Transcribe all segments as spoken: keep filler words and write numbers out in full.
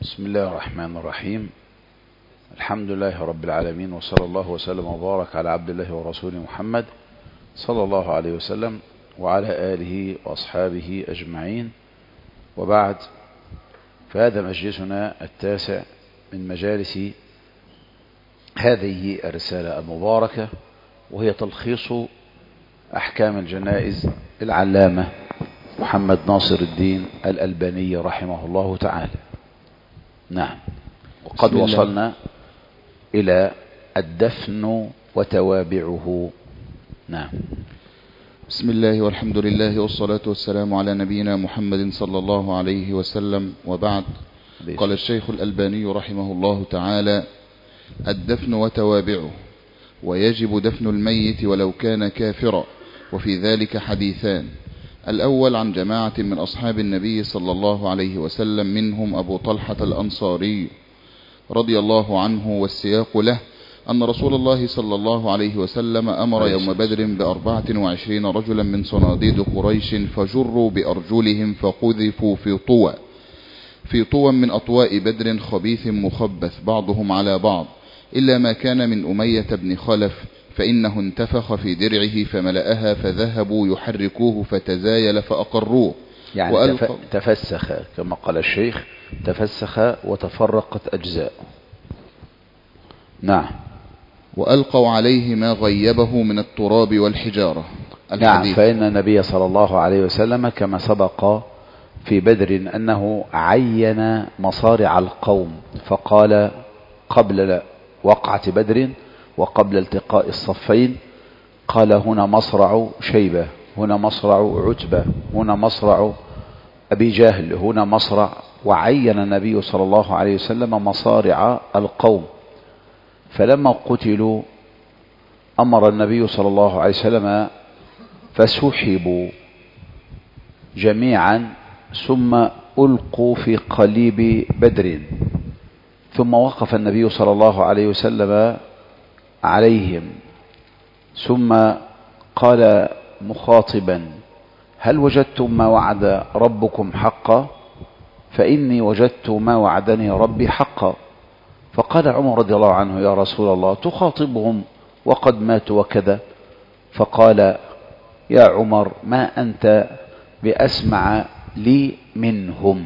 بسم الله الرحمن الرحيم. الحمد لله رب العالمين، وصلى الله وسلم وبارك على عبد الله ورسوله محمد صلى الله عليه وسلم وعلى آله وأصحابه أجمعين، وبعد، فهذا مجلسنا التاسع من مجالس هذه الرسالة المباركة، وهي تلخيص أحكام الجنائز العلامة محمد ناصر الدين الألباني رحمه الله تعالى. نعم، وقد وصلنا إلى الدفن وتوابعه. نعم. بسم الله والحمد لله والصلاة والسلام على نبينا محمد صلى الله عليه وسلم، وبعد. قال الشيخ الألباني رحمه الله تعالى: الدفن وتوابعه، ويجب دفن الميت ولو كان كافرا، وفي ذلك حديثان. الأول عن جماعة من أصحاب النبي صلى الله عليه وسلم، منهم أبو طلحة الأنصاري رضي الله عنه، والسياق له أن رسول الله صلى الله عليه وسلم أمر يوم بدر بأربعة وعشرين رجلا من صناديد قريش، فجروا بأرجلهم فقذفوا في طوى في طوى من أطواء بدر خبيث مخبث بعضهم على بعض، إلا ما كان من أمية بن خلف، فإنه انتفخ في درعه فملأها، فذهبوا يحركوه فتزايل فأقروه. يعني وألق... تفسخ كما قال الشيخ، تفسخ وتفرقت أجزاء. نعم. وألقوا عليه ما غيبه من التراب والحجارة. نعم، فإن النبي صلى الله عليه وسلم كما سبق في بدر أنه عين مصارع القوم، فقال قبل وقعة بدر وقبل التقاء الصفين، قال: هنا مصرع شيبة، هنا مصرع عتبة، هنا مصرع أبي جهل، هنا مصرع، وعين النبي صلى الله عليه وسلم مصارع القوم. فلما قتلوا أمر النبي صلى الله عليه وسلم فسحبوا جميعا، ثم ألقوا في قليب بدر، ثم وقف النبي صلى الله عليه وسلم عليهم، ثم قال مخاطبا: هل وجدتم ما وعد ربكم حقا؟ فإني وجدت ما وعدني ربي حقا. فقال عمر رضي الله عنه: يا رسول الله، تخاطبهم وقد ماتوا وكذا؟ فقال: يا عمر، ما أنت بأسمع لي منهم.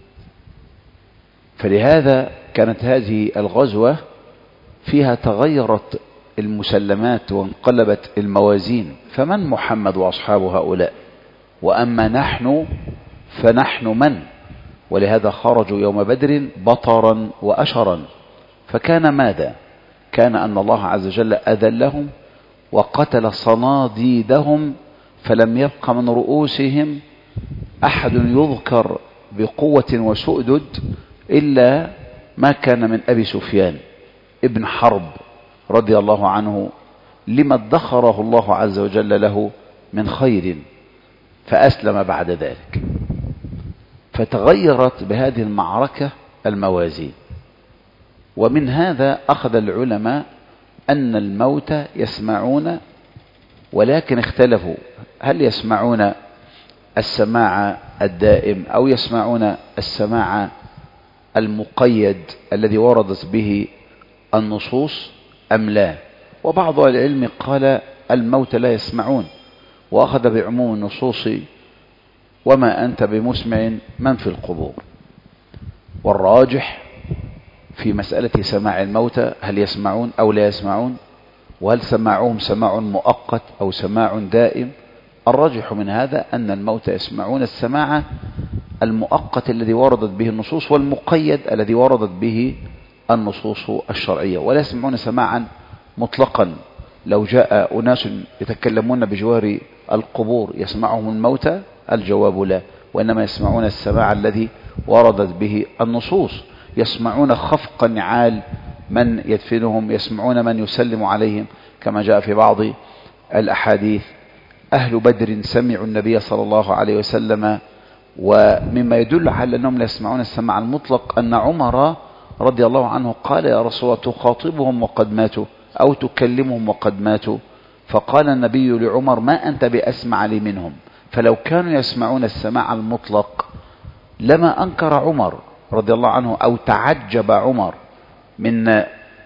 فلهذا كانت هذه الغزوة فيها تغيرت المسلمات وانقلبت الموازين، فمن محمد وأصحاب هؤلاء؟ وأما نحن فنحن من؟ ولهذا خرجوا يوم بدر بطرا وأشرا. فكان ماذا؟ كان أن الله عز وجل أذلهم وقتل صناديدهم، فلم يبق من رؤوسهم أحد يذكر بقوة وسؤدد إلا ما كان من أبي سفيان ابن حرب رضي الله عنه، لما ادخره الله عز وجل له من خير، فأسلم بعد ذلك. فتغيرت بهذه المعركة الموازين. ومن هذا أخذ العلماء أن الموت يسمعون، ولكن اختلفوا: هل يسمعون السماع الدائم أو يسمعون السماع المقيد الذي وردت به النصوص أم لا؟ وبعض العلم قال الموت لا يسمعون، وأخذ بعموم النصوص: وما أنت بمسمع من في القبور. والراجح في مسألة سماع الموتى، هل يسمعون أو لا يسمعون؟ وهل سماعهم سماع مؤقت أو سماع دائم؟ الراجح من هذا أن الموتى يسمعون السماع المؤقت الذي وردت به النصوص، والمقيد الذي وردت به النصوص الشرعية، ولا يسمعون سماعا مطلقا. لو جاء أناس يتكلمون بجوار القبور يسمعهم الموتى؟ الجواب لا، وإنما يسمعون السماع الذي وردت به النصوص. يسمعون خفق نعال من يدفنهم، يسمعون من يسلم عليهم، كما جاء في بعض الأحاديث: أهل بدر سمعوا النبي صلى الله عليه وسلم. ومما يدل على أنهم لا يسمعون السماع المطلق أن عمر رضي الله عنه قال: يا رسول الله، تخاطبهم وقد ماتوا أو تكلمهم وقد ماتوا؟ فقال النبي لعمر: ما أنت بأسمع لي منهم. فلو كانوا يسمعون السماع المطلق لما أنكر عمر، رضي الله عنه أو تعجب عمر من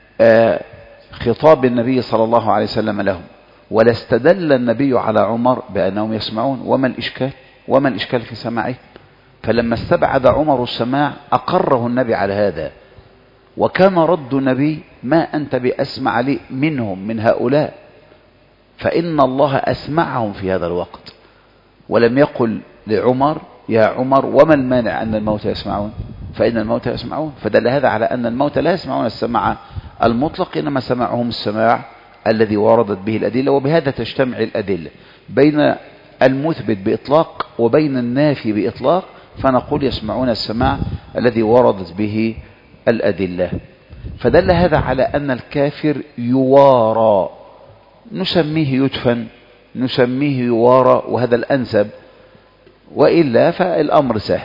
خطاب النبي صلى الله عليه وسلم لهم، ولا استدل النبي على عمر بأنهم يسمعون. وما الإشكال وما الإشكال في سماعه؟ فلما استبعد عمر السماع أقره النبي على هذا، وكان رد النبي: ما أنت بأسمع لي منهم من هؤلاء، فإن الله أسمعهم في هذا الوقت. ولم يقل لعمر: يا عمر وما المانع أن الموتى يسمعون، فإن الموتى يسمعون. فدل هذا على أن الموتى لا يسمعون السماع المطلق، إنما سماعهم السماع الذي وردت به الأدلة. وبهذا تجتمع الأدلة بين المثبت بإطلاق وبين النافي بإطلاق، فنقول يسمعون السماع الذي وردت به الأدلة. فدل هذا على أن الكافر يوارى، نسميه يدفن، نسميه يوارى، وهذا الأنسب، وإلا فالأمر سهل،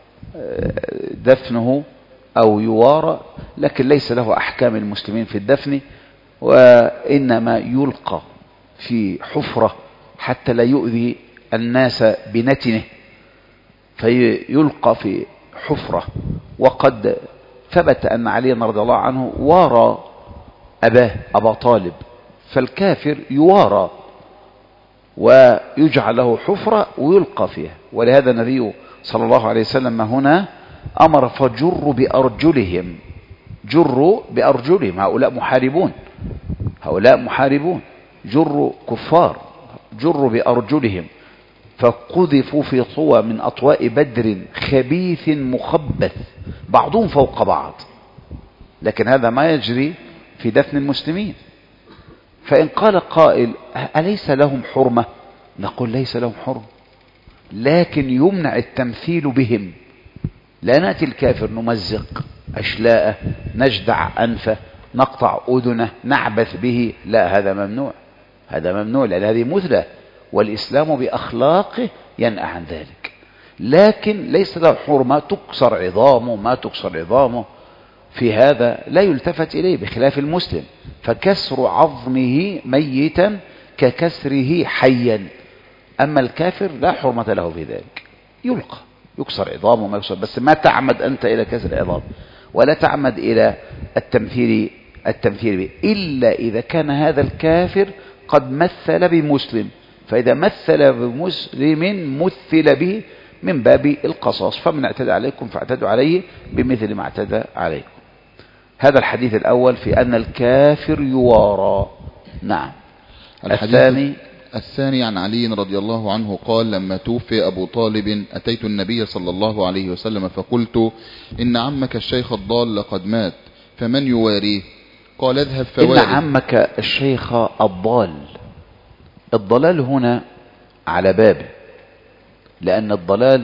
دفنه أو يوارى، لكن ليس له أحكام المسلمين في الدفن، وإنما يلقى في حفرة حتى لا يؤذي الناس بنتنه، فيلقى في حفرة. وقد ثبت أن علي رضي الله عنه وارى أباه أبا طالب، فالكافر يوارى ويجعل له حفرة ويلقى فيها. ولهذا النبي صلى الله عليه وسلم هنا أمر: فجروا بأرجلهم، جروا بأرجلهم، هؤلاء محاربون، هؤلاء محاربون، جروا كفار، جروا بأرجلهم، فقذفوا في طوى من أطواء بدر خبيث مخبث بعضهم فوق بعض. لكن هذا ما يجري في دفن المسلمين. فإن قال قائل: أليس لهم حرمة؟ نقول: ليس لهم حرمة، لكن يمنع التمثيل بهم. لا نأتي الكافر نمزق أشلاءه، نجدع أنفه، نقطع أذنه، نعبث به، لا، هذا ممنوع، هذا ممنوع، لأن هذه مثلة، والإسلام بأخلاقه ينهى عن ذلك. لكن ليس له حرمة تكسر عظامه، ما تكسر عظامه، في هذا لا يلتفت إليه، بخلاف المسلم، فكسر عظمه ميتا ككسره حيا. أما الكافر لا حرمة له في ذلك، يلقى، يكسر عظامه ما يكسر، بس ما تعمد أنت إلى كسر العظام، ولا تعمد إلى التمثيل التمثيل به، إلا إذا كان هذا الكافر قد مثل بمسلم. فإذا مثل بمسلم مثل به من باب القصاص، فمن اعتدى عليكم فاعتدوا عليه بمثل ما اعتدى عليكم. هذا الحديث الأول في أن الكافر يوارى. نعم. الثاني الثاني عن علي رضي الله عنه قال: لما توفي أبو طالب أتيت النبي صلى الله عليه وسلم فقلت: إن عمك الشيخ الضال قد مات، فمن يواريه؟ قال: اذهب فوارث. إن عمك الشيخ الضال، الضلال هنا على بابه، لأن الضلال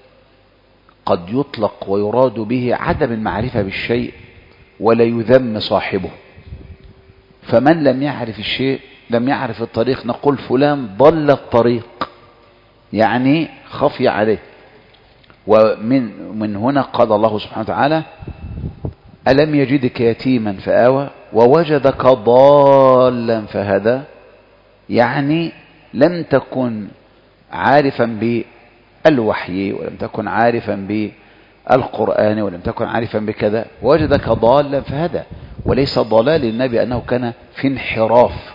قد يطلق ويراد به عدم المعرفة بالشيء ولا يذم صاحبه. فمن لم يعرف الشيء، لم يعرف الطريق، نقول فلان ضل الطريق، يعني خفي عليه. ومن من هنا قال الله سبحانه وتعالى: ألم يجدك يتيما فآوى ووجدك ضالا فهدى، يعني لم تكن عارفا بالوحي، ولم تكن عارفا بالقرآن، ولم تكن عارفا بكذا، ووجدك ضالا فهدى. وليس ضلال النبي أنه كان في انحراف،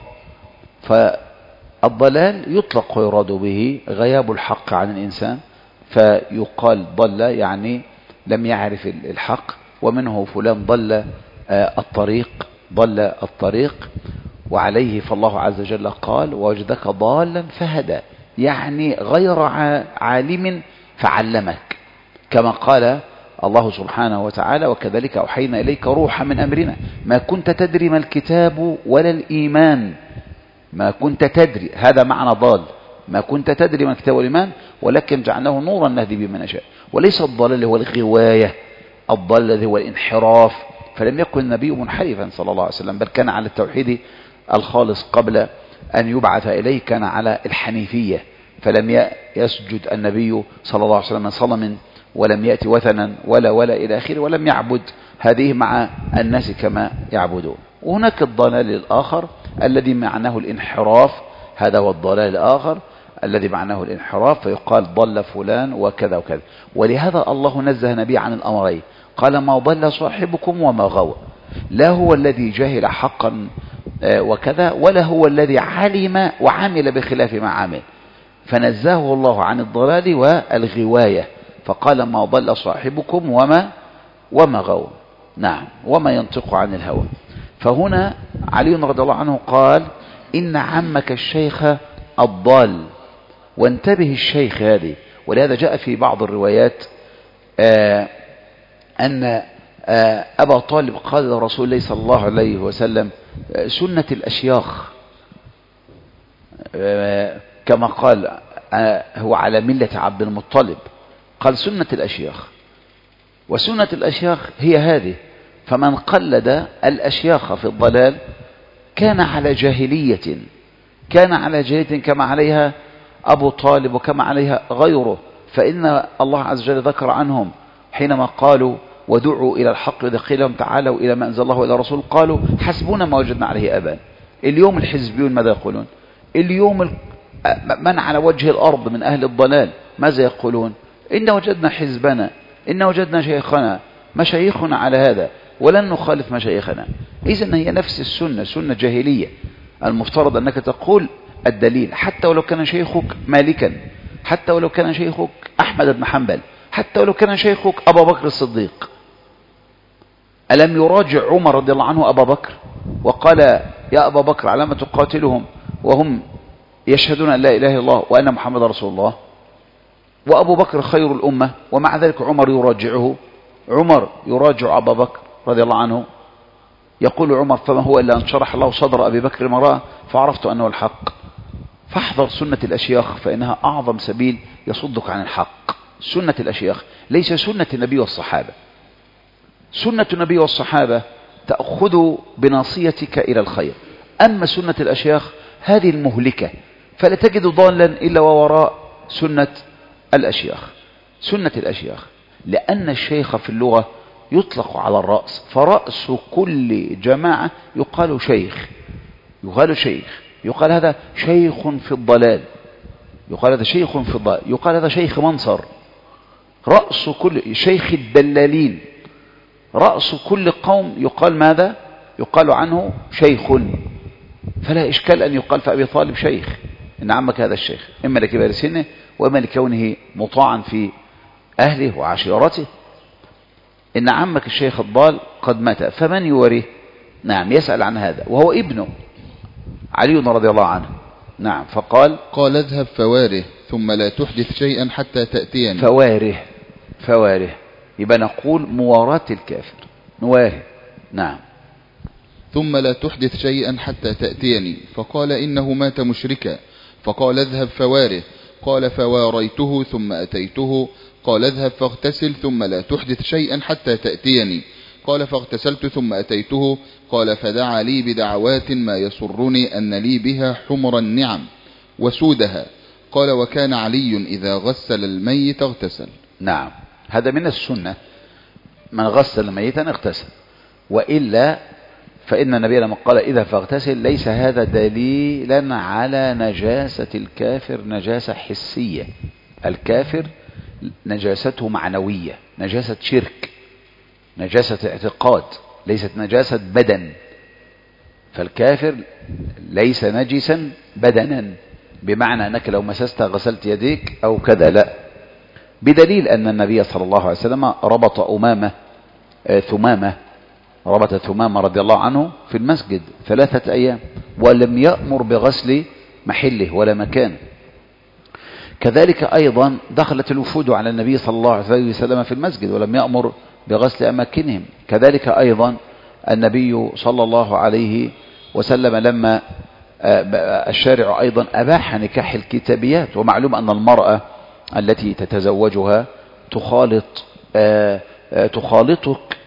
فالضلال يطلق ويراد به غياب الحق عن الإنسان، فيقال ضل يعني لم يعرف الحق. ومنه فلان ضل الطريق، ضل الطريق. وعليه فالله عز وجل قال: ووجدك ضالا فهدى، يعني غير عالم فعلمك، كما قال الله سبحانه وتعالى: وكذلك أوحينا إليك روحا من أمرنا ما كنت تدري ما الكتاب ولا الإيمان. ما كنت تدري، هذا معنى ضال، ما كنت تدري ما الكتاب والإيمان، ولكن جعلناه نورا نهدي به من نشاء. وليس الضلال اللي هو الغواية، الضلال الذي هو الانحراف. فلم يكن النبي منحرفا صلى الله عليه وسلم، بل كان على التوحيد الخالص قبل أن يبعث إليه، كان على الحنيفية. فلم يسجد النبي صلى الله عليه وسلم من صنم، ولم يأتي وثنا ولا ولا إلى آخره، ولم يعبد هذه مع الناس كما يعبدون. وهناك الضلال الآخر الذي معناه الانحراف، هذا هو الضلال الآخر الذي معناه الانحراف، فيقال ضل فلان وكذا وكذا. ولهذا الله نزه النبي عن الأمرين: قال ما ضل صاحبكم وما غوى، لا هو الذي جهل حقا وكذا، ولا هو الذي علم وعمل بخلاف ما عمل، فنزهه الله عن الضلال والغواية، فقال ما ضل صاحبكم وما وما غوى. نعم، وما ينطق عن الهوى. فهنا علي رضي الله عنه قال إن عمك الشيخ الضال، وانتبه الشيخ هذه. ولهذا جاء في بعض الروايات آه أن آه أبا طالب قال لرسول الله صلى الله عليه وسلم آه سنة الأشياخ، آه كما قال آه هو على ملة عبد المطلب، قال سنة الأشياخ، وسنة الأشياخ هي هذه. فمن قلد الأشياخ في الضلال كان على جاهلية، كان على جاهلية كما عليها أبو طالب وكما عليها غيره. فإن الله عز وجل ذكر عنهم حينما قالوا ودعوا إلى الحق إذا قيل لهم تعالوا إلى ما أنزل الله وإلى رسول قالوا حسبنا ما وجدنا عليه آباءنا. اليوم الحزبيون ماذا يقولون؟ اليوم من على وجه الأرض من أهل الضلال ماذا يقولون؟ إن وجدنا حزبنا، إن وجدنا شيخنا، مشايخنا على هذا ولن نخالف مشايخنا. إذن هي نفس السنة، سنة جاهلية. المفترض أنك تقول الدليل حتى ولو كان شيخك مالكا، حتى ولو كان شيخك أحمد بن حنبل، حتى ولو كان شيخك أبا بكر الصديق. ألم يراجع عمر رضي الله عنه أبا بكر وقال يا أبا بكر على ما تقاتلهم وهم يشهدون أن لا إله إلا الله وأن محمد رسول الله، وأبو بكر خير الأمة، ومع ذلك عمر يراجعه. عمر يراجع أبا بكر رضي الله عنه، يقول عمر فما هو إلا أن شرح الله صدر أبي بكر مرأة فعرفت أنه الحق. فاحذر سنة الأشياخ فإنها أعظم سبيل يصدك عن الحق. سنة الأشياخ ليس سنة النبي والصحابة. سنة النبي والصحابة تأخذ بناصيتك إلى الخير، أما سنة الأشياخ هذه المهلكة، فلا تجد ضالا إلا ووراء سنة الأشياخ. سنة الأشياخ لأن الشيخ في اللغة يطلق على الرأس، فرأس كل جماعة يقال شيخ، يقال شيخ، يقال هذا شيخ في الضلال، يقال هذا شيخ في الضلال، يقال هذا شيخ منصر. رأس كل شيخ الدلالين، رأس كل قوم يقال ماذا؟ يقال عنه شيخ. فلا إشكال أن يقال في أبي طالب شيخ، إن عمك هذا الشيخ، إما لكبار سنه وإما لكونه مطاعا في أهله وعشيرته. إن عمك الشيخ الضال قد مات فمن يوريه؟ نعم، يسأل عن هذا وهو ابنه علي رضي الله عنه. نعم، فقال قال اذهب فواره ثم لا تحدث شيئا حتى تأتيني. فواره، فواره يبقى نقول مواراة الكافر، نواره. نعم. ثم لا تحدث شيئا حتى تأتيني، فقال إنه مات مشركا، فقال اذهب فواره، قال فواريته ثم أتيته، قال اذهب فاغتسل ثم لا تحدث شيئا حتى تأتيني، قال فاغتسلت ثم أتيته، قال فدعا لي بدعوات ما يسرني أن لي بها حمر النعم وسودها، قال وكان علي إذا غسل الميت اغتسل. نعم، هذا من السنة، من غسل ميتا اغتسل، وإلا فإن النبي لما قال إذا فاغتسل ليس هذا دليلا على نجاسة الكافر نجاسة حسية. الكافر نجاسته معنوية، نجاسة شرك، نجاسة اعتقاد، ليست نجاسة بدن. فالكافر ليس نجسا بدنا بمعنى أنك لو مسست غسلت يديك أو كذا، لا، بدليل أن النبي صلى الله عليه وسلم ربط أمامة ثمامة ربط ثمامة رضي الله عنه في المسجد ثلاثة أيام ولم يأمر بغسل محله ولا مكانه. كذلك أيضا دخلت الوفود على النبي صلى الله عليه وسلم في المسجد ولم يأمر بغسل أماكنهم. كذلك أيضا النبي صلى الله عليه وسلم لما الشارع أيضا أباح نكاح الكتابيات، ومعلوم أن المرأة التي تتزوجها تخالط تخالطك،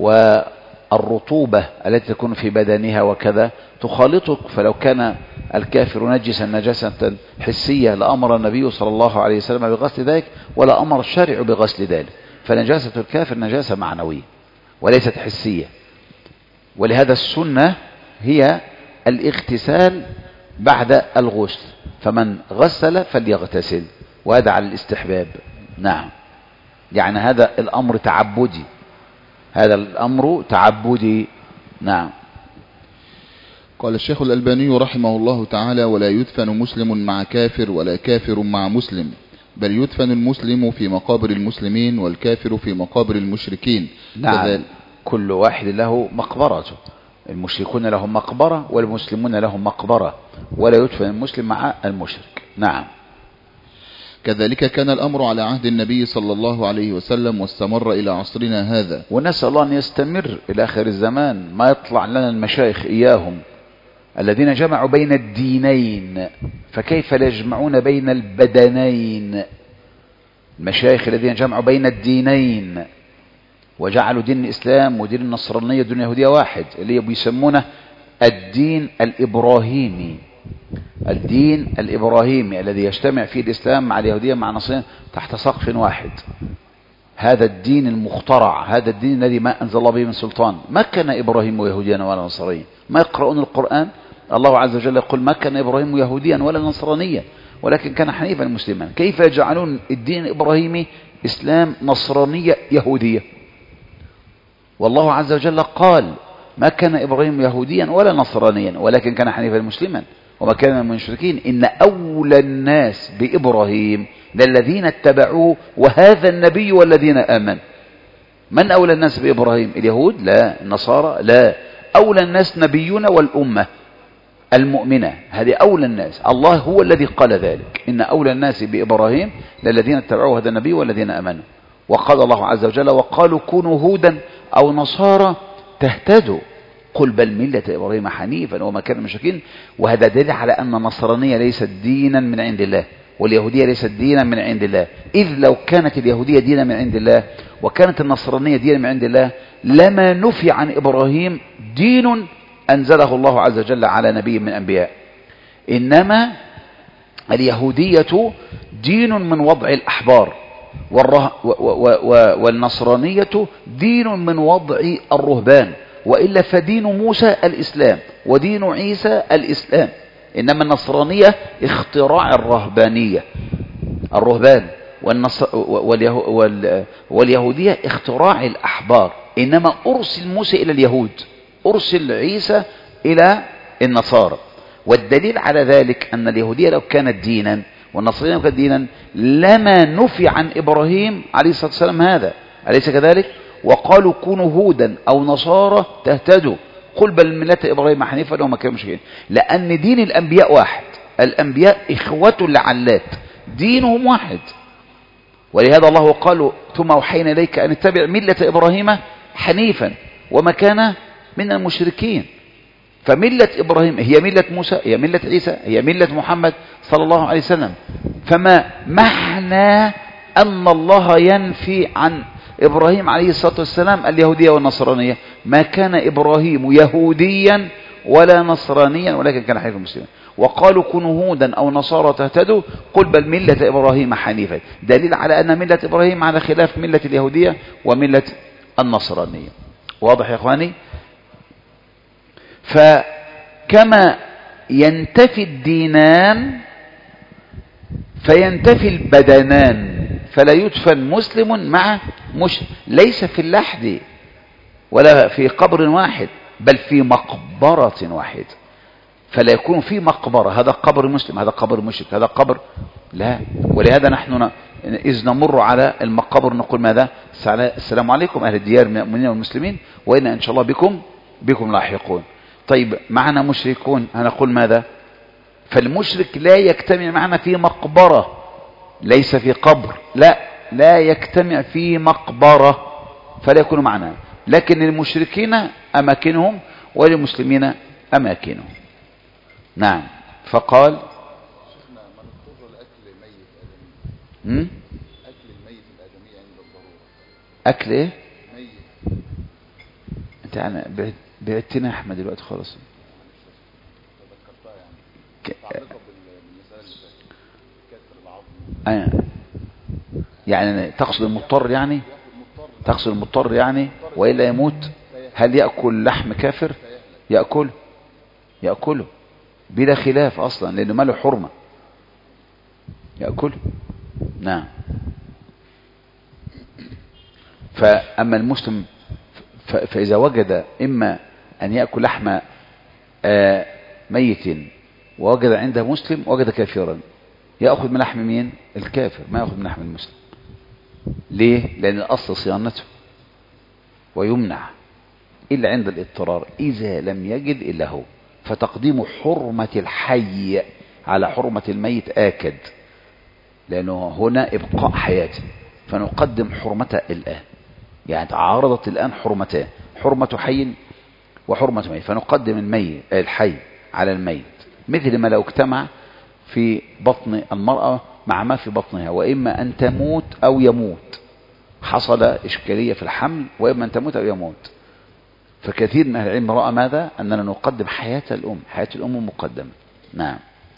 والرطوبة التي تكون في بدنها وكذا تخالطك، فلو كان الكافر نجسا نجاسة حسية لأمر النبي صلى الله عليه وسلم بغسل ذلك ولا أمر الشارع بغسل ذلك. فنجاسة الكافر نجاسة معنوية وليست حسية. ولهذا السنة هي الاغتسال بعد الغسل، فمن غسل فليغتسل، وهذا على الاستحباب. نعم، يعني هذا الأمر تعبدي، هذا الأمر تعبدي. نعم. قال الشيخ الألباني رحمه الله تعالى: ولا يدفن مسلم مع كافر ولا كافر مع مسلم، بل يدفن المسلم في مقابر المسلمين والكافر في مقابر المشركين. نعم. كل واحد له مقبرته، المشركون لهم مقبرة والمسلمون لهم مقبرة، ولا يدفن المسلم مع المشرك. نعم. كذلك كان الأمر على عهد النبي صلى الله عليه وسلم واستمر إلى عصرنا هذا، ونسأل الله أن يستمر إلى آخر الزمان. ما يطلع لنا المشايخ إياهم الذين جمعوا بين الدينين، فكيف لا يجمعون بين البدنين؟ المشايخ الذين جمعوا بين الدينين وجعلوا دين الإسلام ودين النصرانية ودين اليهودية واحد، اللي بيسمونه الدين الإبراهيمي. الدين الإبراهيمي الذي يجتمع فيه الإسلام مع اليهودية مع النصرانية تحت سقف واحد. هذا الدين المخترع، هذا الدين الذي ما أنزل الله به من سلطان. ما كان إبراهيم يهوديا ولا نصرانيا. ما يقرؤون القرآن الله عز وجل يقول: ما كان إبراهيم يهوديا ولا نصرانيا ولكن كان حنيفا مسلما. كيف يجعلون الدين الإبراهيمي إسلام، نصرانية، يهودية؟ والله عز وجل قال: ما كان إبراهيم يهوديا ولا نصرانيا ولكن كان حنيفا مسلما وما كان من المشركين. إن أولى الناس بإبراهيم للذين اتبعوه وهذا النبي والذين آمنوا. من أولى الناس بإبراهيم؟ اليهود؟ لا. النصارى؟ لا. أولى الناس نبينا والأمة المؤمنة، هذه أولى الناس. الله هو الذي قال ذلك: إن أولى الناس بإبراهيم للذين اتبعوه هذا النبي والذين آمنوا. وقال الله عز وجل: وقالوا كونوا هودا أو نصارى تهتدوا قل بل ملة إبراهيم حنيفا وما كان من المشركين. وهذا دليل على أن النصرانية ليست دينا من عند الله واليهودية ليست دينا من عند الله. إذ لو كانت اليهودية دينا من عند الله وكانت النصرانية دينا من عند الله لما نفي عن إبراهيم دين أنزله الله عز وجل على نبي من أنبياء. إنما اليهودية دين من وضع الأحبار، والنصرانية دين من وضع الرهبان، وإلا فدين موسى الإسلام ودين عيسى الإسلام. إنما النصرانية اختراع الرهبانية الرهبان، واليهودية اختراع الأحبار. إنما أرسل موسى إلى اليهود، أرسل عيسى إلى النصارى. والدليل على ذلك أن اليهودية لو كانت دينا والنصرانية لو كانت دينا لما نفي عن إبراهيم عليه الصلاة والسلام هذا، أليس كذلك؟ وقالوا كونوا هودا أو نصارى تهتدوا قل بل ملة إبراهيم حنيفا وما كان مشركين. لأن دين الأنبياء واحد، الأنبياء إخوة لعلات، دينهم واحد. ولهذا الله قال: ثم أوحينا إليك أن اتبع ملة إبراهيم حنيفا وما كان من المشركين. فملة إبراهيم هي ملة موسى، هي ملة عيسى، هي ملة محمد صلى الله عليه وسلم. فما معنى أن الله ينفي عن إبراهيم عليه الصلاة والسلام اليهودية والنصرانية؟ ما كان إبراهيم يهوديا ولا نصرانيا ولكن كان حنيفا مسلما. وقالوا كونوا هودا أو نصارى تهتدوا قل بل ملة إبراهيم حنيفا. دليل على أن ملة إبراهيم على خلاف ملة اليهودية وملة النصرانية. واضح يا إخواني؟ فكما ينتفي الدينان فينتفي البدنان، فلا يدفن مسلم مع مشرك، ليس في اللحد ولا في قبر واحد بل في مقبرة واحدة. فلا يكون في مقبرة هذا قبر مسلم هذا قبر مشرك هذا قبر، لا. ولهذا نحن إذ نمر على المقابر نقول ماذا؟ السلام عليكم أهل الديار من المؤمنين والمسلمين وإنا إن شاء الله بكم بكم لاحقون. طيب معنا مشركون هنقول ماذا؟ فالمشرك لا يجتمع معنا في مقبرة، ليس في قبر، لا لا يجتمع في مقبرة فلا يكون معنا. لكن للمشركين أماكنهم وللمسلمين أماكنهم. نعم. فقال أكل الميت الآدمي عند الضرورة. أكل إيه؟ ميت. أنت يعني بعدتنا يا أحمد دلوقتي خلاص. يعني يعني تقصد المضطر يعني تقصد المضطر يعني وإلا يموت. هل يأكل لحم كافر؟ يأكل يأكله بلا خلاف أصلا لأنه ما له حرمة، يأكله. نعم. فأما المسلم فإذا وجد إما أن يأكل لحم آه ميت ووجد عنده مسلم وجد كافرا، يأخذ من لحم مين؟ الكافر، ما يأخذ من لحم المسلم. ليه؟ لأن الأصل صيانته، ويمنع إلا عند الاضطرار إذا لم يجد إلا هو. فتقديم حرمة الحي على حرمة الميت آكد، لأنه هنا إبقاء حياته، فنقدم حرمته الآن. يعني تعارضت الآن حرمتان، حرمة حي وحرمة ميت، فنقدم الميت الحي على الميت، مثل ما لو اجتمع في بطن المرأة مع ما في بطنها، وإما أن تموت أو يموت، حصل إشكالية في الحمل، وإما أن تموت أو يموت. فكثير من أهل العلم رأى ماذا؟ أننا نقدم حياة الأم، حياة الأم مقدمة. نعم.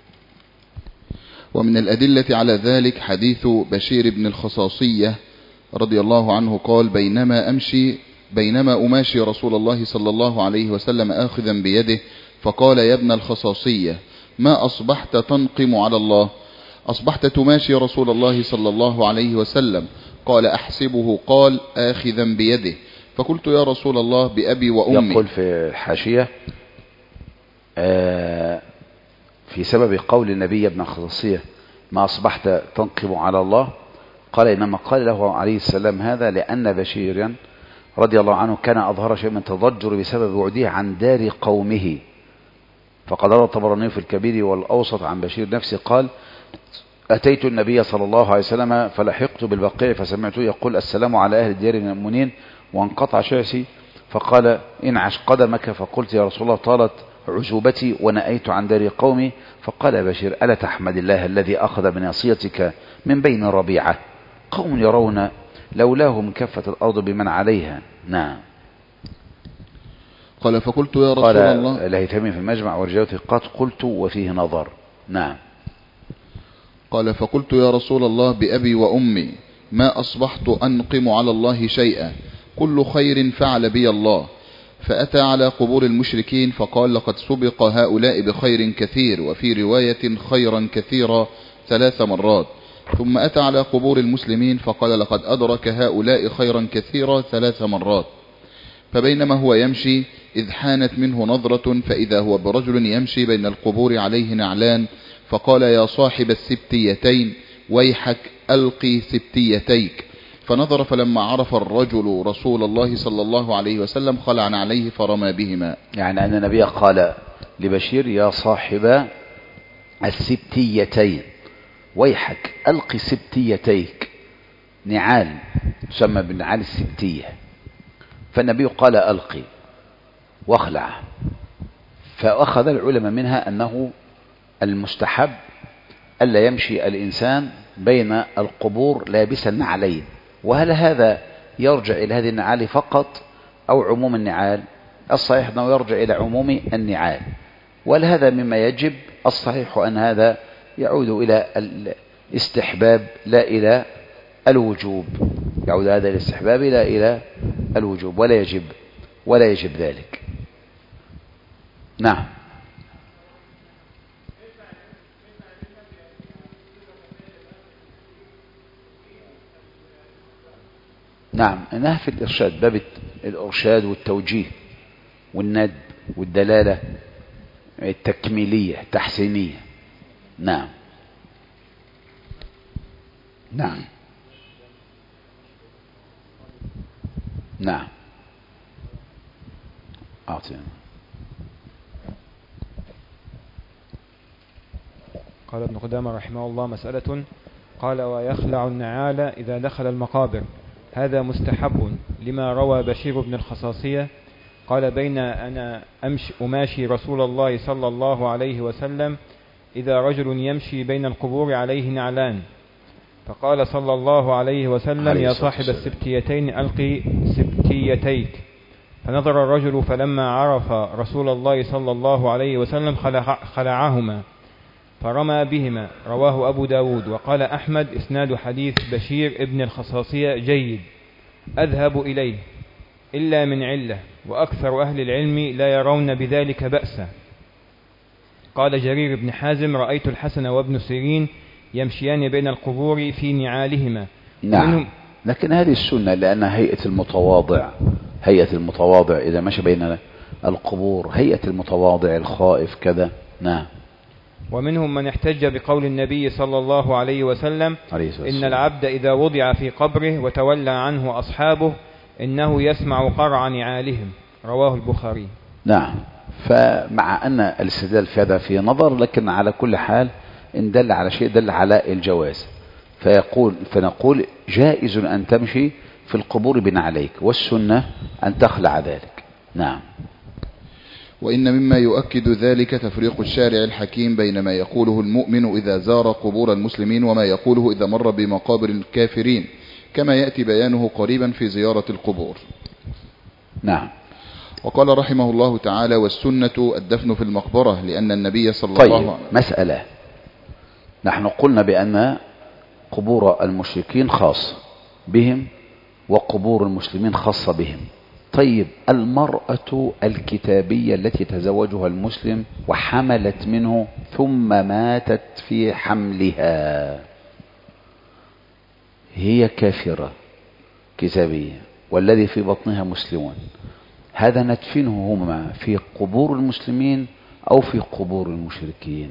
ومن الأدلة على ذلك حديث بشير بن الخصاصية رضي الله عنه قال: بينما أمشي بينما أماشي رسول الله صلى الله عليه وسلم آخذا بيده، فقال: يا ابن الخصاصية، ما أصبحت تنقم على الله؟ أصبحت تماشي رسول الله صلى الله عليه وسلم؟ قال: أحسبه قال آخذا بيده. فقلت: يا رسول الله، بأبي وأمي. يقول في الحاشية آه في سبب قول النبي يا ابن الخصاصية ما أصبحت تنقم على الله، قال: إنما قال له عليه السلام هذا لأن بشيرا رضي الله عنه كان أظهر شيء من تضجر بسبب وعده عن دار قومه. فقد روى الطبراني في الكبير والأوسط عن بشير نفسه قال: أتيت النبي صلى الله عليه وسلم فلحقت بالبقيع فسمعته يقول: السلام على أهل الديار من المؤمنين، وانقطع شاسي، فقال: انعش قدمك. فقلت: يا رسول الله، طالت عزوبتي ونأيت عن دار قومي. فقال بشير: ألا تحمد الله الذي أخذ بناصيتك من بين ربيعة، قوم يرون لولاهم كفت الأرض بمن عليها. نعم. قال: فقلت يا رسول قال الله. قال الهيثمي في المجمع ورجاله قد قلت وفيه نظر. نعم. قال: فقلت يا رسول الله، بأبي وأمي، ما أصبحت أنقم على الله شيئا، كل خير فعل بي الله. فأتى على قبور المشركين فقال: لقد سبق هؤلاء بخير كثير، وفي رواية خيرا كثيرا ثلاث مرات. ثم أتى على قبور المسلمين فقال: لقد أدرك هؤلاء خيرا كثيرا ثلاث مرات. فبينما هو يمشي إذ حانت منه نظرة، فإذا هو برجل يمشي بين القبور عليه نعلان، فقال: يا صاحب السبتيتين، ويحك ألقي سبتيتيك. فنظر فلما عرف الرجل رسول الله صلى الله عليه وسلم خلع عليه فرمى بهما. يعني أن النبي قال لبشير: يا صاحب السبتيتين، ويحك ألقي سبتيتيك، نعال تسمى بالنعال السبتية. فالنبي قال: ألقي واخلع. فأخذ العلماء منها أنه المستحب ألا يمشي الإنسان بين القبور لابسا نعلين. وهل هذا يرجع إلى هذه النعال فقط أو عموم النعال؟ الصحيح أنه يرجع إلى عموم النعال. وهل هذا مما يجب؟ الصحيح أن هذا يعود إلى الاستحباب لا إلى الوجوب، يعود هذا الاستحباب لا إلى الوجوب، ولا يجب ولا يجب ذلك. نعم. نعم، إنها في الإرشاد، باب الإرشاد والتوجيه والند والدلالة التكميلية التحسينية. نعم. نعم. نعم. أعطينا. قال ابن قدامة رحمه الله: مسألة. قال: ويخلع النعال إذا دخل المقابر، هذا مستحب لما روى بشير بن الخصاصية قال: بين أنا أمشي أماشي رسول الله صلى الله عليه وسلم إذا رجل يمشي بين القبور عليه نعلان، فقال صلى الله عليه وسلم: يا صاحب السبتيتين ألقي سبتيتيك. فنظر الرجل فلما عرف رسول الله صلى الله عليه وسلم خلعهما فرمى بهما. رواه أبو داود. وقال أحمد: إسناد حديث بشير ابن الخصاصية جيد، أذهب إليه إلا من علة، وأكثر أهل العلم لا يرون بذلك بأسا. قال جرير بن حازم: رأيت الحسن وابن سيرين يمشيان بين القبور في نعالهما. نعم. لكن هذه السنة لأنها هيئة المتواضع هيئة المتواضع إذا مشى بين القبور، هيئة المتواضع الخائف كذا. نعم. ومنهم من احتج بقول النبي صلى الله عليه وسلم إن العبد إذا وضع في قبره وتولى عنه أصحابه إنه يسمع قرع نعالهم، رواه البخاري. نعم. فمع أن الاستدلال في هذا فيه نظر، لكن على كل حال إن دل على شيء دل على الجواز، فيقول فنقول جائز أن تمشي في القبور بنعليك، والسنة أن تخلع ذلك. نعم. وإن مما يؤكد ذلك تفريق الشارع الحكيم بين ما يقوله المؤمن إذا زار قبور المسلمين وما يقوله إذا مر بمقابر الكافرين، كما يأتي بيانه قريبا في زيارة القبور. نعم. وقال رحمه الله تعالى: والسنة الدفن في المقبرة، لأن النبي صلى طيب. الله عليه وسلم. مسألة، نحن قلنا بأن قبور المشركين خاصة بهم وقبور المسلمين خاصة بهم. طيب، المرأة الكتابية التي تزوجها المسلم وحملت منه ثم ماتت في حملها، هي كافرة كتابية والذي في بطنها مسلمون، هذا ندفنه هما في قبور المسلمين أو في قبور المشركين؟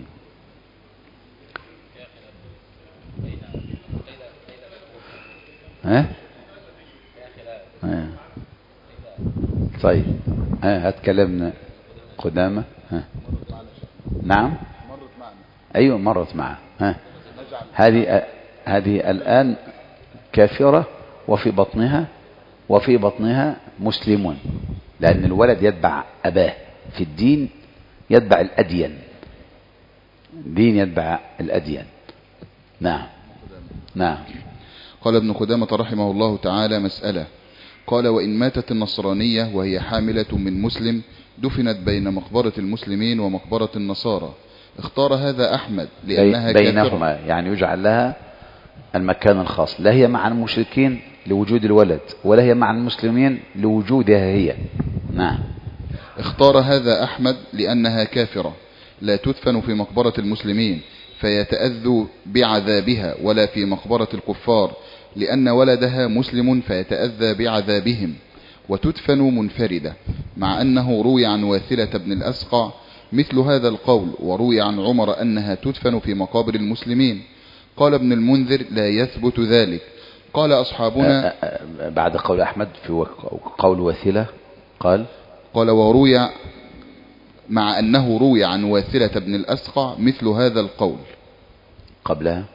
ها؟ ها. طيب، ها هتكلمنا قدامى. ها. نعم. مرت معنا. أيوة مرت معه. ها. هذه هذه الآن كافرة وفي بطنها وفي بطنها مسلمون، لأن الولد يتبع أباه في الدين، يتبع الأدين، دين يتبع الأدين. نعم. نعم. قال ابن قدامة رحمه الله تعالى: مسألة. قال: وإن ماتت النصرانية وهي حاملة من مسلم دفنت بين مقبرة المسلمين ومقبرة النصارى، اختار هذا أحمد لأنها بينهما، يعني يجعل لها المكان الخاص، لا هي مع المشركين لوجود الولد ولا هي مع المسلمين لوجودها هي. نعم. اختار هذا أحمد لأنها كافرة لا تدفن في مقبرة المسلمين فيتأذوا بعذابها، ولا في مقبرة الكفار لأن ولدها مسلم فيتأذى بعذابهم، وتدفن منفردة، مع أنه روي عن واثلة بن الأسقع مثل هذا القول، وروي عن عمر أنها تدفن في مقابر المسلمين. قال ابن المنذر: لا يثبت ذلك. قال أصحابنا بعد قول أحمد في قول واثلة قال قال وروي مع أنه روي عن واثلة بن الأسقع مثل هذا القول قبلها.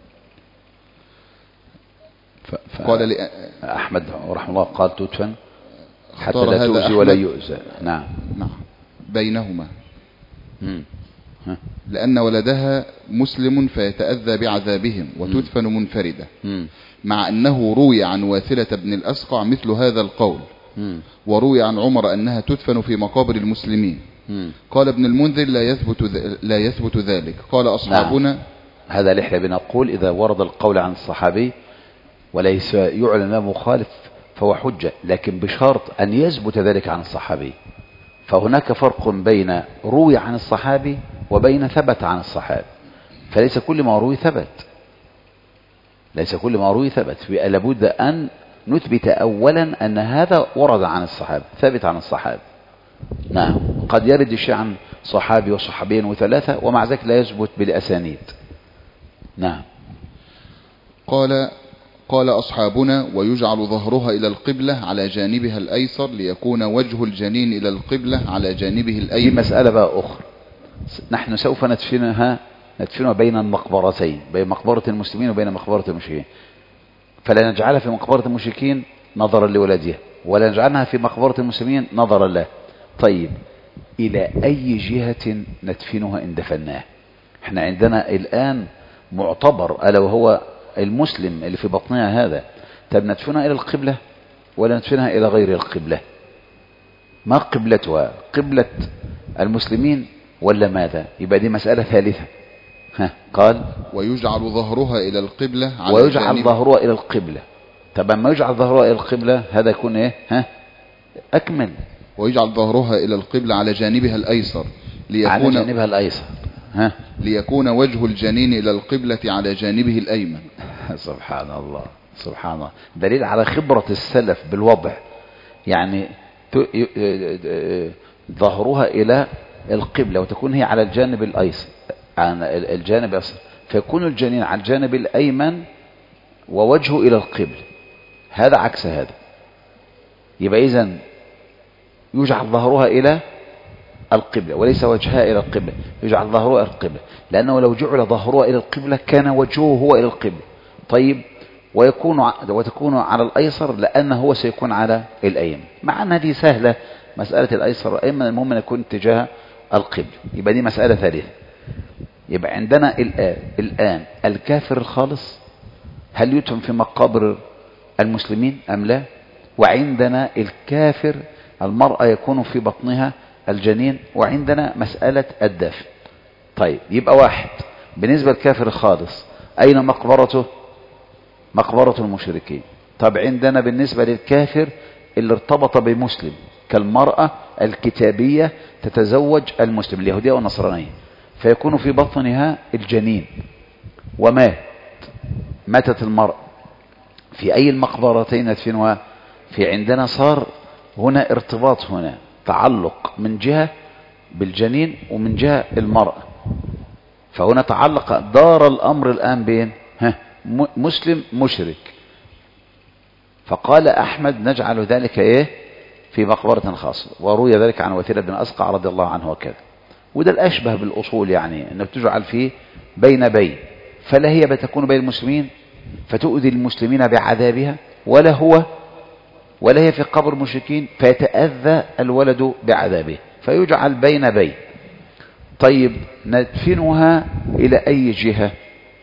ف... ف... قال لي... أحمد رحمه الله قال تدفن حتى لا تؤذي ولا يؤذى. نعم. نعم. بينهما مم. لأن ولدها مسلم فيتأذى بعذابهم، وتدفن منفردة، مم. مع أنه روي عن واثلة بن الأسقع مثل هذا القول، مم. وروي عن عمر أنها تدفن في مقابر المسلمين. مم. قال ابن المنذر: لا يثبت ذ... لا يثبت ذلك. قال أصحابنا. نعم. هذا اللي احنا بنقول إذا ورد القول عن الصحابي وليس يعلن له مخالف فهو حجة، لكن بشرط أن يثبت ذلك عن الصحابي. فهناك فرق بين روي عن الصحابي وبين ثبت عن الصحابي، فليس كل ما روي ثبت، ليس كل ما روي ثبت، لابد أن نثبت أولا أن هذا ورد عن الصحابي، ثابت عن الصحابي. نعم. قد يرد الشيء عن صحابي وصحابين وثلاثة ومع ذلك لا يثبت بالأسانيد. نعم. قال قال أصحابنا: ويجعل ظهرها إلى القبلة على جانبها الأيسر ليكون وجه الجنين إلى القبلة على جانبه الأيمن. دي مسألة بقى أخرى، نحن سوف ندفنها ندفنها بين المقبرتين، بين مقبرة المسلمين وبين مقبرة المشركين، فلا نجعلها في مقبرة المشركين نظرا لولدها، ولا نجعلها في مقبرة المسلمين نظرا له. طيب، إلى أي جهة ندفنها إن دفناه؟ احنا عندنا الآن معتبر ألا وهو المسلم اللي في بطنها هذا، طب ندفنها إلى القبلة ولا ندفنها إلى غير القبلة؟ ما قبلتها؟ قبلة المسلمين ولا ماذا؟ يبقى دي مسألة ثالثة. ها. قال ويجعل ظهرها إلى القبلة على ويجعل ظهرها إلى القبلة. طب ما يجعل ظهرها إلى القبلة هذا يكون إيه؟ ها أكمل. ويجعل ظهرها إلى القبلة على جانبها الأيسر ليكون على جانبها الأيسر. ها. ليكون وجه الجنين إلى القبلة على جانبه الأيمن. سبحان الله، سبحان الله. دليل على خبرة السلف بالوضع. يعني ظهرها إلى القبلة وتكون هي على الجانب الأيسر، عن الجانب الأيسر، فيكون الجنين على الجانب الأيمن ووجهه إلى القبلة، هذا عكس هذا. يبقى إذن يجعل ظهرها إلى القبلة وليس وجهها إلى القبلة، يجعل ظهرها إلى القبلة، لأنه لو جعل ظهرها إلى القبلة كان وجهه هو إلى القبلة. طيب، ويكون وتكون على الأيسر لأنه هو سيكون على الأيمن، مع أن هذه سهلة مسألة الأيسر والأيمن، المهم أن يكون اتجاه القبلة. يبقى دي مسألة ثالثة. يبقى عندنا الآن الآن الكافر الخالص هل يدفن في مقابر المسلمين أم لا؟ وعندنا الكافر المرأة يكون في بطنها الجنين، وعندنا مسألة الدفن. طيب، يبقى واحد بالنسبة للكافر الخالص أين مقبرته؟ مقبرة المشركين. طب عندنا بالنسبة للكافر اللي ارتبط بمسلم كالمرأة الكتابية تتزوج المسلم اليهودية والنصرانية، فيكون في بطنها الجنين ومات، ماتت المرأة، في أي المقبرتين ندفنها؟ في عندنا صار هنا ارتباط، هنا تعلق من جهة بالجنين ومن جهة المرأة، فهنا تعلق، دار الأمر الآن بين ها مسلم مشرك. فقال أحمد نجعل ذلك إيه في مقبرة خاصة، وروي ذلك عن وثيلة بن أسقع رضي الله عنه وكذا. وده الأشبه بالأصول، يعني أنك تجعل فيه بين بين، فلا هي بتكون بين المسلمين فتؤذي المسلمين بعذابها، ولا هو ولا هي في قبر المشركين فيتأذى الولد بعذابه، فيجعل بين بين. طيب، ندفنها إلى أي جهة؟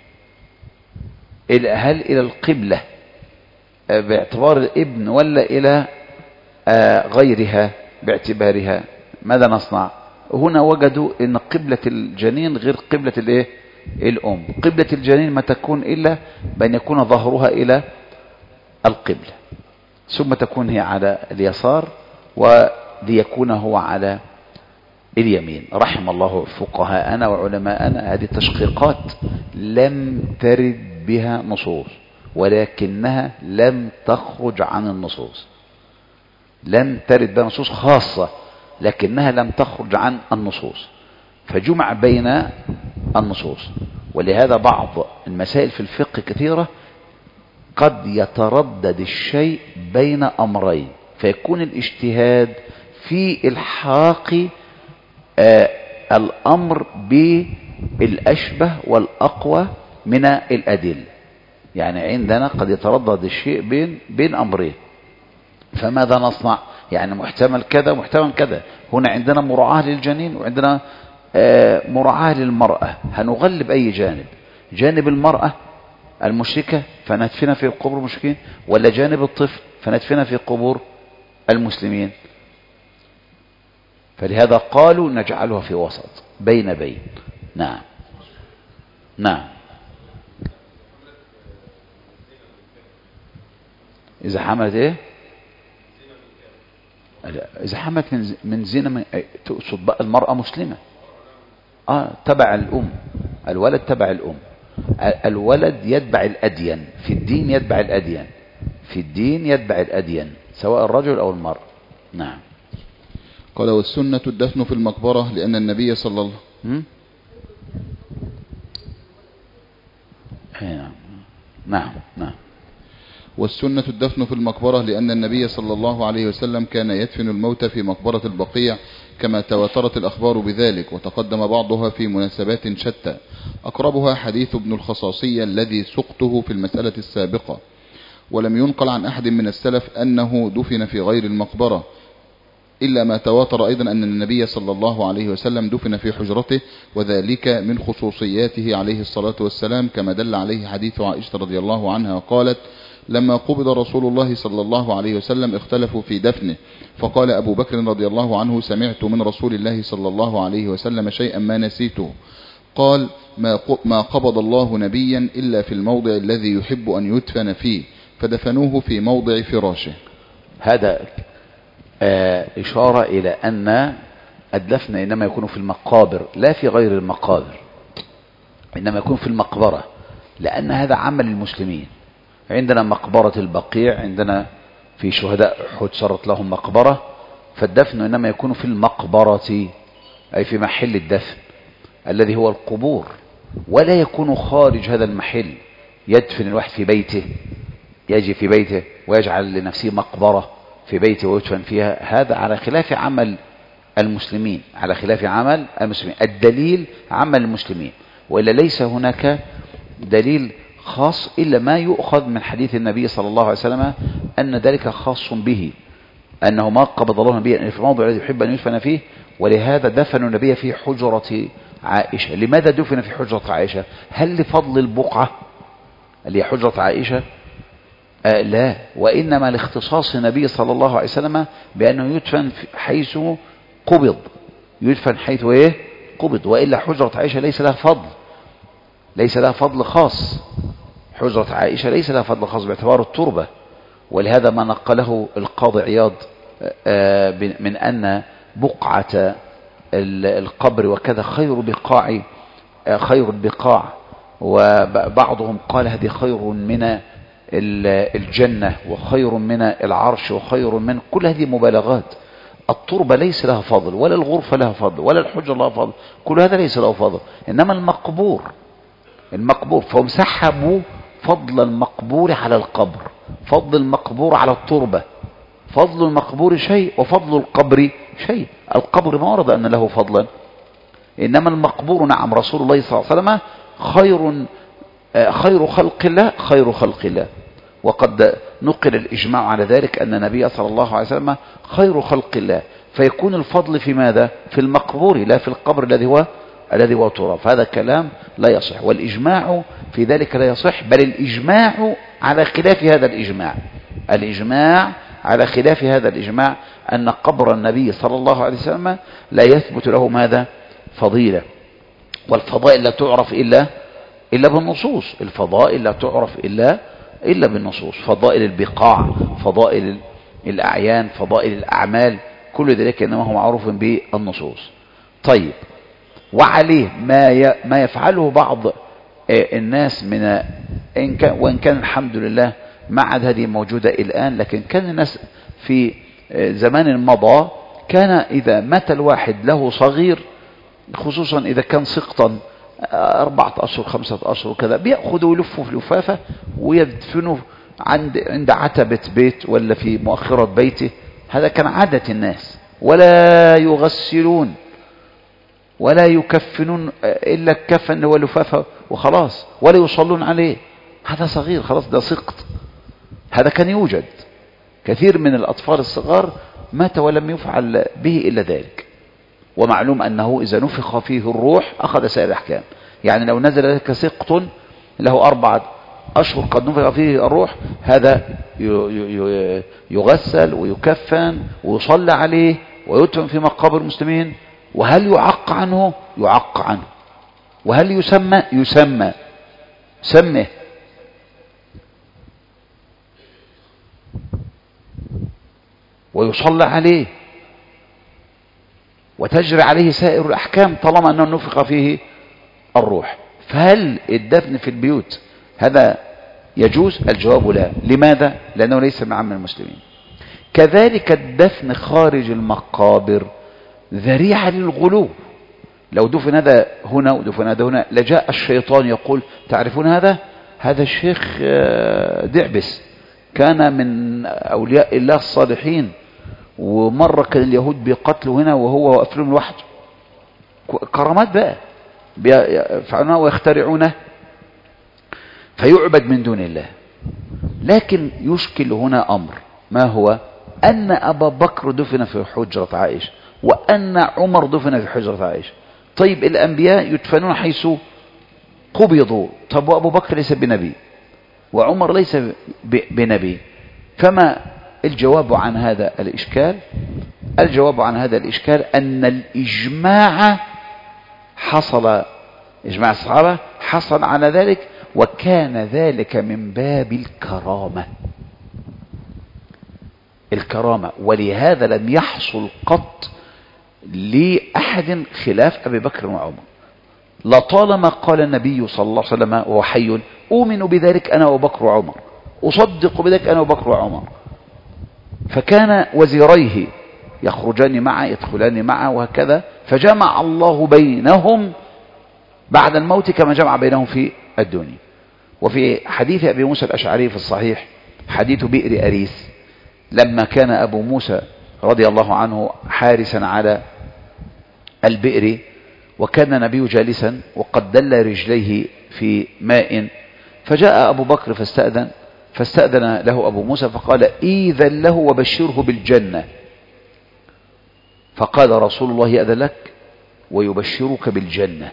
هل إلى القبلة باعتبار الابن، ولا إلى غيرها باعتبارها؟ ماذا نصنع؟ هنا وجدوا ان قبلة الجنين غير قبلة الايه الام. قبلة الجنين ما تكون الا بان يكون ظهرها الى القبلة، ثم تكون هي على اليسار وليكون هو على اليمين. رحم الله فقهاءنا وعلماءنا، هذه التشقيقات لم ترد بها نصوص، ولكنها لم تخرج عن النصوص، لم ترد بها نصوص خاصة، لكنها لم تخرج عن النصوص، فجمع بين النصوص. ولهذا بعض المسائل في الفقه كثيرة قد يتردد الشيء بين أمرين، فيكون الاجتهاد في الحاق آه الأمر بالأشبه والأقوى من الأدلة. يعني عندنا قد يتردد الشيء بين بين أمرين، فماذا نصنع؟ يعني محتمل كذا محتمل كذا. هنا عندنا مراعاة للجنين وعندنا آه مراعاة للمرأة، هنغلب أي جانب؟ جانب المرأة المشركة فندفنها في قبور المشركين، ولا جانب الطفل فندفنها في قبور المسلمين؟ فلهذا قالوا نجعلها في وسط بين بين. نعم نعم. إذا حملت إيه؟ إذا حملت من من زنا، من تقصد بقى المرأة مسلمة، آه تبع الأم، الولد تبع الأم، الولد يتبع الأدين في الدين، يتبع الأدين في الدين يتبع الأدين، سواء الرجل أو المرأة. نعم. قال والسنة الدفن في المقبرة لأن النبي صلى الله عليه وسلم نعم نعم والسنة الدفن في المقبرة لأن النبي صلى الله عليه وسلم كان يدفن الموت في مقبرة البقيع كما تواترت الأخبار بذلك، وتقدم بعضها في مناسبات شتى، أقربها حديث ابن الخصاصية الذي سقته في المسألة السابقة. ولم ينقل عن أحد من السلف أنه دفن في غير المقبرة، إلا ما تواتر أيضا أن النبي صلى الله عليه وسلم دفن في حجرته، وذلك من خصوصياته عليه الصلاة والسلام، كما دل عليه حديث عائشة رضي الله عنها قالت: لما قبض رسول الله صلى الله عليه وسلم اختلفوا في دفنه، فقال أبو بكر رضي الله عنه: سمعت من رسول الله صلى الله عليه وسلم شيئا ما نسيته، قال: ما قبض الله نبيا إلا في الموضع الذي يحب أن يدفن فيه، فدفنوه في موضع فراشه. هذا آه إشارة إلى أن الدفن إنما يكون في المقابر لا في غير المقابر، إنما يكون في المقبرة، لأن هذا عمل المسلمين. عندنا مقبرة البقيع، عندنا في شهداء أحد صارت لهم مقبرة، فالدفن إنما يكون في المقبرة أي في محل الدفن الذي هو القبور، ولا يكون خارج هذا المحل. يدفن الواحد في بيته، يجي في بيته ويجعل لنفسه مقبرة في بيته ويدفن فيها، هذا على خلاف عمل المسلمين، على خلاف عمل المسلمين. الدليل عمل المسلمين، وإلا ليس هناك دليل خاص إلا ما يؤخذ من حديث النبي صلى الله عليه وسلم أن ذلك خاص به، أنه ما قبض الله النبي في الموضع الذي يحب أن يدفن فيه، ولهذا دفنوا النبي في حجرة عائشة. لماذا دفن في حجرة عائشة؟ هل لفضل البقعة اللي هي حجرة عائشة؟ آه لا، وإنما لاختصاص النبي صلى الله عليه وسلم بأنه يدفن حيث قبض، يدفن حيث ايه قبض، وإلا حجرة عائشة ليس لها فضل، ليس لها فضل خاص. حجرة عائشة ليس لها فضل خاص باعتبار التربة، ولهذا ما نقله القاضي عياض من أن بقعة القبر وكذا خير بقاع خير البقاع، وبعضهم قال هذه خير من الجنة وخير من العرش وخير من كل هذه مبالغات. التربة ليس لها فضل، ولا الغرفة لها فضل، ولا الحجرة لها فضل، كل هذا ليس له فضل. إنما المقبور المقبور فهم سحبوا فضل المقبور على القبر، فضل المقبور على التربة. فضل المقبور شيء وفضل القبر شيء. القبر ما ورد أن له فضلا، إنما المقبور نعم رسول الله صلى الله عليه وسلم خير خير خلق الله، خير خلق الله. وقد نقل الإجماع على ذلك أن النبي صلى الله عليه وسلم خير خلق الله، فيكون الفضل في ماذا؟ في المقبور لا في القبر الذي هو الذي هو تراب. فهذا كلام لا يصح، والإجماع في ذلك لا يصح، بل الإجماع على خلاف هذا الإجماع. الإجماع على خلاف هذا الإجماع أن قبر النبي صلى الله عليه وسلم لا يثبت له ماذا؟ فضيلة. والفضائل لا تعرف إلا إلا بالنصوص، الفضائل لا تعرف إلا إلا بالنصوص. فضائل البقاع، فضائل الأعيان، فضائل الأعمال، كل ذلك إنما هو معروف بالنصوص. طيب، وعليه ما ما يفعله بعض الناس من إن كان وإن كان الحمد لله ما عاد هذه موجودة الآن، لكن كان الناس في زمان مضى كان إذا مات الواحد له صغير، خصوصا إذا كان سقطا أربعة أشهر خمسة أشهر كذا، بيأخذوا ويلفوا في لفافة ويدفنوا عند عند عتبة بيت ولا في مؤخرة بيته. هذا كان عادة الناس، ولا يغسلون ولا يكفنون إلا الكفن واللفافة وخلاص، ولا يصلون عليه. هذا صغير خلاص، ده سقط. هذا كان يوجد كثير من الأطفال الصغار مات ولم يفعل به إلا ذلك. ومعلوم أنه إذا نفخ فيه الروح أخذ سائر الأحكام. يعني لو نزل لك سقط له أربعة أشهر قد نفخ فيه الروح، هذا يغسل ويكفن ويصلى عليه ويدفن في مقابر المسلمين. وهل يعق عنه؟ يعق عنه. وهل يسمى؟ يسمى سمه. ويصلى عليه وتجري عليه سائر الأحكام طالما أنه نفخ فيه الروح. فهل الدفن في البيوت هذا يجوز؟ الجواب لا. لماذا؟ لأنه ليس من عام المسلمين. كذلك الدفن خارج المقابر ذريعة للغلو. لو دفن هذا هنا ودفن هذا هنا لجاء الشيطان يقول تعرفون هذا؟ هذا الشيخ دعبس كان من أولياء الله الصالحين، ومرة كان اليهود بيقتلوا هنا وهو واقف لهم لوحده. كرامات بقى بيفعلونه ويخترعونه فيعبد من دون الله. لكن يشكل هنا أمر، ما هو؟ أن أبا بكر دفن في حجرة عائشة، وأن عمر دفن في حجرة عائشة. طيب الأنبياء يدفنون حيث قبضوا، طب وأبو بكر ليس بنبي وعمر ليس بنبي، فما الجواب عن هذا الإشكال؟ الجواب عن هذا الإشكال أن الإجماع حصل، إجماع الصحابة حصل على ذلك، وكان ذلك من باب الكرامة. الكرامة، ولهذا لم يحصل قط لأحد خلاف أبي بكر وعمر. لطالما قال النبي صلى الله عليه وسلم وهو حي أؤمن بذلك أنا وبكر وعمر، أصدق بذلك أنا وبكر وعمر، فكان وزيريه يخرجان معه يدخلان معه وهكذا، فجمع الله بينهم بعد الموت كما جمع بينهم في الدنيا. وفي حديث أبي موسى الأشعري في الصحيح حديث بئر أريس، لما كان أبو موسى رضي الله عنه حارسا على البئر، وكان النبي جالسا وقد دل رجليه في ماء، فجاء أبو بكر فاستأذن فاستأذن له أبو موسى فقال إذن له وبشره بالجنة. فقال رسول الله يأذن لك ويبشرك بالجنة.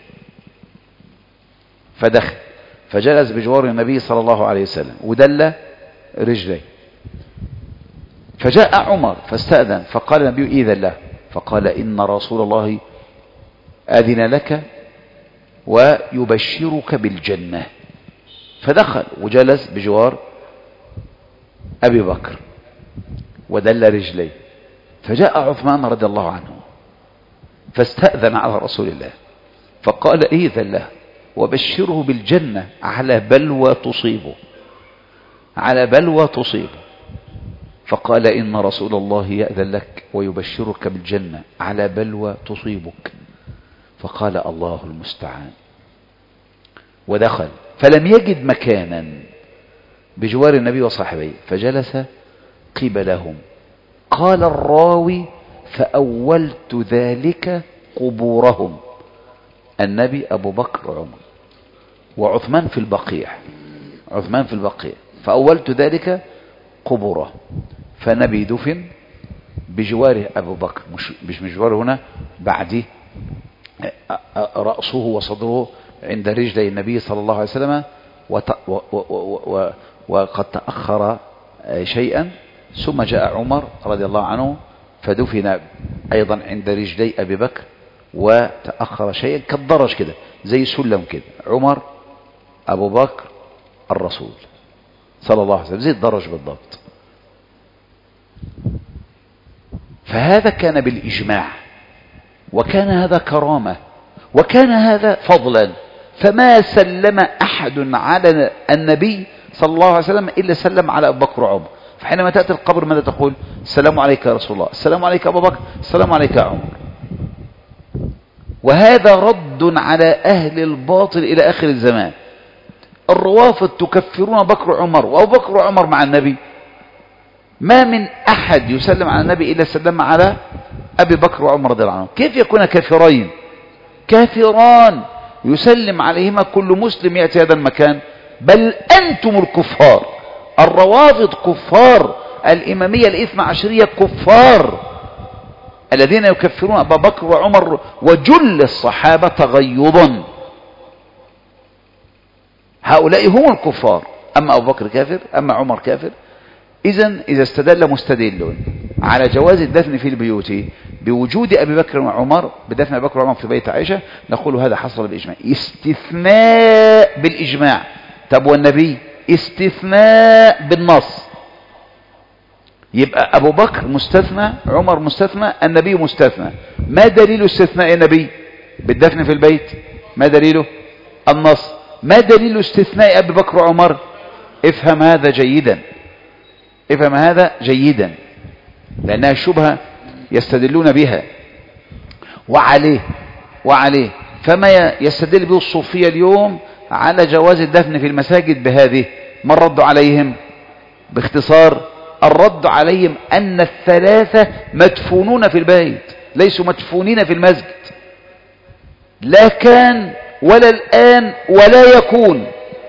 فدخل فجلس بجوار النبي صلى الله عليه وسلم ودل رجليه. فجاء عمر فاستأذن فقال النبي إذن له، فقال إن رسول الله أذن لك ويبشرك بالجنة. فدخل وجلس بجوار أبي بكر ودل رجليه. فجاء عثمان رضي الله عنه فاستأذن على رسول الله فقال إذن له وبشره بالجنة على بلوى تصيبه، على بلوى تصيبه. فقال إن رسول الله يأذن لك ويبشرك بالجنة على بلوى تصيبك. فقال الله المستعان. ودخل فلم يجد مكانا بجوار النبي وصحبه فجلس قبلهم. قال الراوي فأولت ذلك قبورهم، النبي أبو بكر وعمر وعثمان في البقيع، عثمان في البقيع، فأولت ذلك قبوره. فنبي دفن بجواره أبو بكر، مش مش بجواره هنا، بعده رأسه وصدره عند رجلي النبي صلى الله عليه وسلم، وقد تأخر شيئا. ثم جاء عمر رضي الله عنه فدفن أيضا عند رجلي أبي بكر وتأخر شيئا كالدرج كده زي سلم كده، عمر أبو بكر الرسول صلى الله عليه وسلم، زي الدرج بالضبط. فهذا كان بالإجماع، وكان هذا كرامة، وكان هذا فضلا. فما سلم أحد على النبي صلى الله عليه وسلم إلا سلم على أبو بكر وعمر. فحينما تأتي القبر ماذا تقول؟ السلام عليك يا رسول الله، السلام عليك أبو بكر، السلام عليك يا عمر. وهذا رد على أهل الباطل إلى آخر الزمان. الروافض تكفرون بكر وعمر، وأبو بكر وعمر مع النبي. ما من أحد يسلم على النبي إلا سلم على أبي بكر وعمر رضي الله عنهم. كيف يكون كافرين كافران يسلم عليهما كل مسلم يأتي هذا المكان؟ بل أنتم الكفار، الروافض كفار، الإمامية الاثنى عشرية كفار، الذين يكفرون أبا بكر وعمر وجل الصحابة تغيظا. هؤلاء هم الكفار، أما أبو بكر كافر، أما عمر كافر. إذن إذا استدل مستدل على جواز الدفن في البيوت بوجود أبي بكر وعمر، بدفن أبي بكر وعمر في بيت عائشة، نقول هذا حصل بالإجماع، استثناء بالإجماع. طب والنبي؟ استثناء بالنص. يبقى أبو بكر مستثنى، عمر مستثنى، النبي مستثنى. ما دليل استثناء النبي بالدفن في البيت؟ ما دليله؟ النص. ما دليل استثناء أبي بكر وعمر؟ افهم هذا جيدا، افهم هذا جيدا، لأنها شبهة يستدلون بها. وعليه وعليه فما يستدل به الصوفية اليوم على جواز الدفن في المساجد بهذه. ما الرد عليهم؟ باختصار الرد عليهم أن الثلاثة مدفونون في البيت، ليسوا مدفونين في المسجد. لا كان ولا الآن ولا يكون.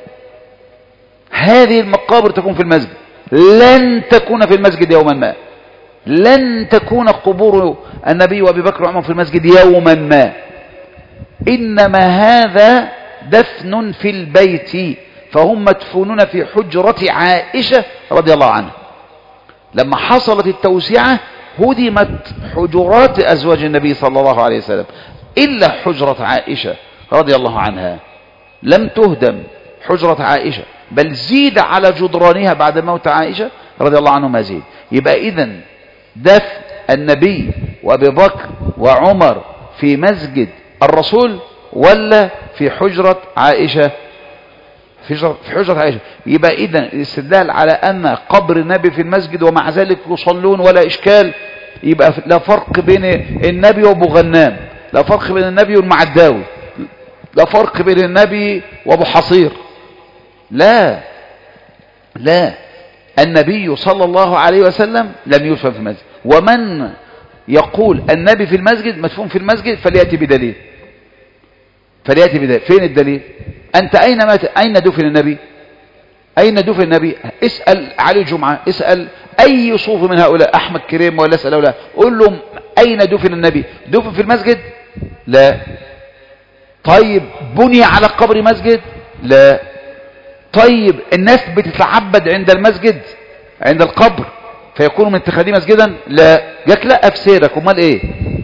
هذه المقابر تكون في المسجد، لن تكون في المسجد يوما ما، لن تكون قبور النبي وأبي بكر وعمر في المسجد يوما ما. إنما هذا دفن في البيت، فهم مدفونون في حجرة عائشة رضي الله عنها. لما حصلت التوسعة هدمت حجرات أزواج النبي صلى الله عليه وسلم، إلا حجرة عائشة رضي الله عنها لم تهدم حجرة عائشة، بل زيد على جدرانها بعد موت عائشة رضي الله عنه ما زيد. يبقى إذن دفن النبي وأبي بكر وعمر في مسجد الرسول ولا في حجرة عائشة؟ في حجرة عائشة. يبقى إذن الاستدلال على أن قبر النبي في المسجد ومع ذلك يصلون ولا إشكال، يبقى لا فرق بين النبي وابو غنام، لا فرق بين النبي والمعداوي، لا فرق بين النبي وابو حصير. لا لا، النبي صلى الله عليه وسلم لم يدفن في المسجد. ومن يقول النبي في المسجد مدفون في المسجد فليأتي بدليل، فليأتي بدليل. فين الدليل؟ أنت أين مات؟ أين دفن النبي؟ أين دفن النبي؟ اسأل علي الجمعة، اسأل أي صوفي من هؤلاء، أحمد كريم ولا اسأل هؤلاء، قول لهم أين دفن النبي؟ دفن في المسجد؟ لا. طيب بني على قبر مسجد؟ لا. طيب الناس بتتعبد عند المسجد عند القبر فيكونوا من اتخاذه مسجدا؟ لا. جاك لا في سيرك، امال ايه؟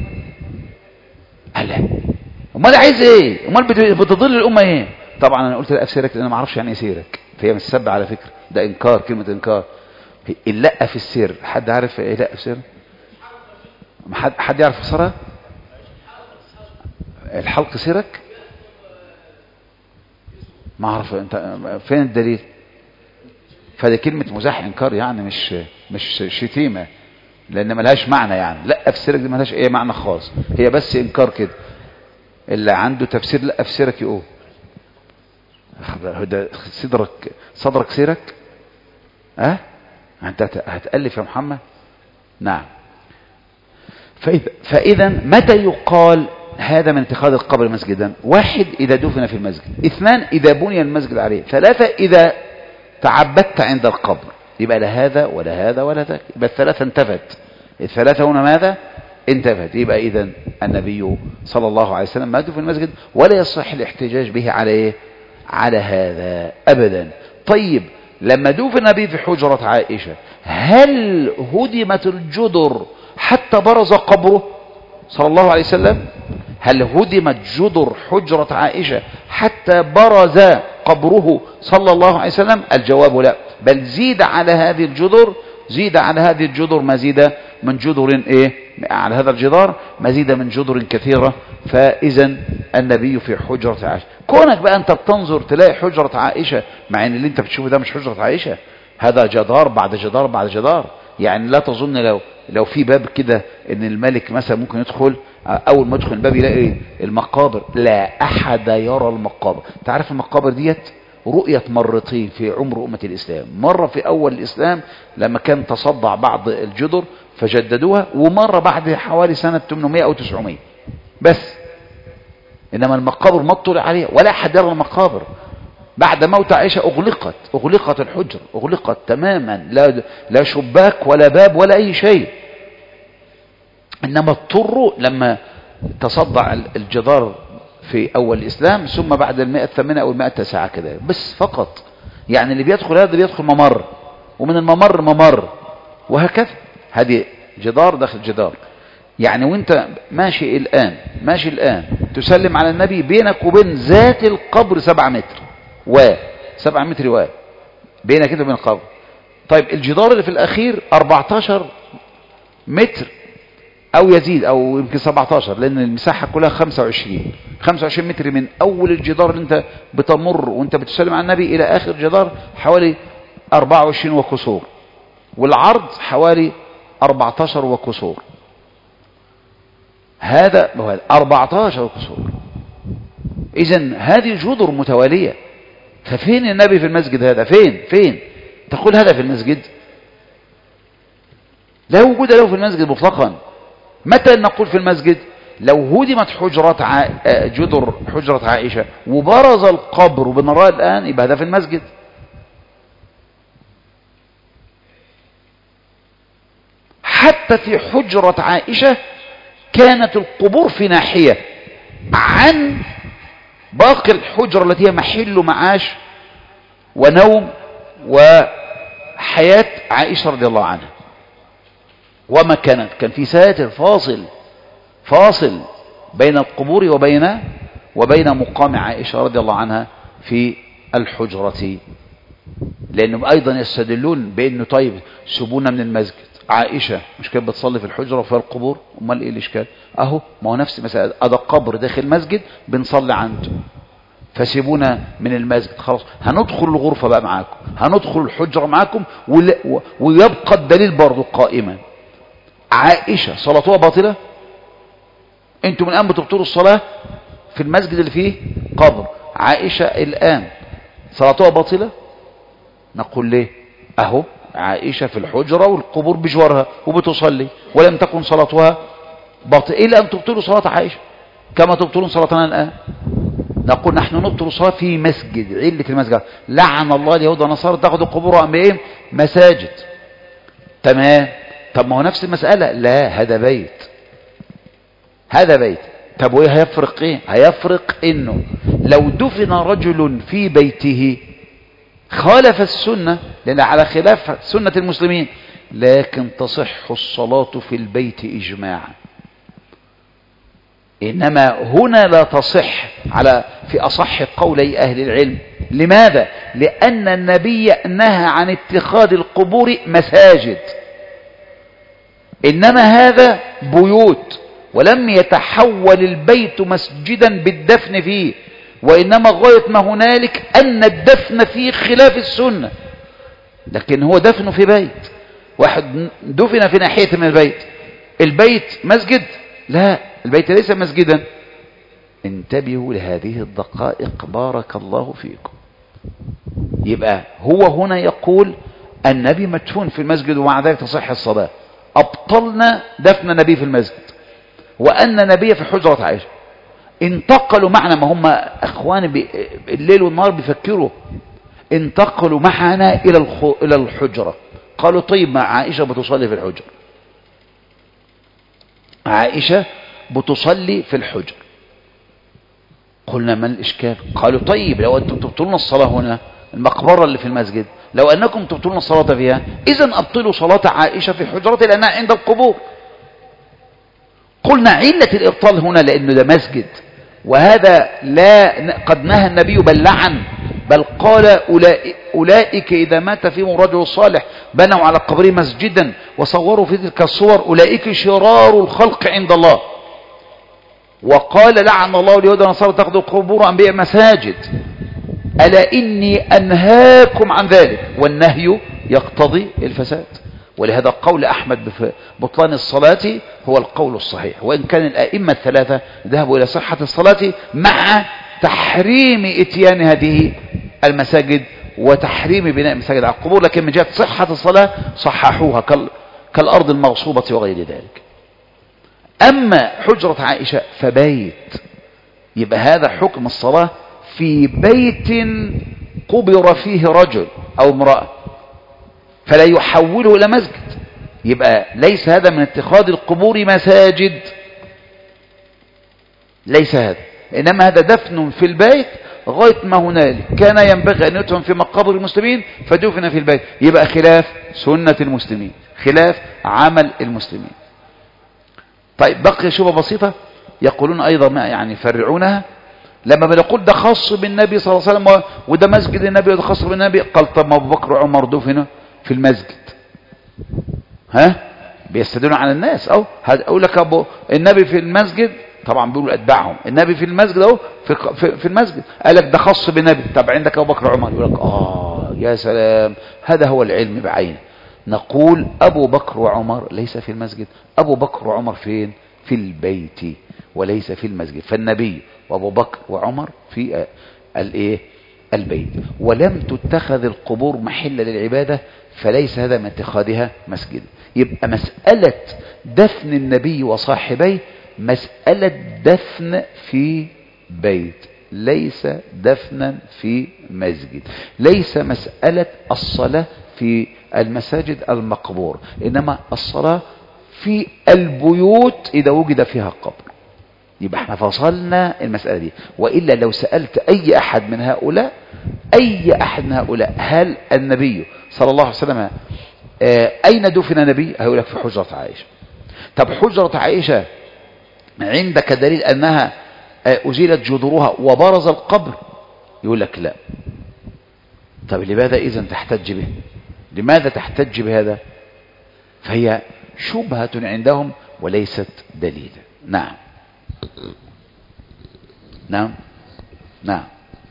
لا، امال عايز ايه؟ امال بتضل الامه ايه؟ طبعا انا قلت لا في سيرك لان انا ما اعرفش يعني ايه سيرك، فهي مش سب على فكره، ده انكار، كلمه انكار. اللقه في السير، حد عارف ايه لقه في السير؟ حد حد يعرف يفسرها؟ الحلق سيرك؟ ما اعرف. انت فين الدليل؟ فدي كلمه مزاح انكار يعني، مش مش شتيمه، لان ملهاش معنى يعني. لا في سيرك دي ملهاش اي معنى خالص، هي بس انكار كده. اللي عنده تفسير لا في سيرك يقول ده صدرك صدرك سيرك. ها أه؟ انت هتألف يا محمد؟ نعم. فإذا, فإذا متى يقال هذا من اتخاذ القبر مسجدا؟ واحد إذا دفن في المسجد، اثنان إذا بني المسجد عليه، ثلاثة إذا تعبدت عند القبر. يبقى لا هذا ولا هذا ولا ذاك، يبقى الثلاثة انتفت. الثلاثة هنا ماذا؟ انتفت. يبقى إذا النبي صلى الله عليه وسلم مات في المسجد ولا يصح الاحتجاج به على إيه؟ على هذا أبدا. طيب لما دفن النبي في حجرة عائشة، هل هدمت الجدر حتى برز قبره صلى الله عليه وسلم؟ هل هدمت جدر حجرة عائشة حتى برز قبره صلى الله عليه وسلم؟ الجواب لا، بل زيد على هذه الجدر، زيد على هذه الجدر مزيد من جدر ايه؟ على هذا الجدار مزيد من جدر كثيرة. فإذا النبي في حجرة عائشة. كونك بقى انت بتنظر تلاقي حجرة عائشة، مع ان اللي انت بتشوفه ده مش حجرة عائشة، هذا جدار بعد جدار بعد جدار. يعني لا تظن لو لو في باب كده ان الملك مثلا ممكن يدخل اول ما يدخل الباب يلاقي المقابر. لا احد يرى المقابر. تعرف المقابر ديت رؤية مرتين في عمر أمة الإسلام، مرة في أول الإسلام لما كان تصدع بعض الجدر فجددوها، ومرة بعد حوالي سنة ثمانمائة أو تسعمائة بس. إنما المقابر ما اطلع عليها ولا أحد يرى المقابر. بعد موت عائشة أغلقت أغلقت الحجر، أغلقت تماما، لا لا شباك ولا باب ولا أي شيء. إنما اضطروا لما تصدع الجدار في أول الإسلام، ثم بعد المئة الثامنة أو المئة التاسعة كده بس فقط. يعني اللي بيدخل هذا بيدخل ممر، ومن الممر ممر، وهكذا. هذه جدار داخل جدار. يعني وانت ماشي الآن ماشي الآن تسلم على النبي، بينك وبين ذات القبر سبعة متر وسبعة متر و بينك كده وبين القبر. طيب الجدار اللي في الأخير أربعة عشر متر او يزيد او يمكن سبعة عشر، لان المساحة كلها خمسة وعشرين خمسة وعشرين متر من اول الجدار اللي انت بتمر وانت بتسلم على النبي الى اخر جدار حوالي أربعة وعشرين وكسور، والعرض حوالي أربعة عشر وكسور. هذا أربعة عشر وكسور. اذا هذه جدر متوالية. ففين النبي في المسجد هذا؟ فين فين تقول هذا في المسجد؟ لا وجود له في المسجد مطلقا. متى نقول في المسجد؟ لو هدمت حجرة ع... جدر حجرة عائشة وبرز القبر وبنراه الآن، يبقى هذا في المسجد. حتى في حجرة عائشة كانت القبور في ناحية عن باقي الحجرة التي هي محل معاش ونوم وحياة عائشة رضي الله عنها. وما كانت كان في ساتر فاصل فاصل بين القبور وبين وبين مقام عائشة رضي الله عنها في الحجرة. لأنهم أيضا يستدلون بأنه طيب سبونا من المسجد، عائشة مش كانت بتصلي في الحجرة وفي القبور؟ امال ايه الاشكال؟ اهو ما هو نفس مسألة، هذا قبر داخل مسجد بنصلي عنده. فسيبونا من المسجد، خلاص هندخل الغرفة بقى معاكم، هندخل الحجرة معاكم، ويبقى الدليل برضو قائما. عائشة صلاتها باطلة؟ انتم الآن بتبطلوا الصلاة في المسجد اللي فيه قبر. عائشة الآن صلاتها باطلة؟ نقول ليه؟ اهو عائشة في الحجرة والقبور بجوارها وبتصلي ولم تكن صلاتها باطلة، إلا أن تبطلوا صلاة عائشة كما تبطلون صلاتنا الآن. نقول نحن نبطل الصلاة في مسجد، علة المسجد لعن الله اليهود والنصارى تاخذوا قبور أنبيائهم مساجد. تمام، طب ما هو نفس المسألة. لا، هذا بيت، هذا بيت. طب وايه هيفرق؟ ايه هيفرق؟ انه لو دفن رجل في بيته خالف السنة، لأن على خلاف سنة المسلمين، لكن تصح الصلاة في البيت إجماعا. إنما هنا لا تصح على في أصح قولي أهل العلم. لماذا؟ لأن النبي نهى عن اتخاذ القبور مساجد، إنما هذا بيوت، ولم يتحول البيت مسجدا بالدفن فيه، وإنما غاية ما هنالك أن الدفن فيه خلاف السنة. لكن هو دفن في بيت، واحد دفن في ناحية من البيت، البيت مسجد؟ لا، البيت ليس مسجدا. انتبهوا لهذه الدقائق بارك الله فيكم. يبقى هو هنا يقول النبي مدفون في المسجد ومع ذلك تصح الصلاة. أبطلنا دفن النبي في المسجد وأن النبي في حجرة عائشة. انتقلوا معنا، ما هم اخواني الليل والنهار بيفكروا، انتقلوا معنا الى الى الحجره. قالوا طيب ما عائشه بتصلي في الحجره، عائشه بتصلي في الحجره. قلنا ما الاشكال؟ قالوا طيب لو انتم تبطلون الصلاه هنا، المقبره اللي في المسجد، لو انكم تبطلون الصلاه فيها، اذا ابطلوا صلاه عائشه في حجرتها لانها عند القبور. قلنا علة الإبطال هنا لأنه ده مسجد، وهذا لا قد نهى النبي بل لعن، بل قال أولئك إذا مات فيهم رجل صالح بنوا على قبره مسجدا وصوروا في تلك الصور أولئك شرار الخلق عند الله. وقال لعن الله اليهود والنصارى تاخذوا قبور أنبياء مساجد، ألا إني أنهاكم عن ذلك، والنهي يقتضي الفساد. ولهذا قول أحمد ببطلان الصلاة هو القول الصحيح، وإن كان الأئمة الثلاثة ذهبوا إلى صحة الصلاة مع تحريم إتيان هذه المساجد وتحريم بناء مساجد على القبور، لكن من جهة صحة الصلاة صححوها كالأرض المغصوبة وغير ذلك. أما حجرة عائشة فبيت، يبقى هذا حكم الصلاة في بيت قبر فيه رجل أو امرأة، فلا يحوله إلى مسجد. يبقى ليس هذا من اتخاذ القبور مساجد، ليس هذا، إنما هذا دفن في البيت غاية ما هنالك. كان ينبغي أن يدفن في مقابر المسلمين فدفن في البيت، يبقى خلاف سنة المسلمين، خلاف عمل المسلمين. طيب بقي شبهة بسيطة يقولون أيضا ما يعني يفرعونها، لما بنقول ده خاص بالنبي صلى الله عليه وسلم وده مسجد النبي وده خاص بالنبي، قال طب ما أبو بكر وعمر دفنوا في المسجد، ها بيستدلون على الناس. أو أقول لك أبو النبي في المسجد، طبعا بيقولوا أتباعهم النبي في المسجد أهو في, في, في المسجد، قال لك ده خاص بالنبي. طب عندك أبو بكر وعمر، يقول لك آه يا سلام، هذا هو العلم بعينه. نقول أبو بكر وعمر ليس في المسجد، أبو بكر وعمر فين؟ في البيت وليس في المسجد. فالنبي وأبو بكر وعمر في الايه البيت، ولم تتخذ القبور محلا للعبادة، فليس هذا من اتخاذها مسجد. يبقى مسألة دفن النبي وصاحبيه مسألة دفن في بيت، ليس دفنا في مسجد، ليس مسألة الصلاة في المساجد المقبور، إنما الصلاة في البيوت إذا وجد فيها قبر. يبقى احنا فصلنا المسألة دي. وإلا لو سألت أي أحد من هؤلاء أي أحد من هؤلاء هل النبي صلى الله عليه وسلم أين دفن النبي؟ هيقول لك في حجرة عائشة. طب حجرة عائشة عندك دليل أنها أزيلت جذورها وبرز القبر؟ يقول لك لا. طب لماذا إذن تحتج به؟ لماذا تحتج بهذا؟ فهي شبهة عندهم وليست دليلا. نعم نعم نعم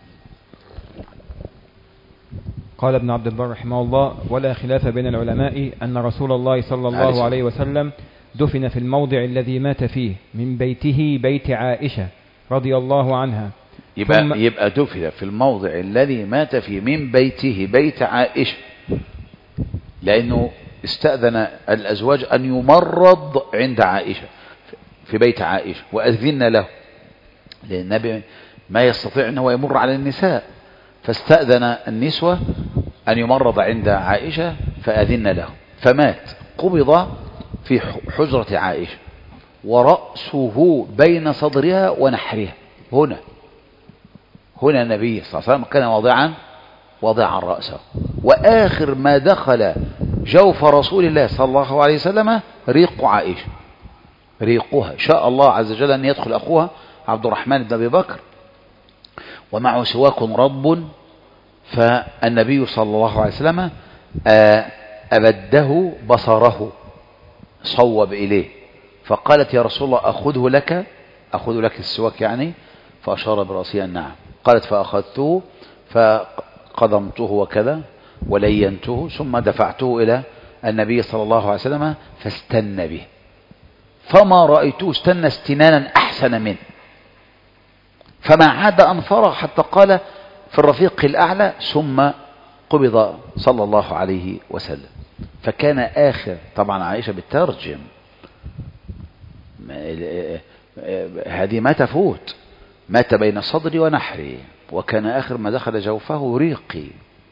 قال ابن عبد البر رحمه الله: ولا خلاف بين العلماء أن رسول الله صلى الله عليه وسلم دفن في الموضع الذي مات فيه من بيته بيت عائشة رضي الله عنها. يبقى, يبقى دفن في الموضع الذي مات فيه من بيته بيت عائشة، لأنه استأذن الأزواج أن يمرض عند عائشة في بيت عائشة وأذن له، لأن النبي ما يستطيع أنه يمر على النساء، فاستأذن النسوة أن يمرض عند عائشة فأذن له، فمات قبض في حجرة عائشة ورأسه بين صدرها ونحرها. هنا هنا النبي صلى الله عليه وسلم كان واضعا واضعا رأسه، وآخر ما دخل جوف رسول الله صلى الله عليه وسلم ريق عائشة، ريقها. شاء الله عز وجل أن يدخل أخوها عبد الرحمن بن أبي بكر ومعه سواك رب، فالنبي صلى الله عليه وسلم أبده بصره، صوب إليه، فقالت: يا رسول الله أخذه لك، أخذ لك السواك يعني، فأشار برأسه نعم. قالت: فأخذته فقضمته وكذا ولينته ثم دفعته إلى النبي صلى الله عليه وسلم فاستن به، فما رأيته استنى استنانا أحسن منه، فما عاد أن فرغ حتى قال في الرفيق الأعلى ثم قبض صلى الله عليه وسلم. فكان آخر، طبعا عائشة بالترجم هذه ما تفوت، مات بين صدري ونحري، وكان آخر ما دخل جوفه ريقي.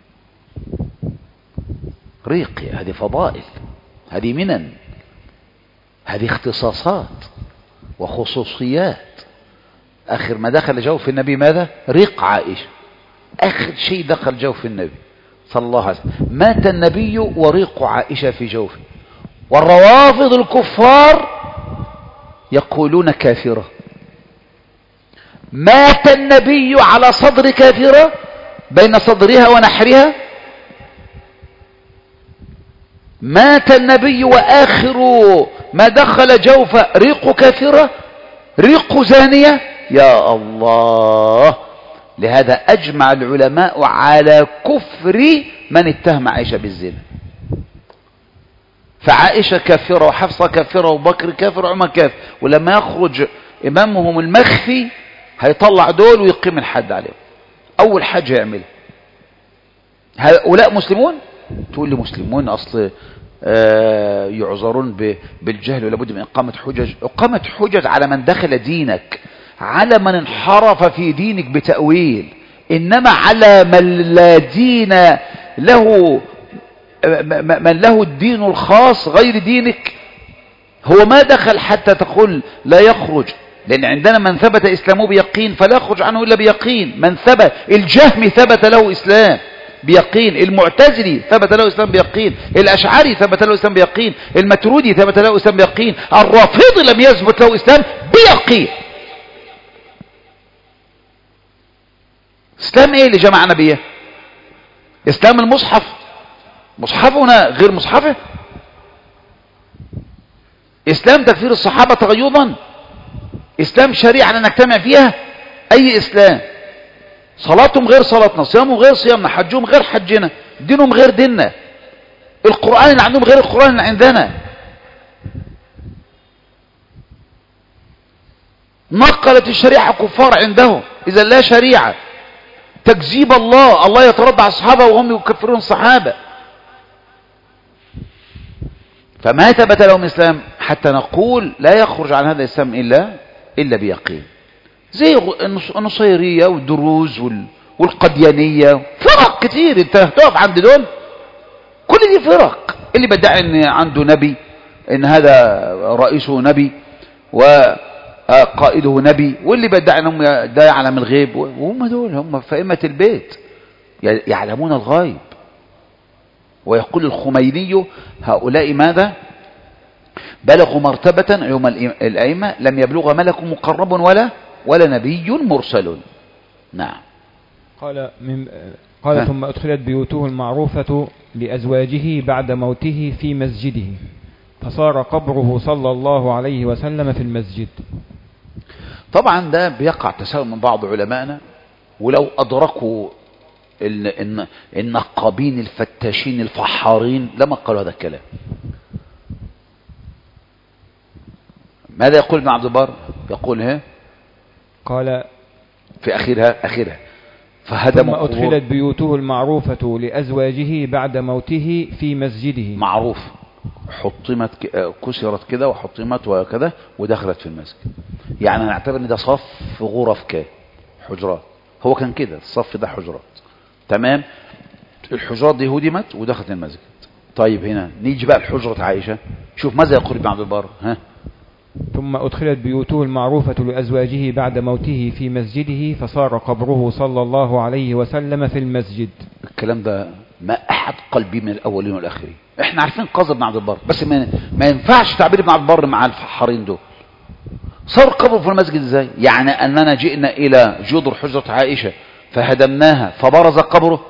ريقي هذه فضائل، هذه منن، هذه اختصاصات وخصوصيات. آخر ما دخل جوف النبي ماذا؟ ريق عائشة، آخر شيء دخل جوف النبي صلى الله عليه وسلم. مات النبي وريق عائشة في جوفه، والروافض الكفار يقولون كافرة. مات النبي على صدر كافرة بين صدرها ونحرها، مات النبي وآخر ما دخل جوف ريق كافرة، ريق زانية. يا الله، لهذا أجمع العلماء على كفر من اتهم عائشة بالزنا. فعائشة كافرة وحفصة كافرة وبكر كافر وعمر كافر، ولما يخرج إمامهم المخفي هيطلع دول ويقيم الحد عليهم. أول حاجة يعمل هؤلاء مسلمون، تقول لي مسلمون أصل آه يعذرون بالجهل ولابد من إقامة حجج. إقامة حجج على من دخل دينك، على من انحرف في دينك بتأويل، إنما على من لا دين له، من له الدين الخاص غير دينك. هو ما دخل حتى تقول لا يخرج، لأن عندنا من ثبت إسلامه بيقين فلا يخرج عنه إلا بيقين. من ثبت، الجهمي ثبت له إسلام بيقين، المعتزلي ثبت له إسلام بيقين، الأشعري ثبت له إسلام بيقين، الماتريدي ثبت له إسلام بيقين، الرافضي لم يثبت له إسلام بيقين. إسلام إيه اللي جمعنا بيه؟ إسلام المصحف، مصحفنا غير مصحفه. إسلام تكفير الصحابة تغيظا، إسلام شريعة نجتمع فيها. أي إسلام؟ صلاتهم غير صلاتنا، صيامهم غير صيامنا، حجهم غير حجنا، دينهم غير ديننا، القرآن اللي عندهم غير القرآن اللي عندنا. نقلت الشريعة كفار عندهم، إذا لا شريعة. تكذيب الله، الله يترضى على الصحابة وهم يكفرون الصحابة. فما ثبت لهم إسلام حتى نقول لا يخرج عن هذا الإسلام إلا إلا بيقين. زي النصيرية والدروز والقديانية، فرق كتير. انت هتقف عند دول، كل دي فرق. اللي بدعي ان عنده نبي، ان هذا رئيسه نبي وقائده نبي، واللي بدعي انهم ده يعلم الغيب، وهم دول هم فائمة البيت يعلمون الغيب. ويقول الخميني هؤلاء ماذا؟ بلغوا مرتبة يوم الأئمة لم يبلغ ملك مقرب ولا ولا نبي مرسل. نعم. قال من قال ثم أدخلت بيوته المعروفة لأزواجه بعد موته في مسجده، فصار قبره صلى الله عليه وسلم في المسجد. طبعا ده بيقع تساؤل من بعض علمائنا، ولو أدركوا النقابين الفتاشين الفحارين لما قالوا هذا الكلام. ماذا يقول ابن عبد البر؟ يقول ها قال في أخيرها أخيرها ثم أدخلت بيوته المعروفة لأزواجه بعد موته في مسجده. معروف، حطمت كسرت كده وحطمت وكذا ودخلت في المسجد. يعني نعتبر ان ده صف غرف كده حجرات، هو كان كده الصف ده حجرات تمام. الحجرات دي هدمت ودخلت المسجد. طيب هنا نيجي بقى لحجرة عائشة، شوف ماذا يقول ابن عبد البر. ها ثم أدخلت بيوته المعروفة لأزواجه بعد موته في مسجده فصار قبره صلى الله عليه وسلم في المسجد. الكلام ده ما أحد قلبي من الأولين والآخرين. احنا عارفين قصد ابن عبد البر، بس ما, ما ينفعش تعبير ابن عبد البر مع الفحارين دول. صار قبره في المسجد ازاي؟ يعني أننا جئنا إلى جدر حجرة عائشة فهدمناها فبرز قبره.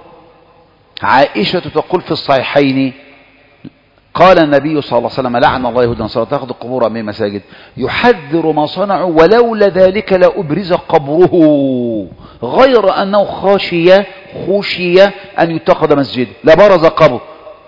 عائشة تقول في الصحيحين قال النبي صلى الله عليه وسلم لعن الله يهود النصارى تاخذ قبور من مساجد يحذر ما صنعوا ولولا ذلك لأبرز قبره غير أنه خاشية خشية أن يتخذ مسجد لبرز قبره.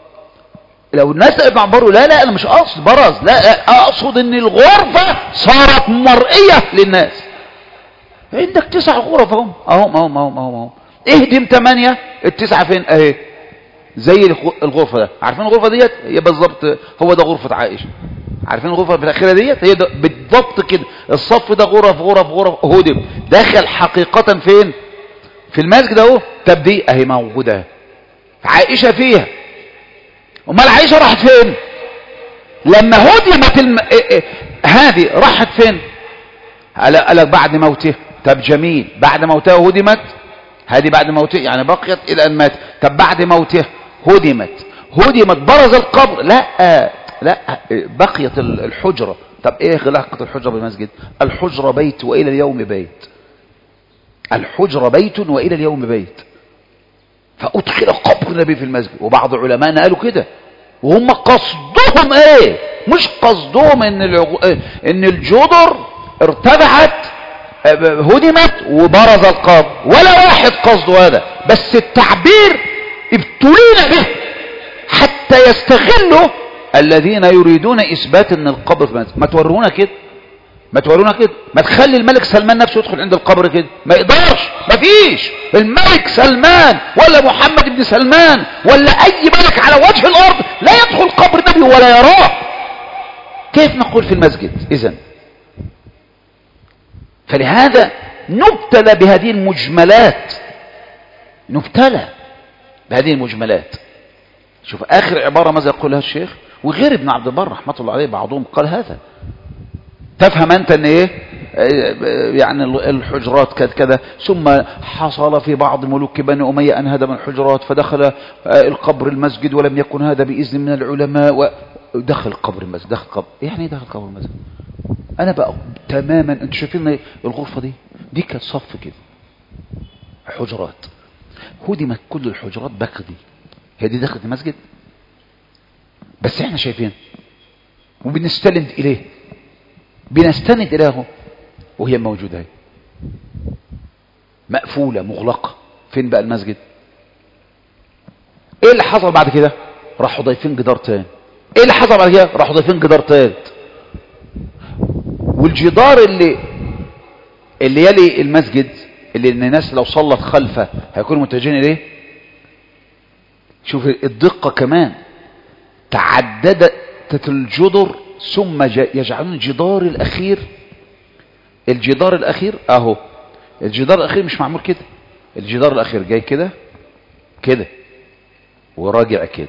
لو الناس ابن عبر لا لا أنا مش أقصد برز، لا أقصد أن الغرفة صارت مرئية للناس. عندك تسع غرف اهم اهم اهم اهم اهم اهدم ثمانية، التسعة فين؟ اهي زي الغرفة ده. عارفين الغرفة ديت هي بالضبط هو ده غرفة عائشة. عارفين الغرفة في الأخيرة ديت هي بالضبط كده. الصف ده غرف غرف غرف هدم دخل حقيقة فين؟ في المسجد اهو. طب دي اهي موجودة عائشة فيها. امال عائشة راحت فين لما هدمت الم... هذه راحت فين؟ قال لك بعد موته. طب جميل، بعد موته هدمت هذه بعد موته يعني بقيت الى ان مات. طب بعد موته هدمت هدمت برز القبر؟ لا لا بقيت الحجرة. طب ايه علاقة الحجرة بالمسجد؟ الحجرة بيت والى اليوم بيت. الحجرة بيت والى اليوم بيت. فادخل قبر النبي في المسجد. وبعض علماء قالوا كده وهم قصدهم ايه؟ مش قصدهم ان ان الجدر ارتفعت هدمت وبرز القبر، ولا واحد قصده هذا، بس التعبير ابتلينا به حتى يستغلوا الذين يريدون اثبات ان القبر في المسجد. ما تورونا كده، ما تورونا كده، ما تخلي الملك سلمان نفسه يدخل عند القبر كده، ما يقدرش، ما فيش. الملك سلمان ولا محمد بن سلمان ولا اي ملك على وجه الارض لا يدخل قبر النبي ولا يراه. كيف نقول في المسجد اذن؟ فلهذا نبتلى بهذه المجملات، نبتلى بهذه المجملات. شوف آخر عبارة ماذا يقولها الشيخ وغير ابن عبد البر رحمة الله عليه، بعضهم قال هذا. تفهم أنت أن إيه يعني الحجرات كذا كذا، ثم حصل في بعض ملوك بني أمية أن هدم الحجرات فدخل القبر المسجد ولم يكن هذا بإذن من العلماء ودخل قبر المسجد. دخل قبر يعني دخل قبر المسجد. أنا بقى تماما أنتوا شايفين الغرفة دي دي كانت صف كده حجرات هدمت كل الحجرات بقى دي هي دي دخلت المسجد، بس احنا شايفين وبنستند إليه بنستند إليه وهي موجودة هي مقفولة مغلقة. فين بقى المسجد؟ ايه اللي حصل بعد كده؟ راحوا ضايفين جدار تاني. ايه اللي حصل بعد كده؟ راحوا ضايفين جدار تالت. والجدار اللي اللي يلي المسجد اللي الناس لو صلت خلفه هيكونوا متجهين اليه. شوف الدقة كمان، تعددت الجدر ثم يجعلون الجدار الاخير الجدار الاخير اهو. الجدار الاخير مش معمول كده، الجدار الاخير جاي كده كده وراجع كده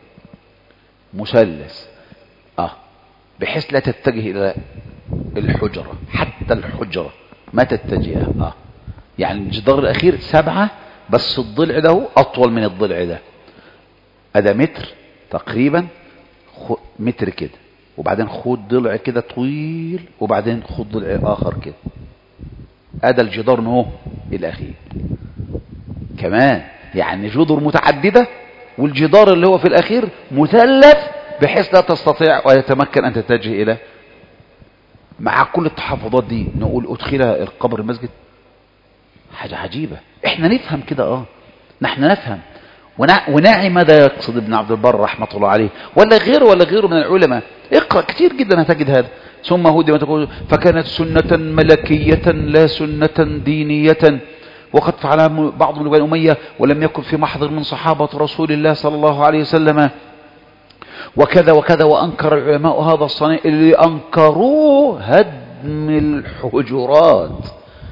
مثلث اه بحيث لا تتجه الى الحجرة، حتى الحجرة ما تتجه اه يعني الجدار الاخير سبعة بس الضلع ده اطول من الضلع ده. هذا متر تقريبا، متر كده وبعدين خد ضلع كده طويل وبعدين خد ضلع اخر كده. هذا الجدار نهو الاخير كمان يعني جدر متعددة، والجدار اللي هو في الاخير مثلث بحيث لا تستطيع ويتمكن ان تتجه الى. مع كل التحفظات دي نقول ادخل القبر المسجد؟ حاجة عجيبة. احنا نفهم كده اه نحن نفهم ونعي ماذا يقصد ابن عبد البر رحمة الله عليه، ولا غيره ولا غيره من العلماء. اقرأ كثير جدا هتجد هذا. ثم هدي ما تقول فكانت سنة ملكية لا سنة دينية، وقد فعلها بعض من بني أمية ولم يكن في محضر من صحابة رسول الله صلى الله عليه وسلم، وكذا وكذا. وأنكر العلماء هذا الصنيع اللي أنكروه هدم الحجرات،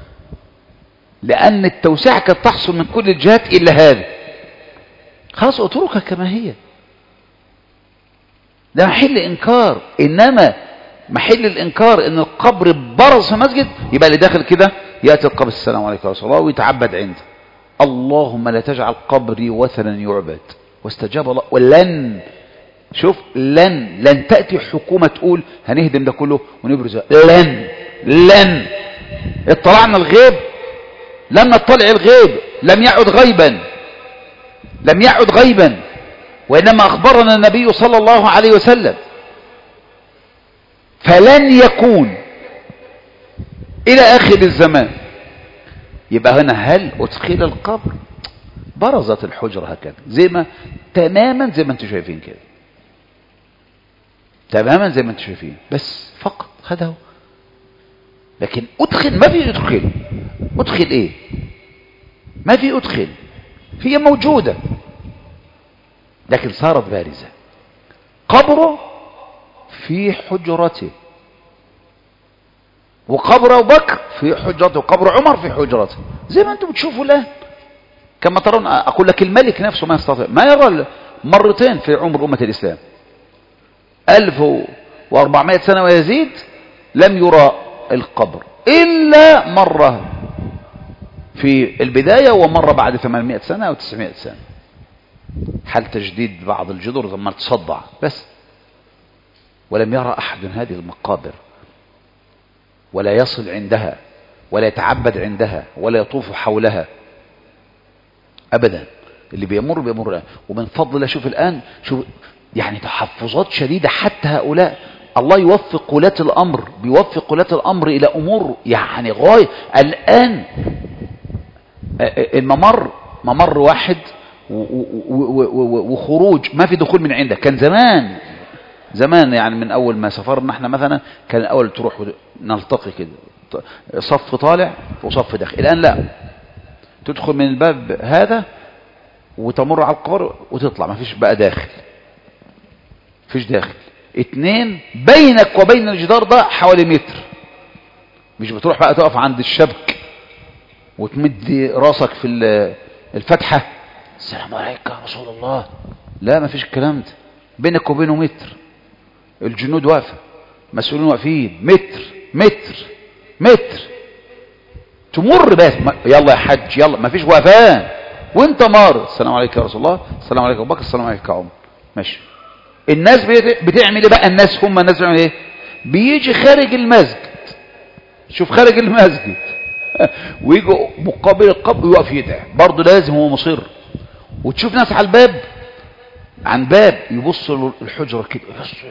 لأن التوسعة كانت تحصل من كل الجهات إلا هذا. خلاص اتركها كما هي، ده محل إنكار. إنما محل الإنكار إن القبر برز في مسجد، يبقى اللي داخل كده يأتي القبر السلام عليكم ورحمة الله ويتعبد عنده. اللهم لا تجعل قبري وثنا يعبد. واستجاب الله. ولن شوف لن لن تأتي حكومة تقول هنهدم ده كله ونبرزه. لن لن اطلعنا الغيب، لم نطلع الغيب، لم يعد غيبا، لم يعد غيبا، وإنما أخبرنا النبي صلى الله عليه وسلم. فلن يكون إلى آخر الزمان. يبقى هنا هل أدخل القبر؟ برزت الحجرة هكذا زي ما تماما زي ما انتم شايفين كده، تماما زي ما انتم شايفين، بس فقط هذا هو. لكن أدخل ما في أدخل. أدخل إيه؟ ما في أدخل، هي موجودة لكن صارت بارزة. قبره في حجرته، وقبر أبو بكر في حجرته، وقبر عمر في حجرته، زي ما انتم بتشوفوا الآن. كما ترون أقول لك الملك نفسه ما يستطيع، ما يرى مرتين في عمر أمة الإسلام، ألف وأربعمائة سنة ويزيد لم يرى القبر إلا مرة في البداية ومرة بعد ثمانمائة سنة أو تسعمائة سنة، حال تجديد بعض الجذور لما تصدع بس. ولم يرى أحد هذه المقابر، ولا يصل عندها، ولا يتعبد عندها، ولا يطوف حولها أبدا. اللي بيمر بيمر الآن. ومن فضل الله شوف الآن، شوف يعني تحفظات شديدة حتى هؤلاء. الله يوفق ولاة الأمر، بيوفق ولاة الأمر إلى أمور يعني غاية. الآن الممر ممر واحد وخروج، ما في دخول من عنده. كان زمان زمان يعني من أول ما سافرنا احنا مثلا كان الأول تروح نلتقي كده صف طالع وصف داخل. الآن لا، تدخل من الباب هذا وتمر على القبر وتطلع، ما فيش بقى داخل، فيش داخل. اتنين بينك وبين الجدار ده حوالي متر، مش بتروح بقى تقف عند الشبك وتمد راسك في الفتحة السلام عليكم يا رسول الله. لا، ما فيش الكلام ده. بينك وبينه متر، الجنود واقفة، مسؤولين واقفين، متر متر متر. تمر بس يلا يا حج يلا، ما فيش وقفان وانت مار. السلام عليكم يا رسول الله، السلام عليكم ابو بكر، السلام عليكم يا عمر. ماشي. الناس بتعمل ايه بقى؟ الناس هم الناس بيعملوا ايه؟ بيجي خارج المسجد، شوف خارج المسجد ويجوا مقابل القبر ويقف يدعي برضه، لازم هو مصر. وتشوف ناس على الباب عن باب يبص الحجرة كده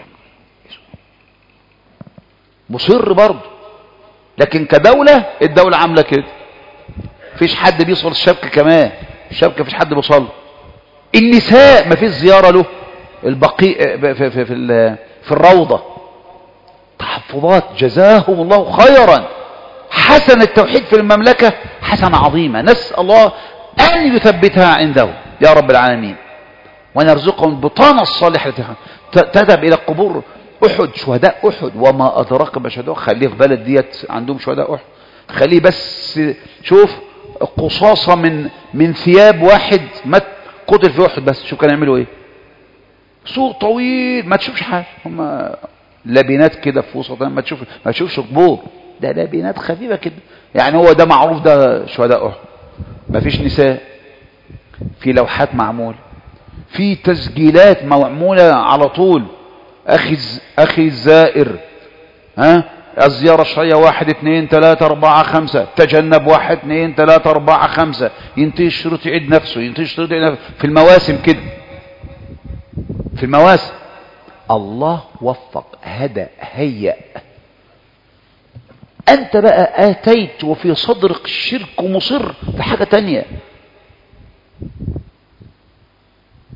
مصر برضه. لكن كدولة الدولة عاملة كده، فيش حد بيصل الشبكة، كمان الشبكة فيش حد بيصل. النساء ما فيش زيارة له، البقيء في, في, في, في, في الروضة. تحفظات جزاهم الله خيرا. حسن التوحيد في المملكة حسنة عظيمة، نسأل الله أن يثبتها عنده يا رب العالمين، ونرزقهم البطانة الصالحة التي تذهب إلى قبور أحد، شهداء أحد. وما أدراك بشهداء، خليه في بلد ديت عندهم شهداء أحد، خليه بس شوف قصاصة من من ثياب واحد مات قتل في أحد، بس شوف كانوا يعملوا إيه. سوق طويل ما تشوفش حاجة، هم لبنات كده في وسط، ما تشوف ما تشوفش قبور، ده لبنات خفيفة كده. يعني هو ده معروف، ده شهداء أحد. ما فيش نساء، في لوحات معمولة، في تسجيلات معمولة على طول. أخي أخي الزائر، ها الزيارة الشرعية واحد اثنين ثلاثة أربعة خمسة، تجنب واحد اثنين ثلاثة أربعة خمسة، ينتهي الشروط يعيد نفسه، ينتهي الشروط يعيد نفسه في المواسم كده، في المواسم. الله وفق، هدى، هيأ. أنت بقى آتيت وفي صدرك الشرك ومصر في حاجة تانية.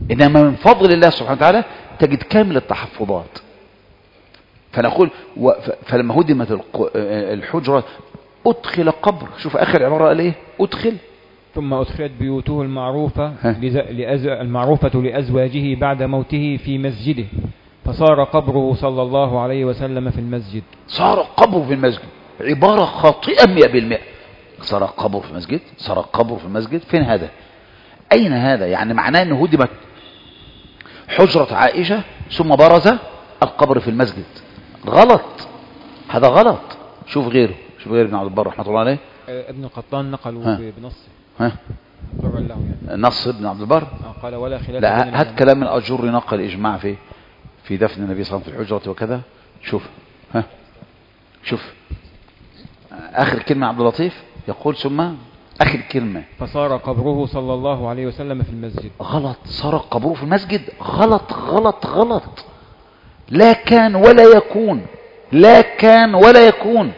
إنما من فضل الله سبحانه وتعالى تجد كامل التحفظات. فنقول فلما هدمت الحجرة أدخل قبر. شوف آخر عبارة قال إيه؟ أدخل ثم أدخلت بيوته المعروفة لأز... المعروفة لأزواجه بعد موته في مسجده، فصار قبره صلى الله عليه وسلم في المسجد. صار قبره في المسجد، عبارة خاطئة مئة بالمئة. صار قبره في المسجد، صار قبره في المسجد. فين هذا؟ أين هذا؟ يعني معناه أنه هدمت حجرة عائشة ثم برز القبر في المسجد. غلط، هذا غلط. شوف غيره، شوف غير ابن عبد البر رحمة الله عليه، ابن القطان نقلوا بنص ها له يعني. نص ابن عبد البر قال ولا خلاف. لا، هات كلام الأجر نقل إجماع في في دفن النبي صلى الله عليه وسلم في الحجرة وكذا. شوف ها شوف آخر كلمة عبد اللطيف يقول ثم آخر كلمة فصار قبره صلى الله عليه وسلم في المسجد. غلط. صار قبره في المسجد، غلط غلط غلط. لا كان ولا يكون، لا كان ولا يكون.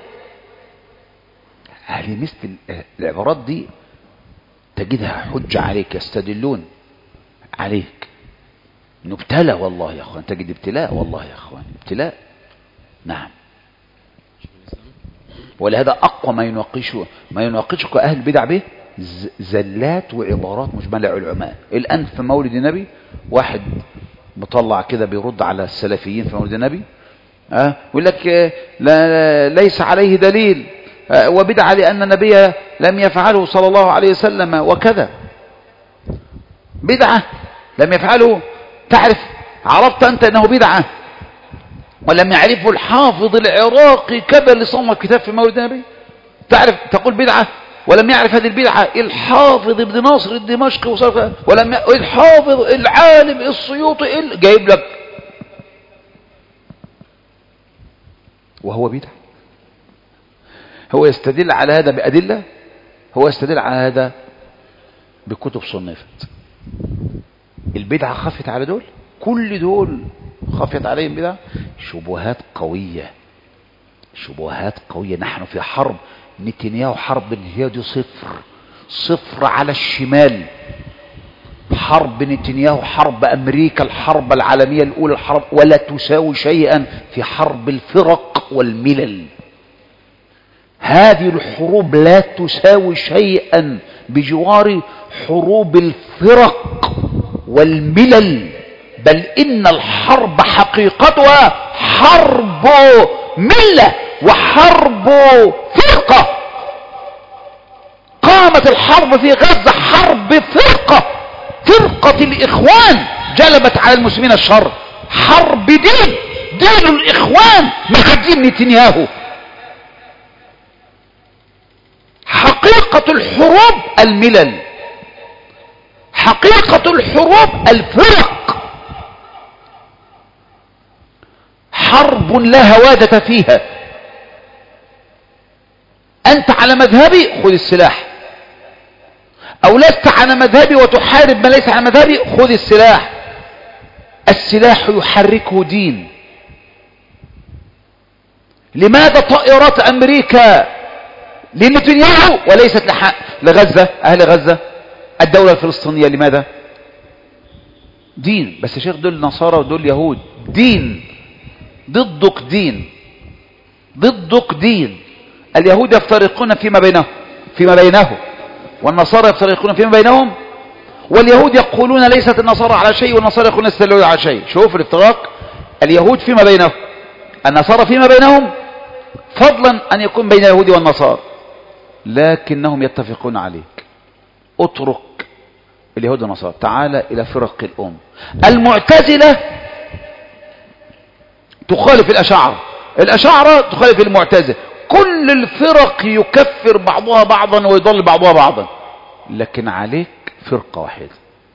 هذه مثل العبارات دي تجدها حجة عليك، يستدلون عليك. نبتلى والله يا أخوان، تجد ابتلاء والله يا أخوان، ابتلاء. نعم. ولهذا أقوى ما يناقشه ما يناقشك أهل البدع به زلات وعبارات مجملة علماء. الآن في مولد النبي واحد مطلع كده بيرد على السلفيين في مولد النبي، أه؟ يقول لك لا ليس عليه دليل، أه؟ وبدعة لأن النبي لم يفعله صلى الله عليه وسلم وكذا. بدعة لم يفعله. تعرف عرفت أنت أنه بدعة ولم يعرفه الحافظ العراقي كذا اللي صنف كتاب في مولد النبي؟ تعرف تقول بدعة ولم يعرف هذه البدعة الحافظ ابن ناصر الدمشقي ولم ي... الحافظ العالم السيوطي ال... جايب لك وهو بدعة. هو يستدل على هذا بأدلة، هو يستدل على هذا بكتب صنفت. البدعة خفت على دول، كل دول خفت عليهم بدعة. شبهات قوية، شبهات قوية. نحن في حرب نتنياهو، حرب الهي صفر صفر على الشمال. حرب نتنياهو حرب أمريكا الحرب العالمية الأولى، الحرب ولا تساوي شيئا في حرب الفرق والملل. هذه الحروب لا تساوي شيئا بجوار حروب الفرق والملل، بل إن الحرب حقيقتها حرب ملة وحرب فرقة. قامت الحرب في غزة حرب فرقة، فرقة الإخوان جلبت على المسلمين الشر. حرب دين، دين الإخوان مع دين نتنياهو. حقيقة الحروب الملل، حقيقة الحروب الفرق. حرب لا هوادة فيها. أنت على مذهبي خذ السلاح، أو لست على مذهبي وتحارب ما ليس على مذهبي خذ السلاح. السلاح يحركه دين. لماذا طائرات أمريكا لنتنياهو وليست لغزة، أهل غزة الدولة الفلسطينية؟ لماذا؟ دين. بس يا شيخ دول نصارى ودول يهود. دين ضدك، دين ضدك دين. اليهود يفترقون فيما بينهم فيما بينهم والنصارى يفترقون فيما بينهم، واليهود يقولون ليست النصارى على شيء والنصارى يقولون ليست اليهود على شيء. شوف الافتراق. اليهود فيما بينهم، النصارى فيما بينهم، فضلا أن يكون بين اليهود والنصارى، لكنهم يتفقون عليك. اترك اليهود والنصارى، تعال إلى فرق الأم. المعتزلة تخالف الأشاعرة، الأشاعرة تخالف المعتزلة. كل الفرق يكفر بعضها بعضا ويضل بعضها بعضا، لكن عليك فرقة واحدة.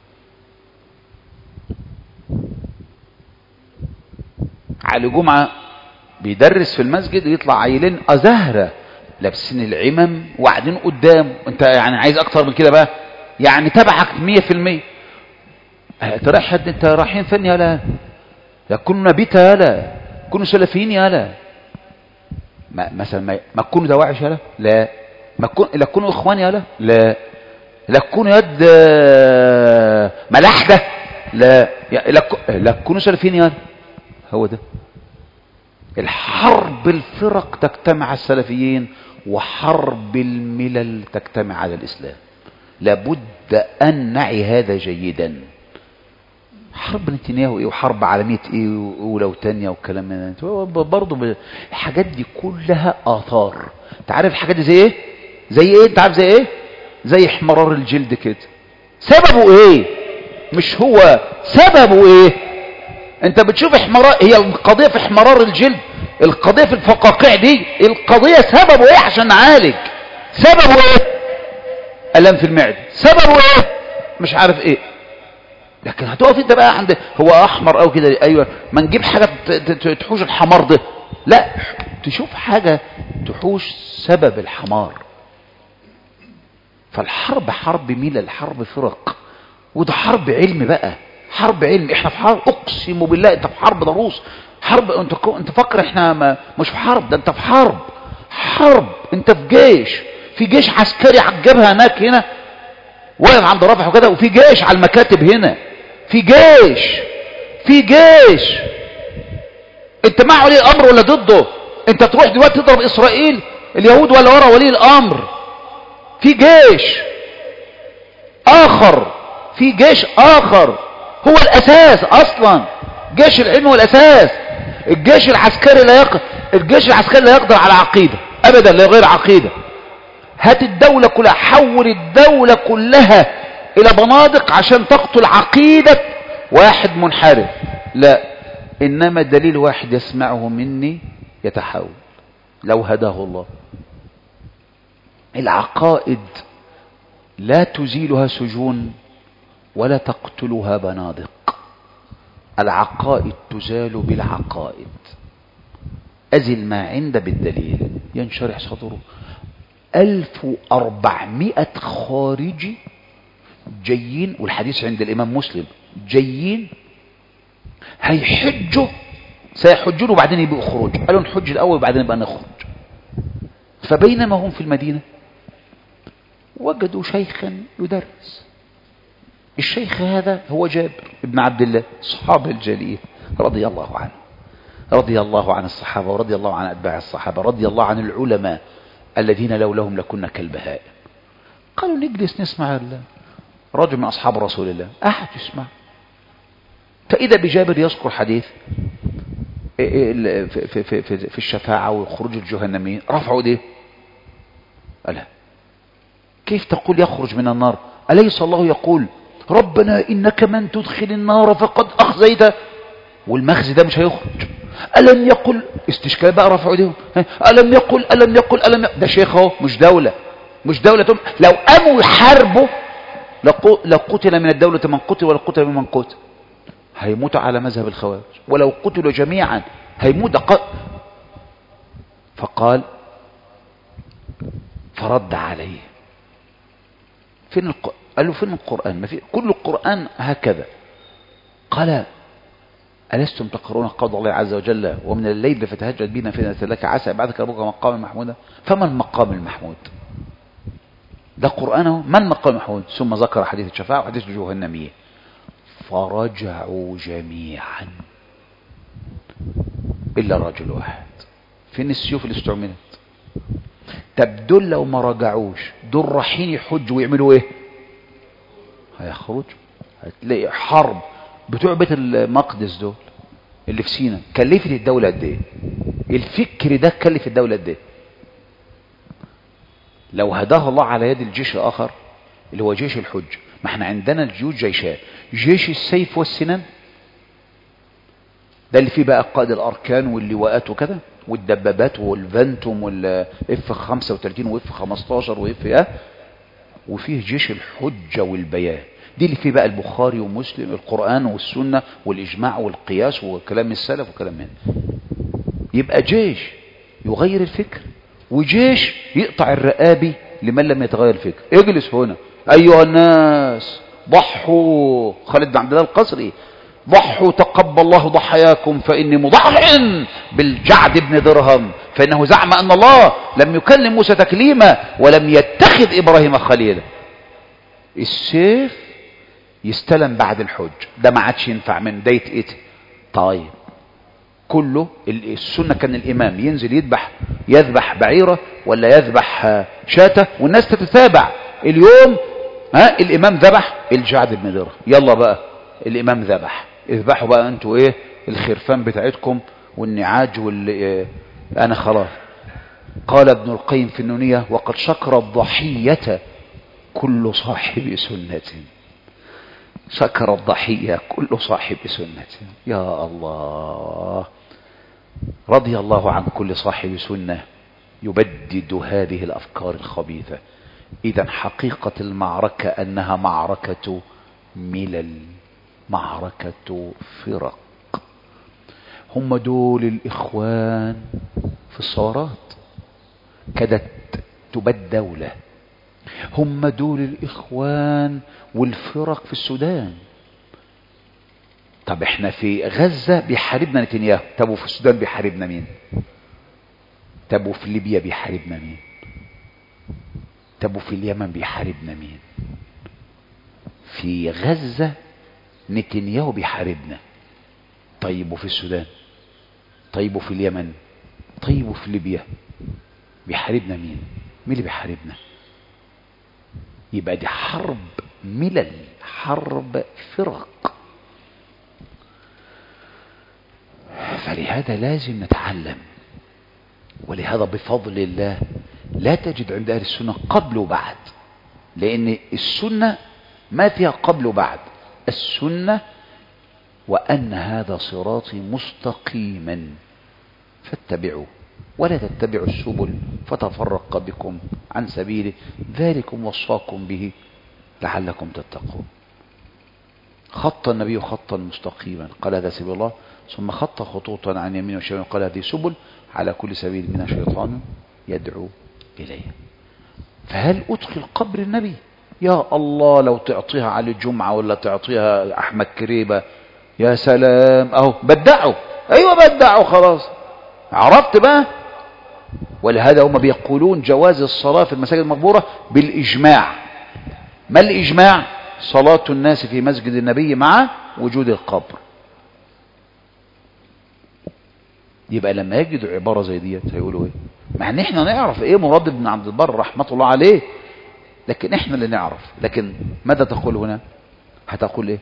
علي جمعة بيدرس في المسجد ويطلع عيلين أزهرة لابسين العمم وقاعدين قدام. انت يعني عايز اكتر من كده بقى؟ يعني تبعك مية في المية. تراح حد انت رايحين فين يا لا؟ يكونوا نبيتا يالا، يكونوا سلفيين يالا. ما مثلا ما, ما تكونوا دواعش يالا؟ لا. ما تكون لا تكونوا اخوان يالا؟ لا. لا تكونوا يد ملاحده لا يعني لا, لا تكونوا سلفيين يعني. هو ده الحرب. الفرق تجتمع على السلفيين، وحرب الملل تجتمع على الإسلام. لابد أن نعي هذا جيدا. حرب نتنياهو ايه وحرب عالمية ايه واولى وتانية والكلام من ده برضه الحاجات دي كلها آثار. انت عارف الحاجات دي زي ايه؟ زي ايه؟ انت عارف زي ايه؟ زي احمرار الجلد كده. سببه ايه؟ مش هو سببه ايه؟ انت بتشوف احمرار، هي القضية في احمرار الجلد، القضية في الفقاقيع دي، القضية سببه ايه عشان نعالج؟ سببه ايه؟ ألم في المعدة. سببه ايه؟ مش عارف ايه. لكن هتقف انت بقى عند هو احمر او كده، ايوه ما نجيب حاجة تحوش الحمار ده. لا، تشوف حاجة تحوش سبب الحمار. فالحرب حرب ملل، حرب فرق، وده حرب علم بقى، حرب علم. احنا في حرب، اقسم بالله انت في حرب ضروس. حرب انت انت فكر احنا ما مش في حرب، ده انت في حرب. حرب انت في جيش، في جيش عسكري على الجبهه هناك هنا واقف عند رفح وكده، وفي جيش على المكاتب هنا، في جيش في جيش انت مع ولي الامر ولا ضده؟ انت تروح دلوقتي تضرب اسرائيل اليهود ولا ورا ولي الامر؟ في جيش اخر، في جيش اخر هو الاساس اصلا. جيش العلم هو الاساس. الجيش العسكري لا يقدر الجيش العسكري لا يقدر على عقيده ابدا، لا غير عقيده. هات الدوله كلها، حول الدوله كلها الى بنادق عشان تقتل عقيده واحد منحرف. لا، انما دليل واحد يسمعه مني يتحول لو هداه الله. العقائد لا تزيلها سجون ولا تقتلها بنادق. العقائد تزال بالعقائد. أزل ما عند بالدليل ينشرح صدره. ألف وأربعمائة خارجي جايين، والحديث عند الإمام مسلم، جايين هيحجوا، سيحجون وبعدين يبقوا خروج. قالوا نحج الأول وبعدين يبقى نخرج. فبينما هم في المدينة وجدوا شيخا يدرس. الشيخ هذا هو جابر بن عبد الله صحابي الجليل رضي الله عنه، رضي الله عن الصحابة ورضي الله عن أتباع الصحابة، رضي الله عن العلماء الذين لولاهم لكنا كالبهائم. قالوا نجلس نسمع رجل من أصحاب رسول الله. أحد يسمع، فإذا بجابر يذكر حديث في, في, في, في, في الشفاعة وخروج الجهنميين. رفعوا ايديه، قال كيف تقول يخرج من النار؟ أليس الله يقول ربنا إنك من تدخل النار فقد أخزيته؟ والمخزي ده مش هيخرج. ألم يقل، استشكال بقى، رفعوا ايديهم، ألم يقل ألم يقل ألم يقل. ده شيخ اهو، مش دولة، مش دولة. لو قاموا يحاربوا لقتل من الدولة من قتل ولا قتل من من قتل. هيموتوا على مذهب الخوارج، ولو قتلوا جميعا هيموت. فقال فرد عليه فين الق... قال له فين القرآن؟ ما في، كل القرآن هكذا. قال ألستم تقرؤون قول الله عز وجل ومن الليل فتهجد بنا فتنة لك عسى بعدك ربك مقام محمودا؟ فما المقام المحمود؟ ده قرآنه. ما المقام المحمود؟ ثم ذكر حديث الشفاعة وحديث الجهنمية. فرجعوا جميعا إلا رجل واحد. فين السيوف اللي استعملت؟ طب دول لو ما رجعوش، دول رايحين يحجوا ويعملوا ايه؟ هيخرجوا. هتلاقي حرب. بتوع بيت المقدس دول اللي في سيناء كلفت الدولة قد ايه؟ الفكر ده كلف الدولة قد ايه؟ لو هداه الله على يد الجيش الآخر اللي هو جيش الحج. ما احنا عندنا الجيوش جيشان، جيش السيف والسنان ده اللي فيه بقى قائد الأركان واللواءات وكده، والدبابات والفانتوم والاف خمسة وثلاثين واف خمستاشر واف اه وفيه جيش الحجة والبيان. دي اللي فيه بقى البخاري ومسلم، القرآن والسنة والإجماع والقياس وكلام السلف وكلام من. يبقى جيش يغير الفكر، وجيش يقطع الرقابي لمن لم يتغير الفكر. اجلس هنا أيها الناس، ضحوا. خالد بن عبد الله القصري، ضحوا تقبل الله ضحاياكم فإني مضحٍ بالجعد بن درهم فإنه زعم أن الله لم يكلم موسى تكليما ولم يتخذ إبراهيم خليلا. السيف يستلم بعد الحج، ده ما عادش ينفع من ده يتقتل. طيب كله السنة كان الإمام ينزل يذبح يذبح بعيرة ولا يذبح شاة والناس تتتابع. اليوم ها الإمام ذبح الجعد بن درهم، يلا بقى الإمام ذبح، اذبحوا بقى انتوا ايه الخرفان بتاعتكم والنعاج وال انا خلاص. قال ابن القيم في النونية: وقد شكر الضحية كل صاحب سنة. شكر الضحية كل صاحب سنة. يا الله، رضي الله عن كل صاحب سنة يبدد هذه الأفكار الخبيثة. إذا حقيقة المعركة أنها معركة ملل، معركة فرق. هم دول الإخوان في الثورات كادت تبد دولة، هم دول الإخوان والفرق في السودان. طب احنا في غزة بيحاربنا نتنياهو، طب وفي السودان بيحاربنا مين؟ طب وفي ليبيا بيحاربنا مين؟ طب وفي اليمن بيحاربنا مين؟ في غزة نتنياهو بيحاربنا، طيب وفي السودان؟ طيب وفي اليمن؟ طيب وفي ليبيا بيحاربنا مين؟ مين اللي بيحاربنا؟ يبقى دي حرب ملل، حرب فرق. فلهذا لازم نتعلم، ولهذا بفضل الله لا تجد عند أهل السنة قبل وبعد، لأن السنة ما فيها قبل وبعد. السنة وأن هذا صراطي مستقيما فاتبعوه ولا تتبعوا السبل فتفرق بكم عن سبيله، ذلكم وصاكم به لعلكم تتقون. خط النبي خطا مستقيما قال هذا سبيل الله، ثم خط خطوطا عن يمين وشمال قال هذه سبل، على كل سبيل منها شيطان يدعو إليه. فهل أدخل قبر النبي؟ يا الله لو تعطيها علي الجمعة ولا تعطيها أحمد كريبة، يا سلام، أهو بدعوا، أيوة بدعوا خلاص، عرفت بقى. ولهذا هم بيقولون جواز الصلاة في المساجد المقبورة بالإجماع. ما الإجماع؟ صلاة الناس في مسجد النبي مع وجود القبر. يبقى لما يجدوا عبارة زي ديت هيقولوا ايه؟ مع ان احنا نعرف ايه مراد ابن عبد البر رحمة الله عليه، لكن احنا اللي نعرف. لكن ماذا تقول هنا؟ هتقول ايه؟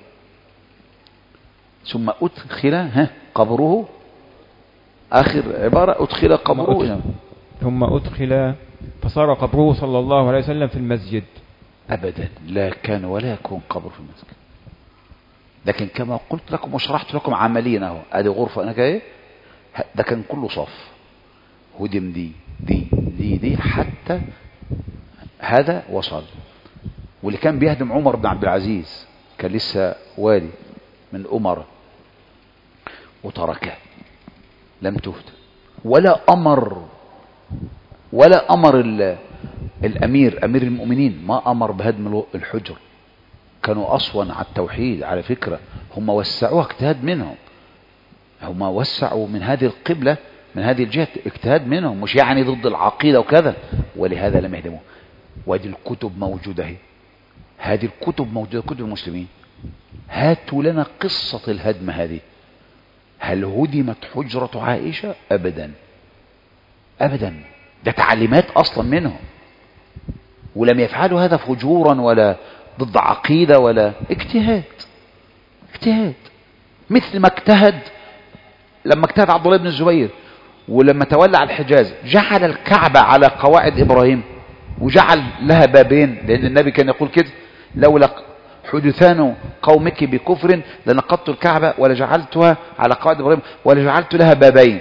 ثم ادخل ها قبره، اخر عبارة ادخل قبره، ثم ادخل فصار قبره صلى الله عليه وسلم في المسجد. ابدا لا كان ولا يكون قبر في المسجد، لكن كما قلت لكم وشرحت لكم عمليا اهو، ادي غرفة انا ايه، ده كان كله صف، هدم دي دي دي دي حتى هذا وصل. واللي كان بيهدم عمر بن عبد العزيز كان لسه والي من أمر وتركه، لم تهدم ولا أمر ولا أمر الأمير أمير المؤمنين ما أمر بهدم الحجر. كانوا أصلا على التوحيد على فكرة، هم وسعوها اجتهاد منهم، هم وسعوا من هذه القبلة من هذه الجهة اجتهاد منهم، مش يعني ضد العقيدة وكذا، ولهذا لم يهدموه. وهذه الكتب موجودة هي، هذه الكتب موجودة، كتب المسلمين. هاتوا لنا قصة الهدم هذه. هل هدمت حجرة عائشة؟ أبدا أبدا، ده تعليمات أصلا منهم، ولم يفعلوا هذا فجورا ولا ضد عقيدة ولا اجتهاد. اجتهاد مثل ما اجتهد لما اجتهد عبد الله بن الزبير، ولما تولى على الحجاز جعل الكعبة على قواعد إبراهيم وجعل لها بابين، لأن النبي كان يقول كده: لولا حدثان قومك بكفر لنقضت الكعبة ولجعلتها على قواعد إبراهيم ولجعلت لها بابين.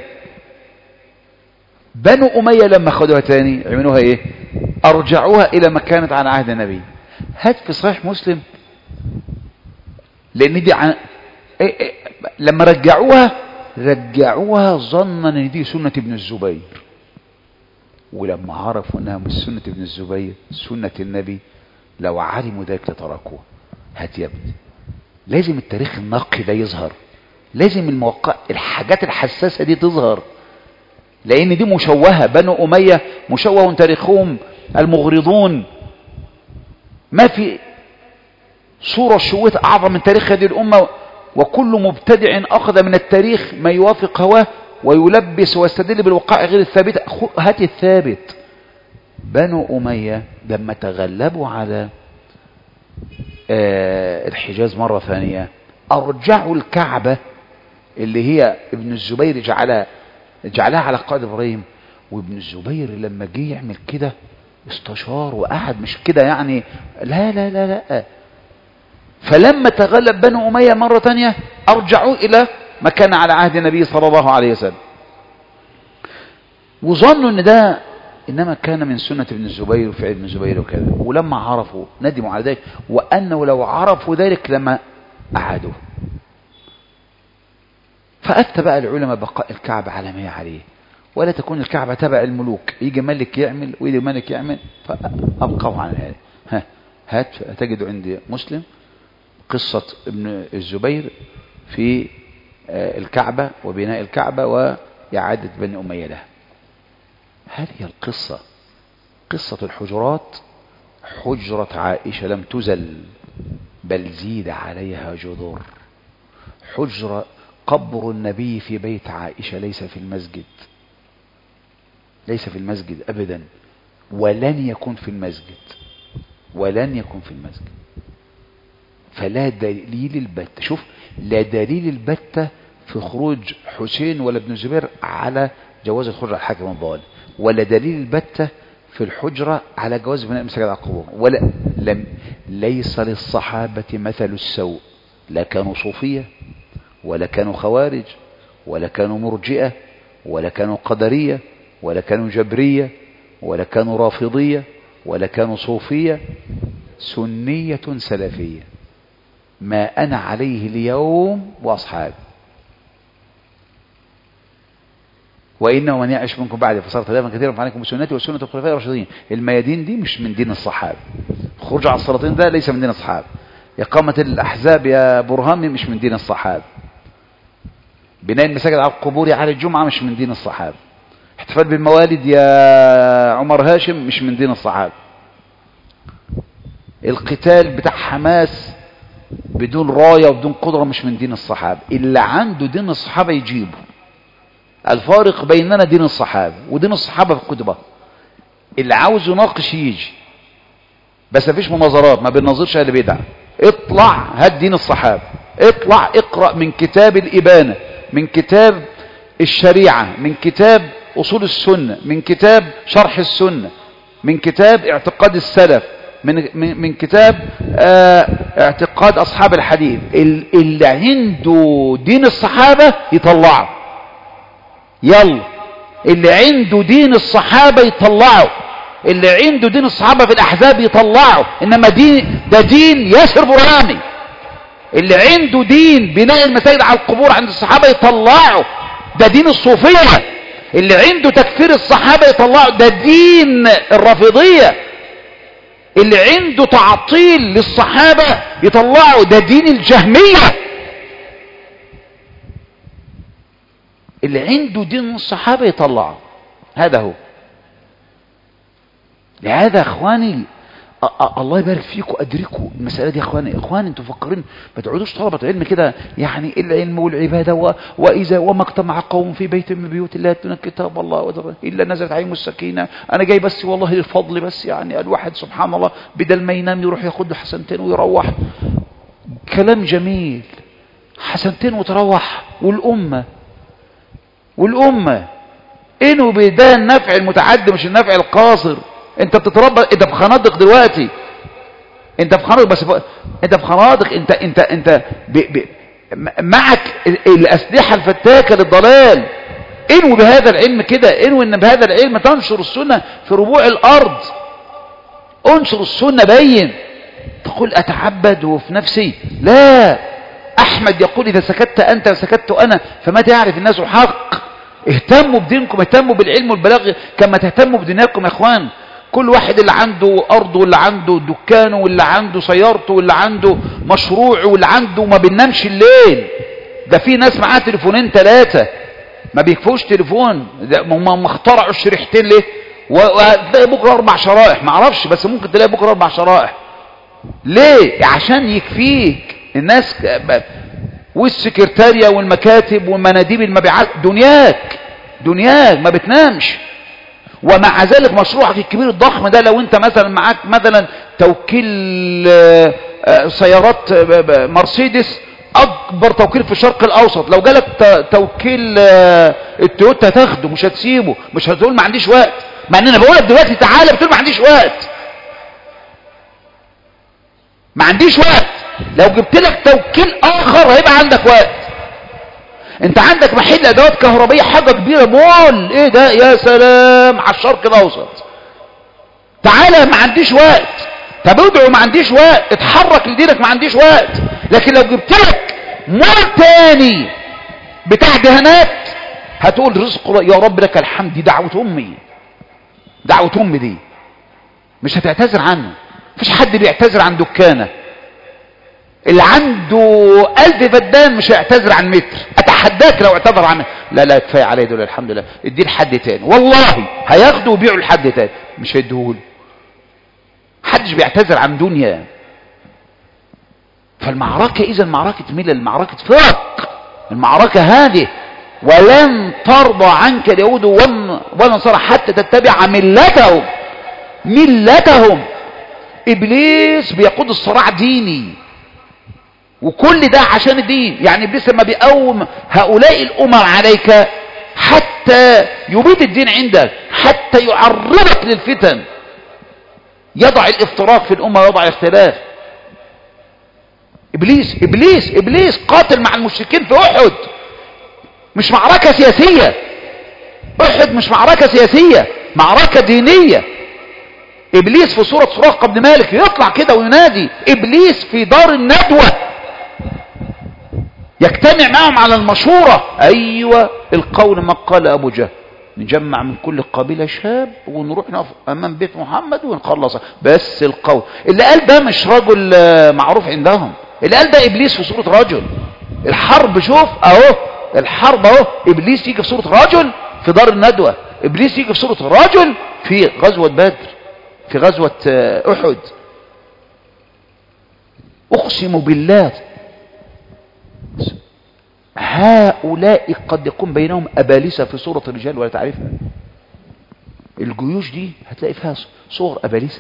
بنو أمية لما خدوها تاني عملوها ايه؟ أرجعوها إلى ما كانت عن عهد النبي. هات في صحيح مسلم، لأن دي عن... إيه إيه... لما رجعوها رجعوها ظنا ان دي سنة ابن الزبير، ولما عرفوا انها مش سنة ابن الزبير سنة النبي لو علموا ذلك لتركوها. هات يا ابني، لازم التاريخ النقي ده يظهر، لازم الموقع الحاجات الحساسة دي تظهر، لان دي مشوهة. بنو أمية مشوه تاريخهم، المغرضون ما في صورة شويت أعظم من تاريخ هذه الأمة، وكل مبتدع أخذ من التاريخ ما يوافق هواه ويلبس ويستدل بالوقائع غير الثابتة. هات الثابت. بنو أمية لما تغلبوا على آه الحجاز مرة ثانية أرجعوا الكعبة اللي هي ابن الزبير جعلها جعلها على قائد إبراهيم، وابن الزبير لما جه يعمل كده استشار وقعد مش كده يعني، لا لا لا لا. فلما تغلب بنو أمية مرة ثانية أرجعوا إلى ما كان على عهد النبي صلى الله عليه وسلم، وظنوا ان ده انما كان من سنة ابن الزبير وفعل ابن الزبير وكذا، ولما عرفوا ندموا على ذلك، وانه لو عرفوا ذلك لما اعادوه. فافتى بقى العلماء بقاء الكعبة على ما هي عليه، ولا تكون الكعبة تبع الملوك، يجي ملك يعمل ويجي ملك يعمل، فابقوا عن هذا. ها هات تجد عند مسلم قصة ابن الزبير في الكعبة وبناء الكعبة وإعادة بني أمية لها. هذه القصة قصة الحجرات. حجرة عائشة لم تزل بل زيد عليها جذور. حجرة قبر النبي في بيت عائشة ليس في المسجد، ليس في المسجد أبدا، ولن يكون في المسجد، ولن يكون في المسجد. فلا دليل البتة، شوف، لا دليل البتة في خروج حسين ولا ابن الزبير على جواز الخروج على الحاكم الضال، ولا دليل البتة في الحجرة على جواز بناء المساجد على القبور، ولا لم ليس للصحابة مثل السوء، لا كانوا صوفية ولا كانوا خوارج ولا كانوا مرجئة ولا كانوا قدرية ولا كانوا جبرية ولا كانوا رافضية ولا كانوا صوفية، سنية سلفية، ما أنا عليه اليوم وأصحابي. وإنه من يعش منكم بعد فصار اختلافا كثيرا فعليكم بسنتي وسنة الخلفاء الراشدين. الميادين دي مش من دين الصحابة، الخروج على السلاطين ده ليس من دين الصحابة، إقامة الأحزاب يا برهامي مش من دين الصحابة، بناء المساجد على القبور على الجمعة مش من دين الصحابة، احتفال بالموالد يا عمر هاشم مش من دين الصحابة، القتال بتاع حماس بدون راية وبدون قدرة مش من دين الصحابة. اللي عنده دين الصحابة يجيبه. الفارق بيننا دين الصحابة ودين الصحابة في كتبه. اللي عاوز يناقش يجي، بس مفيش مناظرات، ما بنناظرش اللي بدع. اطلع هات دين الصحابة، اطلع اقرأ من كتاب الإبانة، من كتاب الشريعة، من كتاب أصول السنة، من كتاب شرح السنة، من كتاب اعتقاد السلف، من من كتاب اه اعتقاد أصحاب الحديث. اللي عنده دين الصحابة يطلعه، يلا اللي عنده دين الصحابة يطلعه، اللي عنده دين الصحابة في الأحزاب يطلعه. إنما دين ده دين ياسر برهامي. اللي عنده دين بناء المساجد على القبور عند الصحابة يطلعه، ده دين الصوفية. اللي عنده تكفير الصحابة يطلعه، ده دين الرافضية. اللي عنده تعطيل للصحابة يطلعه، ده دين الجهمية. اللي عنده دين الصحابة يطلعه، هذا هو. لهذا اخواني الله يبارك فيكم، ادركوا المسألة دي يا اخواني. اخواني انتوا مفكرين ما تقعدوش طلبة علم كده يعني، العلم والعبادة و... واذا وما اجتمع قوم في بيت من بيوت الله يتلون كتاب الله ودر الا نزلت عليهم السكينة. انا جاي بس والله للفضل، بس يعني الواحد سبحان الله بدل ما ينام يروح ياخد له حسنتين ويروح. كلام جميل، حسنتين وتروح. والامة والامة انه بده النفع المتعدي مش النفع القاصر. انت بتتربى، انت في خنادق دلوقتي، انت في خنادق، بس ف... انت في خنادق، انت انت انت ب... ب... معك الاسلحه الفتاكه للضلال. انو بهذا العلم كده، انو ان بهذا العلم تنشر السنه في ربوع الارض. انشر السنه، بين. تقول اتعبد وفي نفسي، لا. احمد يقول اذا سكت انت وسكت انا فما تعرف الناس الحق. اهتموا بدينكم، اهتموا بالعلم والبلاغ كما تهتموا بدنياكم يا اخوان. كل واحد اللي عنده أرضه واللي عنده دكانه واللي عنده سيارته واللي عنده مشروعه واللي عنده ما بينامش الليل. ده في ناس معاه تليفونين ثلاثة ما بيكفوش تليفون. ما اخترعوا الشريحتين ليه؟ وتلاقي بكرة أربع شرائح، ما اعرفش، بس ممكن تلاقي بكرة أربع شرائح. ليه؟ عشان يكفيك الناس والسكرتارية والمكاتب والمناديب المبيعات، دنياك دنياك ما بتنامش. ومع ذلك مشروعك الكبير الضخم ده، لو انت مثلا معاك مثلا توكيل سيارات مرسيدس، اكبر توكيل في الشرق الاوسط، لو جالك توكيل التويوتا تاخده، مش هتسيبه، مش هتقول ما عنديش وقت، مع ان انا بقولك دلوقتي تعالى بتقول ما عنديش وقت، ما عنديش وقت. لو جبت لك توكيل اخر هيبقى عندك وقت. انت عندك محل ادوات كهربائيه حاجه كبيره، مول ايه ده، يا سلام على الشرق الاوسط، تعالى ما عنديش وقت. طب ادعو ما عنديش وقت، اتحرك لدينك ما عنديش وقت. لكن لو جبت لك مول تاني بتاع دهانات هتقول رزق يا رب لك الحمد، دي دعوه امي، دعوه امي دي مش هتعتذر عنه. مفيش حد بيعتذر عن دكانه. اللي عنده ألف فدان مش هيعتذر عن متر، اتحداك لو اعتذر عنه. لا لا كفايه عليه دول الحمد لله، اديه لحد تاني، والله هياخده ويبيعه لحد تاني، مش هيديهوله. محدش بيعتذر عن دنيا. فالمعركه اذا معركه ملل، معركه فرق، المعركه هذه. ولن ترضى عنك اليهود والنصارى حتى تتبع ملتهم ملتهم ابليس بيقود الصراع ديني، وكل ده عشان الدين. يعني ابليس لما بيقوم هؤلاء الامم عليك حتى يبيد الدين عندك، حتى يعرضك للفتن، يضع الافتراق في الامه، يضع الاختلاف. ابليس ابليس ابليس قاتل مع المشركين في احد، مش معركه سياسيه. احد مش معركه سياسيه، معركه دينيه. ابليس في سوره سراقه بن مالك يطلع كده وينادي، ابليس في دار الندوه يجتمع معهم على المشورة. ايوه القول ما قال ابو جهل، نجمع من كل قبيلة شاب ونروح نقف امام بيت محمد ونخلص. بس القول اللي قال ده مش رجل معروف عندهم، اللي قال ده ابليس في صورة رجل. الحرب شوف اهو، الحرب اهو، ابليس يجي في صورة رجل في دار الندوة، ابليس يجي في صورة رجل في غزوة بدر، في غزوة احد. اقسم بالله هؤلاء قد يكون بينهم أبالسة في صورة الرجال ولا تعرفها. الجيوش دي هتلاقي فيها صور أبالسة،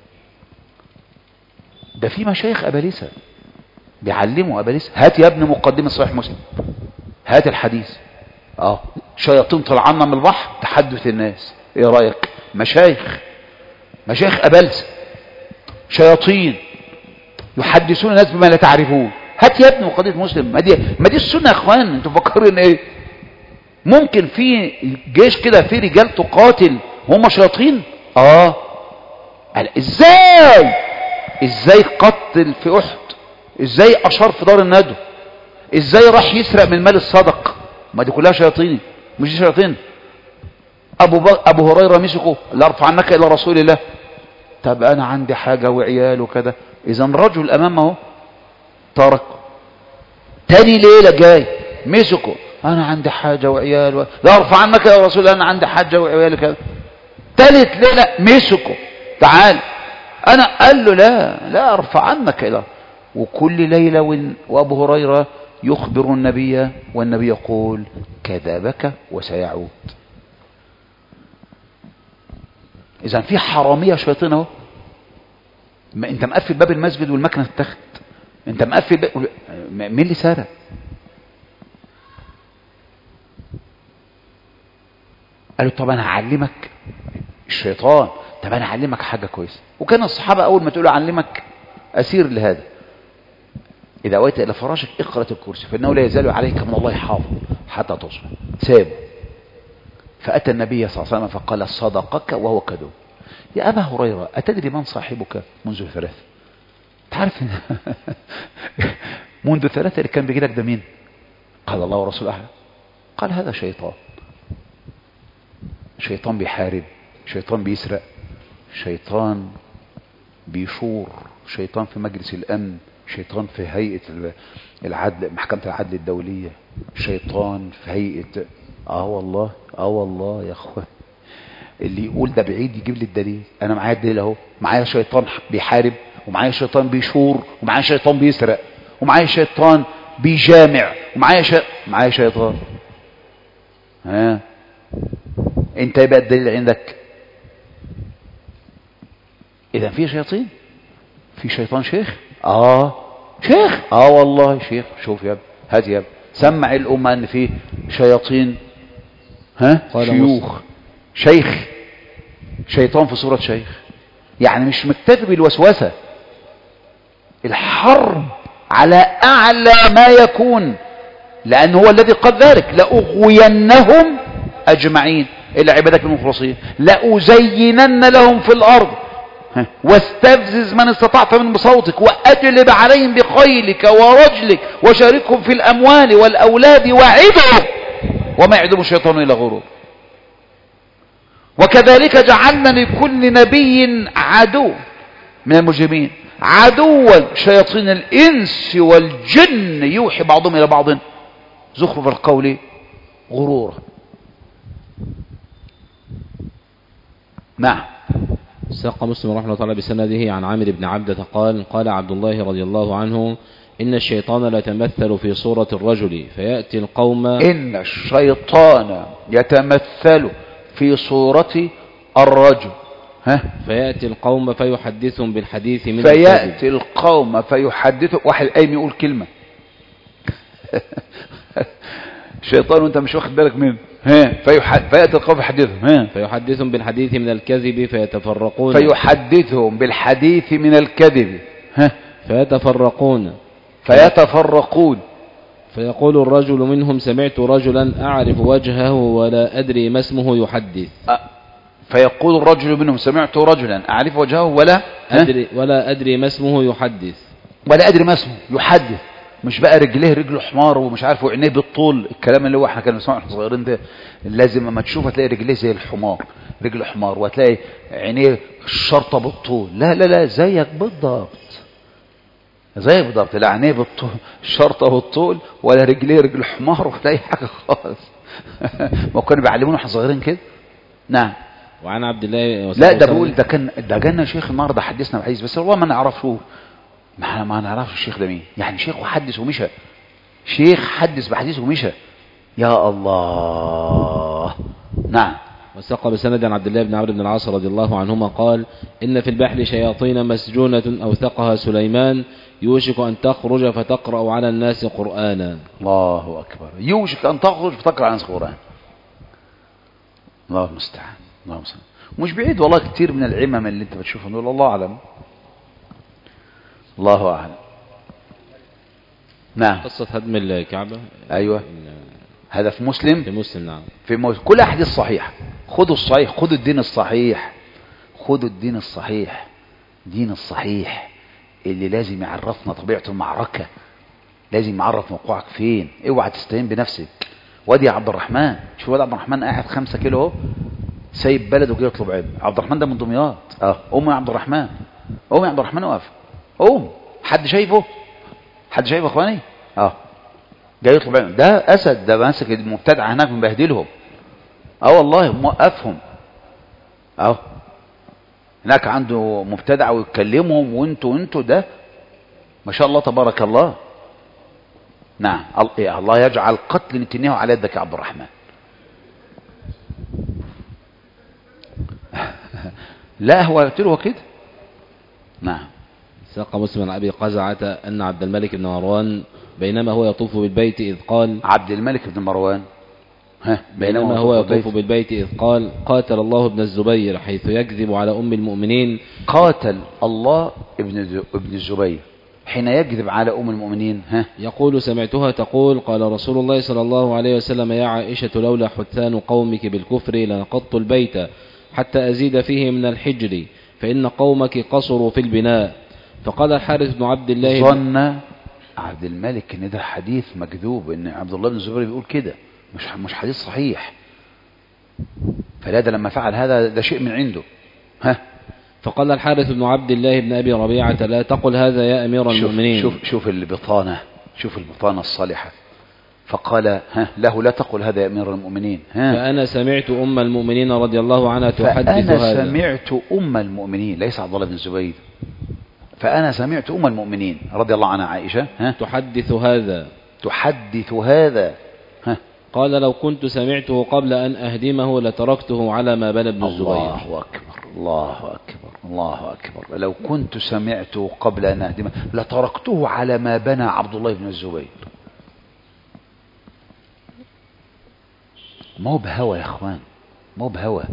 ده في مشايخ أبالسة بيعلموا أبالسة. هات يا ابن مقدمة صحيح مسلم، هات الحديث. اه شياطين طلعنا من البحر تحدث الناس، ايه رأيك؟ مشايخ مشايخ أبالسة، شياطين يحدثون الناس بما لا تعرفون. هات يا ابن وقضية مسلم. ما دي ما دي السنة يا اخوان، انتوا فكرين ايه؟ ممكن في جيش كده في رجال تقاتل هم شياطين؟ اه قال ازاي ازاي قتل في احد، ازاي اشار في دار الندوة، ازاي راح يسرق من مال الصدق؟ ما دي كلها شياطين، مش دي شياطين؟ ابو ب... ابو هريرة مسكه لا ارفع عنك الى رسول الله. طب انا عندي حاجة وعيال وكذا. اذا رجل امامه ترك. تاني ليلة جاي مسكه، انا عندي حاجة وعيال و... لا ارفع عنك يا رسول الله، انا عندي حاجة وعيال كذا. تالت ليلة مسكه، تعال انا، قال له لا لا ارفع عنك الى. وكل ليلة و... وابو هريرة يخبر النبي والنبي يقول كذبك وسيعود. اذا في حرامية شياطين اهو. ما انت مقفل باب المسجد والمكنة اتخذت، انت مقفل ب... مين اللي سارق؟ قالوا طب انا هعلمك الشيطان، طب انا هعلمك حاجه كويسه. وكان الصحابه اول ما تقولوا اعلمك اسير لهذا، اذا اويت الى فراشك اقرا الكرسي فانه لا يزال عليك من الله حافظ حتى تصبح. سابه فاتى النبي صلى الله عليه وسلم فقال صدقك وهو كذوب. يا ابا هريره اتدري من صاحبك منذ ثلاث؟ تعرف منذ ثلاثة اللي كان بيجي لك ده مين؟ قال الله ورسوله أعلم. قال هذا شيطان، شيطان بيحارب، شيطان بيسرق، شيطان بيشور، شيطان في مجلس الأمن، شيطان في هيئة العدل، محكمة العدل الدولية، شيطان في هيئة. اه والله اه والله يا اخوان، اللي يقول ده بعيد يجيب لي الدليل. انا معايا الدليل اهو، معايا شيطان بيحارب ومعايا شيطان بيشور، ومعايا شيطان بيسرق، ومعايا شيطان بيجامع، ومعايا شي... معايا شيطان. ها انت يبقى الدليل عندك؟ اذا في شياطين، في شيطان شيخ. اه شيخ، اه والله شيخ. شوف يا ابني، هات يا ابني، سمع الامه ان في شياطين، ها شيوخ، شيخ، شيطان في صورة شيخ. يعني مش مكتفي بالوسوسة، الحرب على اعلى ما يكون، لان هو الذي قال ذلك: لأغوينهم اجمعين الا عبادك المخلصين، لأزينن لهم في الارض واستفزز من استطعت من بصوتك واجلب عليهم بخيلك ورجلك وشاركهم في الاموال والاولاد وعدهم وما يعدهم الشيطان الا غرور. وكذلك جعلنا لكل نبي عدو من المجرمين، عدوا شياطين الانس والجن يوحي بعضهم الى بعض زخرف القول غرورا. نعم. ساق مسلم رحمه الله تعالى بسنده عن عامر بن عبدة قال: قال عبد الله رضي الله عنه: إن الشيطان ليتمثل في صورة الرجل فيأتي القوم. إن الشيطان يتمثل في صورة الرجل، ها؟ فيأتي القوم فيحدثهم بالحديث من فيأتي الكذب. القوم فيحدثهم، واحد قايم يقول كلمة الشيطان وانت مش واخد بالك منه، ها؟ فيحد... فيأتي القوم فيحدثهم، ها؟ فيحدثهم بالحديث من الكذب فيتفرقون. فيحدثهم بالحديث من الكذب، ها؟ فيتفرقون. فيتفرقون. فيقول الرجل منهم: سمعت رجلا أعرف وجهه ولا أدري ما اسمه يحدث. أ... فيقول الرجل منهم: سمعت رجلا أعرف وجهه ولا أدري ولا أدري ما اسمه يحدث. ولا أدري ما اسمه يحدث. مش بقى رجليه رجله حمار ومش عارف وعينيه بالطول، الكلام اللي هو احنا كنا بنسمعه واحنا صغيرين ده، لازم اما تشوف هتلاقي رجليه زي الحمار، رجله حمار، وهتلاقي عينيه شرطه بالطول. لا لا لا، زيك بالضبط، زيك بالضبط، لا عينيه بالطول شرطه بالطول ولا رجليه رجل حمار ولا اي حاجه خالص. ما كانوا بيعلمونا واحنا صغيرين كده. نعم. وعن عبد الله. لا ده بقول ده كان ده جانا شيخ النهارده حدثنا بحديث، بس والله ما نعرفه، ما ما نعرفش الشيخ ده مين. يعني شيخ وحدث ومشى، شيخ حدث بحديث ومشى. يا الله. نعم. وساق بسند عن عبد الله بن عمرو بن العاص رضي الله عنهما قال: إن في البحر شياطين مسجونة أوثقها سليمان يوشك أن تخرج فتقرأ على الناس قرآنا. الله أكبر. يوشك أن تخرج فتقرأ على الناس قرآن. الله المستعان. الله المستعان. مش بعيد والله كتير من العمم اللي انت بتشوفهم دول، الله أعلم. الله أعلم. نعم. قصة هدم الكعبة. أيوة. هذا في مسلم. في مسلم. نعم. في مسلم. كل أحاديث صحيح. خذوا الصحيح، خذوا الدين الصحيح، خذوا الدين الصحيح، دين الصحيح اللي لازم يعرفنا طبيعة المعركة، لازم يعرف موقعك فين. اوعى تستهين بنفسك. وادي عبد الرحمن، شوف وادي عبد الرحمن قاعد خمسة كيلو اهو، سايب بلده وجاي يطلب علم. عبد الرحمن ده من دمياط. اه ام يا عبد الرحمن، ام يا عبد الرحمن واقف، ام حد شايفه؟ حد شايفه يا اخواني؟ اه جاي يطلب علم. ده اسد، ده ماسك المبتدع هناك مبهدلهم. اه والله موقفهم. اه هناك عنده مبتدع ويكلمهم، وانتوا انتوا ده ما شاء الله تبارك الله. نعم. الله يجعل قتل نتنياهو على يدك يا عبد الرحمن. لا هو قلت له كده. نعم. ساق مسلم عن أبي قزعة أن عبد الملك بن مروان بينما هو يطوف بالبيت إذ قال. عبد الملك بن مروان ها بينما, بينما هو يطوف بالبيت. بالبيت إذ قال: قاتل الله ابن الزبير حيث يكذب على أم المؤمنين. قاتل الله ابن ابن الزبير حين يكذب على أم المؤمنين. ها يقول: سمعتها تقول: قال رسول الله صلى الله عليه وسلم: يا عائشة لولا حثان قومك بالكفر لنقضت البيت حتى أزيد فيه من الحجر فإن قومك قصروا في البناء. فقال الحارث بن عبد الله. ظن عبد الملك ان ده حديث مكذوب، ان عبد الله بن الزبير بيقول كده، مش مش حديث صحيح. فلا ده لما فعل هذا ده شيء من عنده. ها فقال الحارث بن عبد الله بن أبي ربيعة: لا تقل هذا يا أمير المؤمنين. شوف شوف البطانة، شوف البطانة الصالحة. فقال ها له: لا تقل هذا يا أمير المؤمنين. ها فأنا سمعت أم المؤمنين رضي الله عنها تحدث فأنا هذا. سمعت أم المؤمنين، ليس عبد الله بن الزبير. فأنا سمعت أم المؤمنين رضي الله عنها عائشة ها تحدث هذا تحدث هذا ها قال لو كنت سمعته قبل أن أهدمه لتركته على ما بنى ابن الزبير. الله أكبر الله أكبر الله أكبر. لو كنت سمعته قبل أن أهدمه لتركته على ما بنى عبد الله بن الزبير. ما هو بهوى يا أخوان، ما هو بهوى.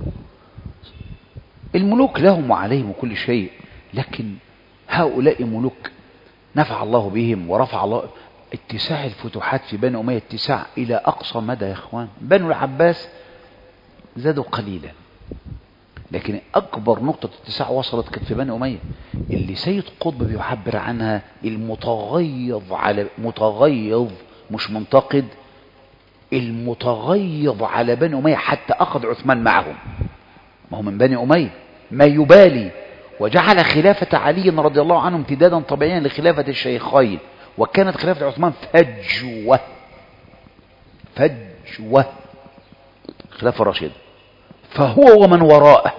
الملوك لهم وعليهم كل شيء، لكن هؤلاء ملوك نفع الله بهم ورفع الله. اتساع الفتوحات في بني أمية اتساع إلى أقصى مدى يا أخوان. بنو العباس زادوا قليلا، لكن أكبر نقطة اتساع وصلت كانت في بني أمية، اللي سيد قطب بيعبر عنها المتغيظ على متغيظ مش منتقد، المتغيظ على بني أمية حتى أخذ عثمان معهم. ما هو من بني أمية ما يبالي، وجعل خلافة علي رضي الله عنه امتدادا طبيعيا لخلافة الشيخين، وكانت خلافة عثمان فجوة فجوة خلافة رشيدة. فهو ومن وراءه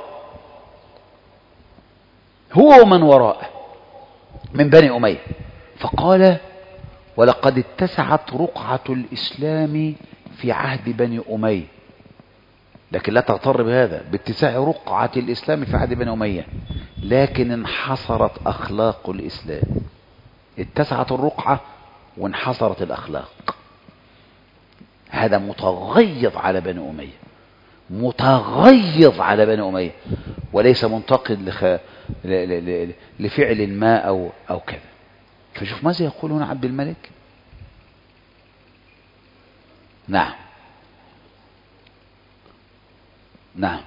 هو ومن وراءه من بني أمية. فقال ولقد اتسعت رقعة الإسلام في عهد بني أمية، لكن لا تغتر بهذا باتساع رقعة الإسلام في عهد بني أمية، لكن انحصرت أخلاق الإسلام. اتسعت الرقعة وانحصرت الأخلاق. هذا متغيظ على بني أمية، متغيظ على بني أمية، وليس منتقد لخ... ل... ل... ل... لفعل ما أو, أو كذا. فشوف ماذا يقول هنا عبد الملك. نعم نعم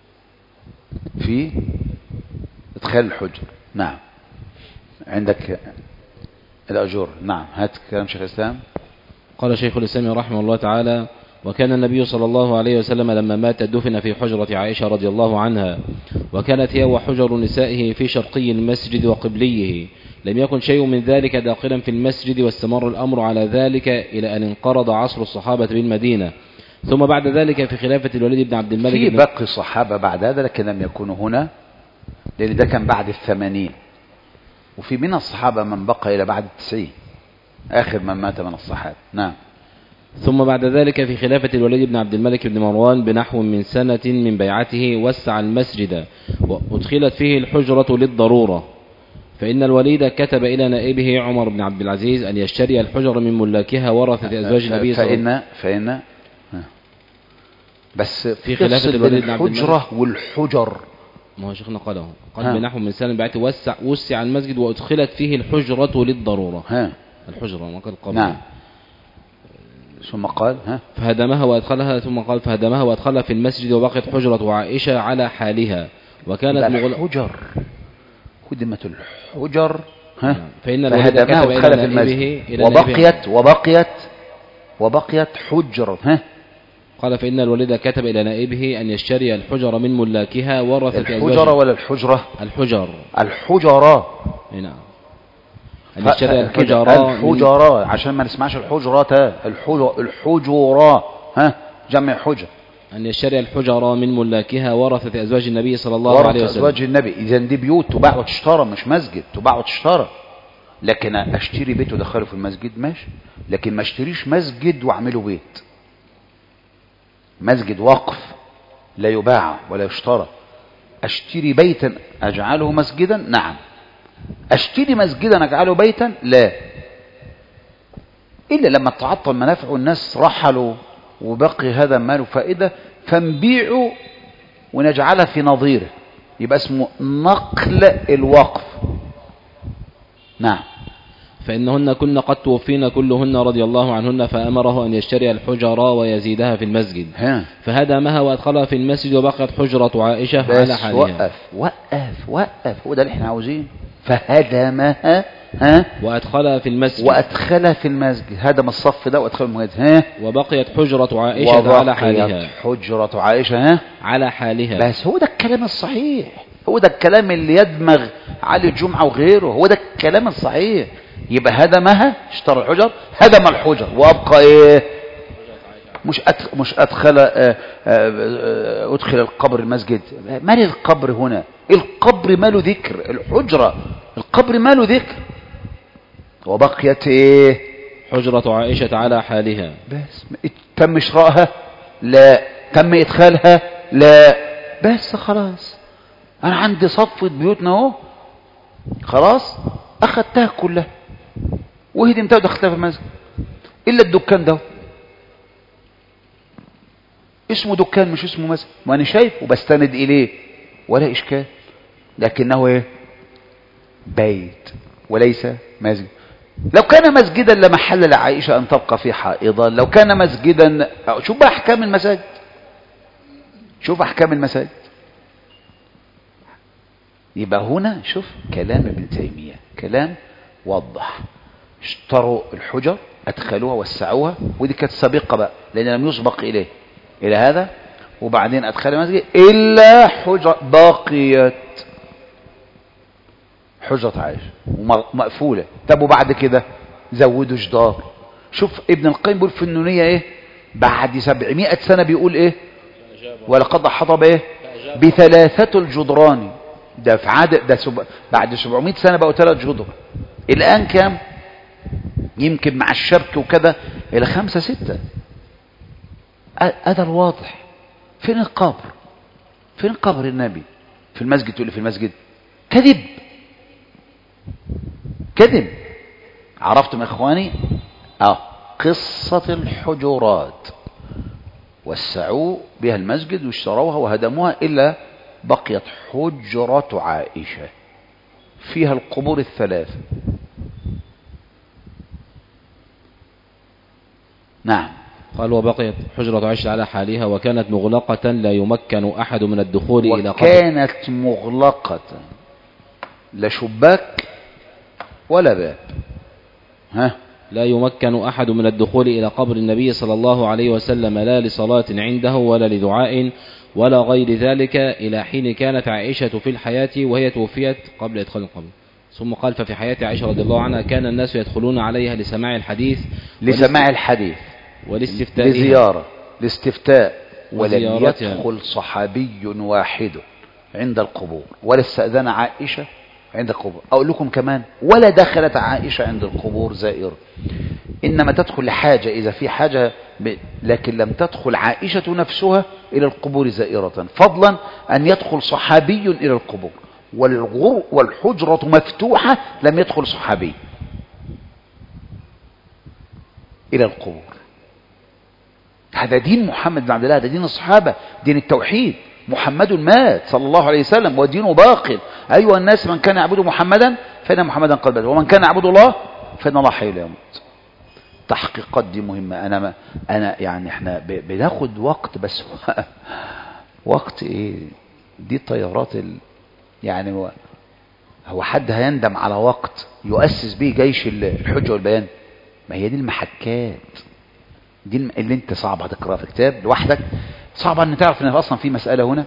في ادخال الحجر. نعم عندك الأجور. نعم هات كلام شيخ الإسلام. قال شيخ الإسلام رحمه الله تعالى: وكان النبي صلى الله عليه وسلم لما مات دفن في حجرة عائشة رضي الله عنها، وكانت هي وحجر نسائه في شرقي المسجد وقبليه، لم يكن شيء من ذلك داخلا في المسجد، واستمر الأمر على ذلك إلى أن انقرض عصر الصحابة بالمدينة. ثم بعد ذلك في خلافة الوليد بن عبد الملك في باقي الصحابة بعد هذا، لكن لم يكونوا هنا لأن ده كان بعد الثمانين، وفي من الصحابة من بقى إلى بعد التسعين آخر من مات من الصحابة. نعم. ثم بعد ذلك في خلافة الوليد بن عبد الملك بن مروان بنحو من سنة من بيعته وسع المسجد وأدخلت فيه الحجرة للضرورة، فإن الوليد كتب إلى نائبه عمر بن عبد العزيز أن يشتري الحجر من ملاكها ورثة أزواج النبي صلى الله عليه وسلم. فإن فإن بس في خلافة الوليد بن عبد الملك الحجرة والحجر، ما هو شيخنا قاله قال بنحو من سنة من بيعته وسع وسع المسجد وأدخلت فيه الحجرة للضرورة. ها الحجرة ما قال قبل. نعم. ثم قال ها فهدمها وأدخلها ثم قال فهدمها وأدخلها في المسجد، وبقت حجرة عائشة على حالها. وكانت الحجر هدمت الحجر ها فإن الوليد كتب إلى نائبه وبقيت وبقيت وبقيت حجرة. ها قال فإن الوليد كتب إلى نائبه أن يشتري الحجر من ملاكها ورثة الحجرة ولا الحجرة الحجر الحجرة نعم أن يشتري الحجرة الحجرة عشان ما نسمعش الحجرات. الحجرة الحجرة ها جمع حجر. أن يشتري الحجرة من ملاكها ورثة أزواج النبي صلى الله عليه وسلم. ورثة أزواج النبي. إذا دي بيوت تباع وتشترى، مش مسجد تباع وتشترى. لكن أشتري بيت ودخله في المسجد ماشي، لكن ما اشتريش مسجد واعمله بيت. مسجد وقف لا يباع ولا يشترى. أشتري بيتا أجعله مسجدا، نعم. أشتري مسجدا أجعله بيتا، لا، إلا لما تعطل منافع الناس رحلوا وبقي هذا ماله فائدة فنبيعه ونجعلها في نظيره، يبقى اسمه نقل الوقف. نعم. فإنهن كن قد توفين كلهن رضي الله عنهن، فأمره أن يشتري الحجرة ويزيدها في المسجد. ها. فهدمها وأدخلها في المسجد، وبقت حجرة عائشة على حالها. وقف وقف وقف هو ده اللي احنا عاوزين. فهدمها ها وأدخلها في المسجد وأدخلها في المسجد. هدم الصف ده وأدخل المسجد. ها وبقيت حجرة عائشة على حالها. حجرة عائشة ها على حالها. بس هو ده الكلام الصحيح، هو ده الكلام اللي يدمغ علي الجمعة وغيره، هو ده الكلام الصحيح. يبقى هدمها اشترى الحجر، هدم الحجر وأبقى ايه؟ مش أدخل مش أدخل اه اه أدخل القبر المسجد. مال القبر هنا؟ القبر ماله ذكر، الحجرة القبر ما له ذكر. وبقيت ايه؟ حجرة عائشة على حالها. بس تم شرائها؟ لا. تم ادخالها؟ لا. بس خلاص انا عندي صفة بيوتنا اهو، خلاص اخدتها كلها وهدمتها ودخلتها في المسجد، الا الدكان ده اسمه دكان مش اسمه مسجد، وانا شايف وبستند اليه ولا اشكال، لكنه ايه؟ بيت وليس مسجد. لو كان مسجدا لمحل لعائشة ان تبقى في حائضا، لو كان مسجدا. شوف بقى احكام المساجد، شوف احكام المساجد. يبقى هنا شوف كلام ابن تيمية كلام وضح. اشتروا الحجر، ادخلوها وسعوها، ودي كانت سابقة بقى لان لم يسبق اليه الى هذا، وبعدين ادخل المسجد الا حجر بقيت حجرة عائشة ومقفولة. طب وبعد كده زودوا جدار. شوف ابن القيم بيقول في النونية ايه بعد سبعمائة سنة، بيقول ايه؟ ولقد حطب ايه؟ بثلاثة الجدران. ده في عادة ده سب... بعد سبعمائة سنة بقوا ثلاث جدر. الآن كام؟ يمكن مع الشبك وكذا إلى خمسة ستة. هذا الواضح. فين القبر؟ فين قبر النبي؟ في المسجد. تقول لي في المسجد؟ كذب كذب. عرفتم إخواني؟ اه قصة الحجرات وسعوا بها المسجد واشتروها وهدموها إلا بقيت حجرة عائشة فيها القبور الثلاث. نعم. قال وبقيت حجرة عائشة على حالها وكانت مغلقة لا يمكن أحد من الدخول إلى قبر. وكانت مغلقة لا شباك ولا باب. ها؟ لا يمكن أحد من الدخول إلى قبر النبي صلى الله عليه وسلم لا لصلاة عنده ولا لدعاء ولا غير ذلك إلى حين كانت عائشة في الحياة وهي توفيت قبل إدخال القبر. ثم قال ففي حياة عائشة رضي الله عنها كان الناس يدخلون عليها لسماع الحديث لسماع الحديث والاستفتاء لزيارة الاستفتاء. ولم وزيارتها. يدخل صحابي واحد عند القبور ولا استأذن عائشة عند القبور. أقول لكم كمان ولا دخلت عائشة عند القبور زائرة، إنما تدخل لحاجة إذا في حاجة ب... لكن لم تدخل عائشة نفسها إلى القبور زائرة، فضلا أن يدخل صحابي إلى القبور. والغر... والحجرة مفتوحة لم يدخل صحابي إلى القبور. هذا دين محمد بن عبد الله، هذا دين الصحابة، دين التوحيد. محمد مات صلى الله عليه وسلم ودينه باق. أيها الناس من كان يعبد محمدا فإن محمدا قد مات ومن كان يعبد الله فإن الله حي لا يموت. تحقيقات دي مهمة. أنا ما أنا يعني إحنا بناخد وقت بس وقت إيه؟ دي الطيارات ال... يعني هو هو حد هيندم على وقت يؤسس به جيش الحجة والبيان؟ ما هي دي المحكات دي اللي انت صعب هتقرأها في كتاب لوحدك، صعب ان تعرف ان اصلا في مسألة هنا.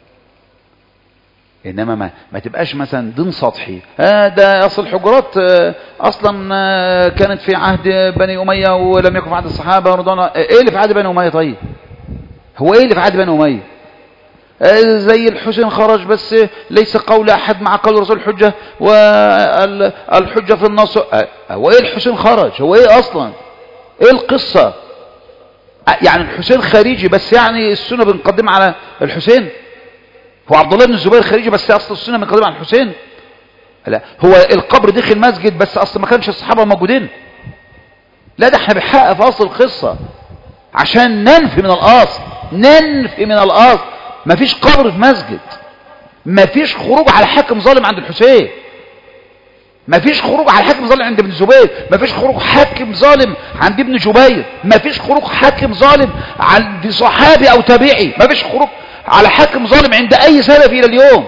انما ما, ما تبقاش مثلا ضمن سطحي. آه ده اصل الحجرات آه اصلا آه كانت في عهد بني امية ولم يكن في عهد الصحابة رضوان. ايه اللي في عهد بني امية؟ طيب هو ايه اللي في عهد بني امية؟ آه زي الحسين خرج بس ليس قول احد مع قول رسول الحجة والحجة في النص. آه هو ايه الحسين خرج؟ هو ايه اصلا؟ ايه القصة؟ يعني الحسين خارجي بس يعني السنة بنقدم على الحسين؟ هو عبد الله بن الزبير خارجي بس اصل السنة بنقدم على الحسين؟ لا. هو القبر دخل مسجد بس اصل ما كانش الصحابة موجودين؟ لا، ده احنا بنحقق في اصل القصة عشان ننفي من الاصل ننفي من الاصل. ما فيش قبر في مسجد، ما فيش خروج على حاكم ظالم عند الحسين، ما فيش خروج على حاكم ظالم عند ابن الزبير، ما فيش خروج حاكم ظالم عند ابن جبير، ما فيش خروج حاكم ظالم عند صحابي او تابعي، ما فيش خروج على حاكم ظالم عند اي سلفي الى اليوم.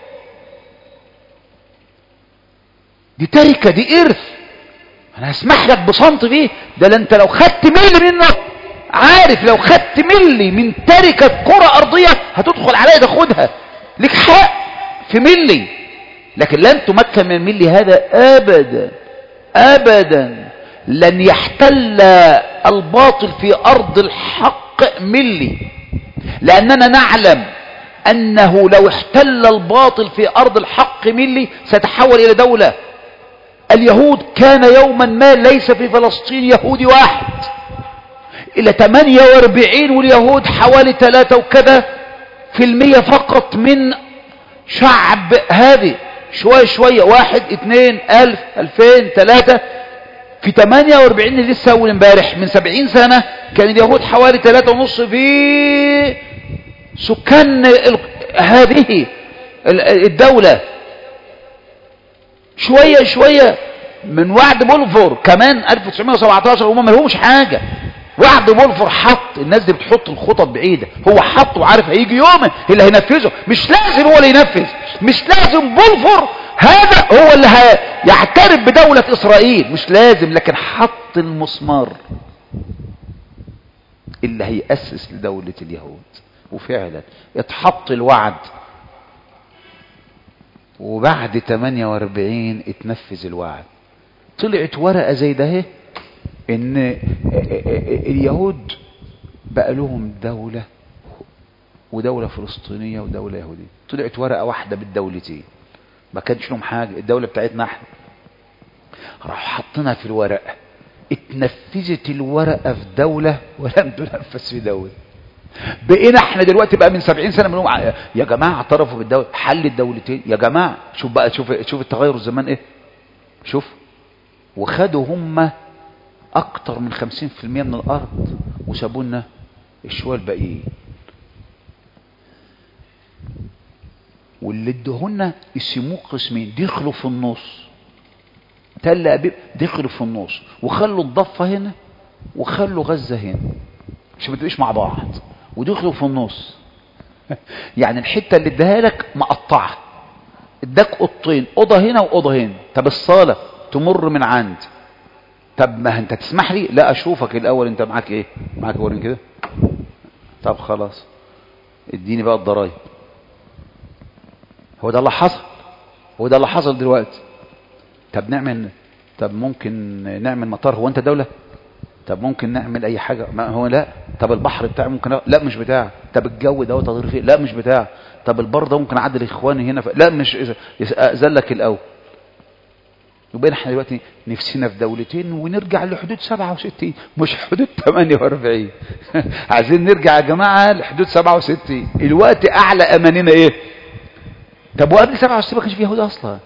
دي تركة، دي ارث. انا هسمح لك بصمت فيه ده. انت لو خدت ملي منه، عارف لو خدت ملي من تركة كرة ارضية هتدخل عليها تاخدها، لك حق في ملي، لكن لن تمكن من الملي هذا ابدا ابدا. لن يحتل الباطل في ارض الحق ملي، لاننا نعلم أنه لو احتل الباطل في أرض الحق ملي سيتحول إلى دولة. اليهود كان يوما ما ليس في فلسطين يهودي واحد، إلى ثمانية وأربعين، واليهود حوالي ثلاثة وكذا في المية فقط من شعب هذه. شوية شوية، واحد اثنين ألف ألفين ثلاثة، في ثمانية وأربعين لسه أول امبارح من سبعين سنة كان اليهود حوالي ثلاثة ونص في سكان هذه الدولة. شوية شوية من وعد بولفور كمان ألف وتسعمائة وسبعة عشر وما ملهمش حاجة. وعد بولفور حط، الناس دي بتحط الخطط بعيدة، هو حط وعارف هيجي يوم اللي هينفذه، مش لازم هو اللي ينفذ، مش لازم بولفور هذا هو اللي هيعترف بدولة إسرائيل، مش لازم، لكن حط المسمار اللي هيأسس لدولة اليهود. وفعلا اتحط الوعد، وبعد ثمانية وأربعين اتنفذ الوعد. طلعت ورقة زي ده ان اليهود بقى لهم دولة، ودولة فلسطينية ودولة يهودية. طلعت ورقة واحدة بالدولتين، ما كانش لهم حاجة، الدولة بتاعتنا احنا. راح حطنا في الورقة، اتنفذت الورقة في دولة ولم تنفذ في دولة. بقينا احنا دلوقتي بقى من سبعين سنة منهم يا جماعة اعترفوا بالدولة، حل الدولتين يا جماعة. شوف بقى، شوف شوف التغير الزمان ايه، شوف. وخدوا هم اكتر من خمسين في المية من الارض وسابونا الشوية الباقيين. واللي ادوهولنا يسموه قسمين، دخلوا في النص، تل ابيب دخلوا في النص، وخلوا الضفة هنا وخلوا غزة هنا عشان ما تبقيش مع بعض، ودخلوا في النص. يعني الحتة اللي اداها لك مقطعة، اداك اوضتين، اوضه هنا واوضه هنا. طب الصالة تمر من عندي، طب ما انت تسمح لي؟ لا اشوفك الاول انت معاك ايه، معاك ورين كده. طب خلاص اديني بقى الضرايب. هو ده اللي حصل، هو ده اللي حصل دلوقتي. طب نعمل، طب ممكن نعمل مطار، هو انت دولة؟ طب ممكن نعمل اي حاجة، ما هو لا. طب البحر بتاعي ممكن أ... لا مش بتاع. طب الجو ده تغير فيه، لا مش بتاع. طب البر ده ممكن اعدل اخواني هنا ف... لا مش اذلك الاول. يبقى احنا دلوقتي نفسنا في دولتين ونرجع لحدود سبعة وستين مش حدود ثمانية وأربعين. عايزين نرجع يا جماعة لحدود سبعة وستين. الوقت اعلى اماننا ايه؟ طب وقبل سبعة وستين ما كانش في يهود اصلا.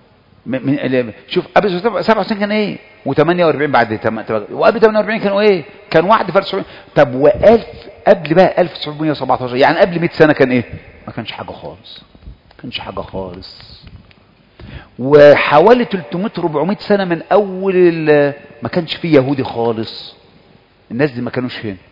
من شوف قبل سبعة وستين كان ايه، وثمانية وأربعين بعد تم... وقبل ثمانية وأربعين كانوا ايه؟ كان وعد في ألف وتسعمائة. طب وألف قبل بقى ألف وتسعمائة وسبعة عشر يعني قبل مئة سنة كان ايه؟ ما كانش حاجة خالص، ما كانش حاجة خالص. وحوالي ثلاثمائة أربعمائة سنة من اول ما كانش فيه يهودي خالص. الناس دي ما كانوش هنا.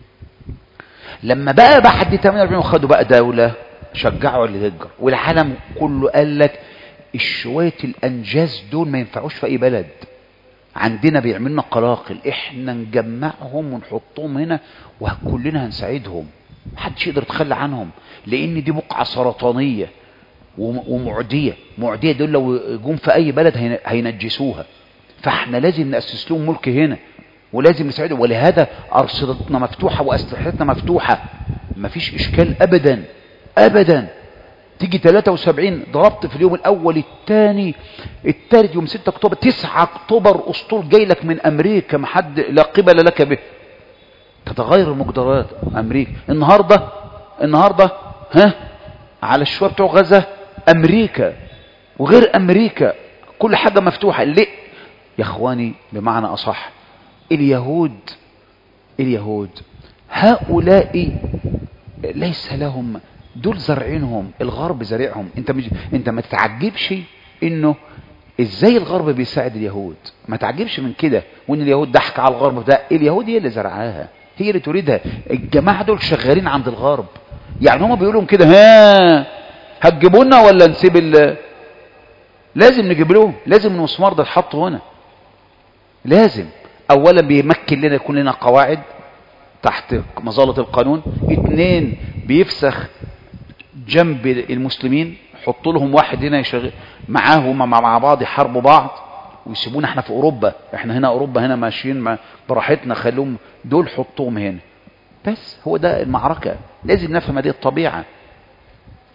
لما بقى بعد ثمانية وأربعين وخدوا بقى دولة، شجعوا اللي تهجر، والعالم كله قال لك الشوية الانجاز دول ما ينفعوش في اي بلد. عندنا بيعملنا قلاقل، احنا نجمعهم ونحطهم هنا وكلنا هنساعدهم، محدش يقدر يتخلى عنهم، لان دي بقعة سرطانية ومعدية. معدية دول لو جم في اي بلد هينجسوها، فاحنا لازم نأسس لهم ملك هنا ولازم نساعدهم. ولهذا ارصدتنا مفتوحة واسلحتنا مفتوحة، مفيش اشكال ابدا ابدا. تيجي ثلاثة وسبعين ضربت في اليوم الاول الثاني الثالث يوم ستة اكتوبر، تسعة اكتوبر اسطول جاي لك من امريكا ما حد لا قبل لك به. تتغير المقدرات امريكا. النهارده النهارده ها على الشوارع بتوع غزة امريكا وغير امريكا كل حاجة مفتوحة. ليه يا اخواني؟ بمعنى اصح اليهود اليهود هؤلاء ليس لهم، دول زرعينهم، الغرب زرعهم. انت مش انت ما تتعجبش انه ازاي الغرب بيساعد اليهود، ما تعجبش من كده. وان اليهود ضحك على الغرب، ده اليهود هي اللي زرعاها، هي اللي تريدها. الجماعه دول شغالين عند الغرب، يعني هم بيقولوا كده ها هتجيبوا لنا ولا نسيب ال... لازم نجيب لهم، لازم المسمار ده يتحط هنا. لازم اولا بيمكن لنا، يكون لنا قواعد تحت مظله القانون. اثنين بيفسخ جنب المسلمين، حط لهم واحد هنا يشغل معاهم مع بعض يحاربوا بعض ويسيبونا احنا في اوروبا. احنا هنا اوروبا هنا ماشيين براحتنا، خلوهم دول حطوهم هنا. بس هو ده المعركة، لازم نفهم هذه الطبيعة.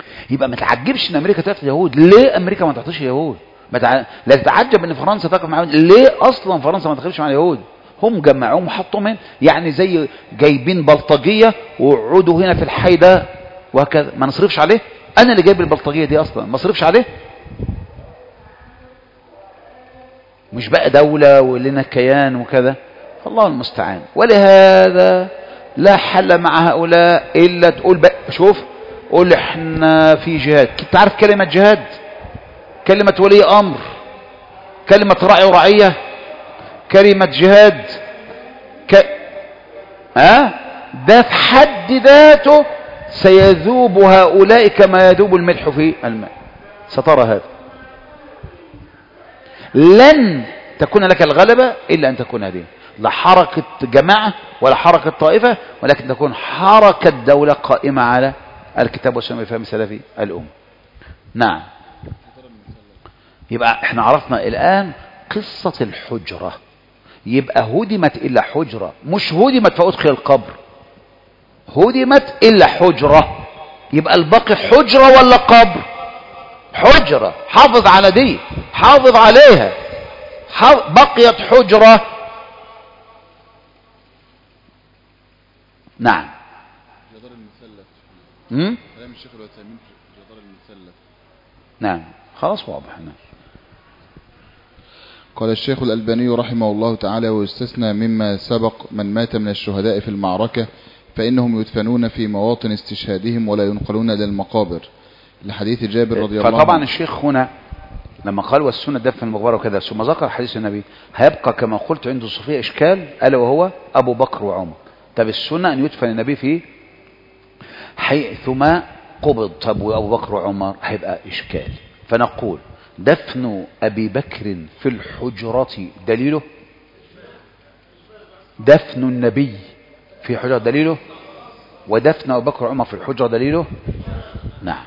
يبقى ما تعجبش ان امريكا تقتل يهود. ليه امريكا ما تقتلش يهود؟ ما تع... لا تتعجب ان فرنسا تقف مع اليهود. ليه اصلا فرنسا ما تقفش مع اليهود؟ هم جمعوهم وحطوهم هنا، يعني زي جايبين بلطجيه وقعدوا هنا في الحي ده وهكذا. ما نصرفش عليه؟ انا اللي جايب البلطجيه دي اصلا، ما اصرفش عليه؟ مش بقى دوله ولنا كيان وكذا. الله المستعان. ولهذا لا حل مع هؤلاء الا تقول بقى شوف، قول احنا في جهاد. تعرف كلمه جهاد؟ كلمه ولي امر، كلمه راعي ورعيه، كلمه جهاد، ك... ها ده في حد ذاته سيذوب هؤلاء كما يذوب الملح في الماء. سترى هذا. لن تكون لك الغلبة إلا أن تكون هذه لا حركة جماعة ولا حركة طائفة، ولكن تكون حركة دولة قائمة على الكتاب والسنة بفهم سلفي الأمة. نعم. يبقى احنا عرفنا الآن قصة الحجرة. يبقى هدمت إلا حجرة، مش هدمت فأدخل القبر، هدمت إلا حجرة. يبقى الباقي حجرة ولا قبر؟ حجرة. حافظ على دي، حافظ عليها. حافظ. بقيت حجرة. نعم. جدار المثلث. امم كلام الشيخ العثيمين في جدار المثلث. نعم خلاص واضح. نعم. قال الشيخ الألباني رحمه الله تعالى: ويستثنى مما سبق من مات من الشهداء في المعركة فإنهم يدفنون في مواطن استشهادهم ولا ينقلون إلى المقابر، لحديث جابر رضي الله عنه. فطبعا الشيخ هنا لما قال والسنة دفن المقبرة وكذا ثم ذكر حديث النبي، هيبقى كما قلت عند الصوفية إشكال، ألا وهو أبو بكر وعمر. طب السنة أن يدفن النبي في حيثما قبض. طب وأبو بكر وعمر هيبقى إشكال. فنقول دفن أبي بكر في الحجرة دليله، دفن النبي في حجرة دليله، ودفن أبو بكر وعمر في الحجرة دليله. نعم.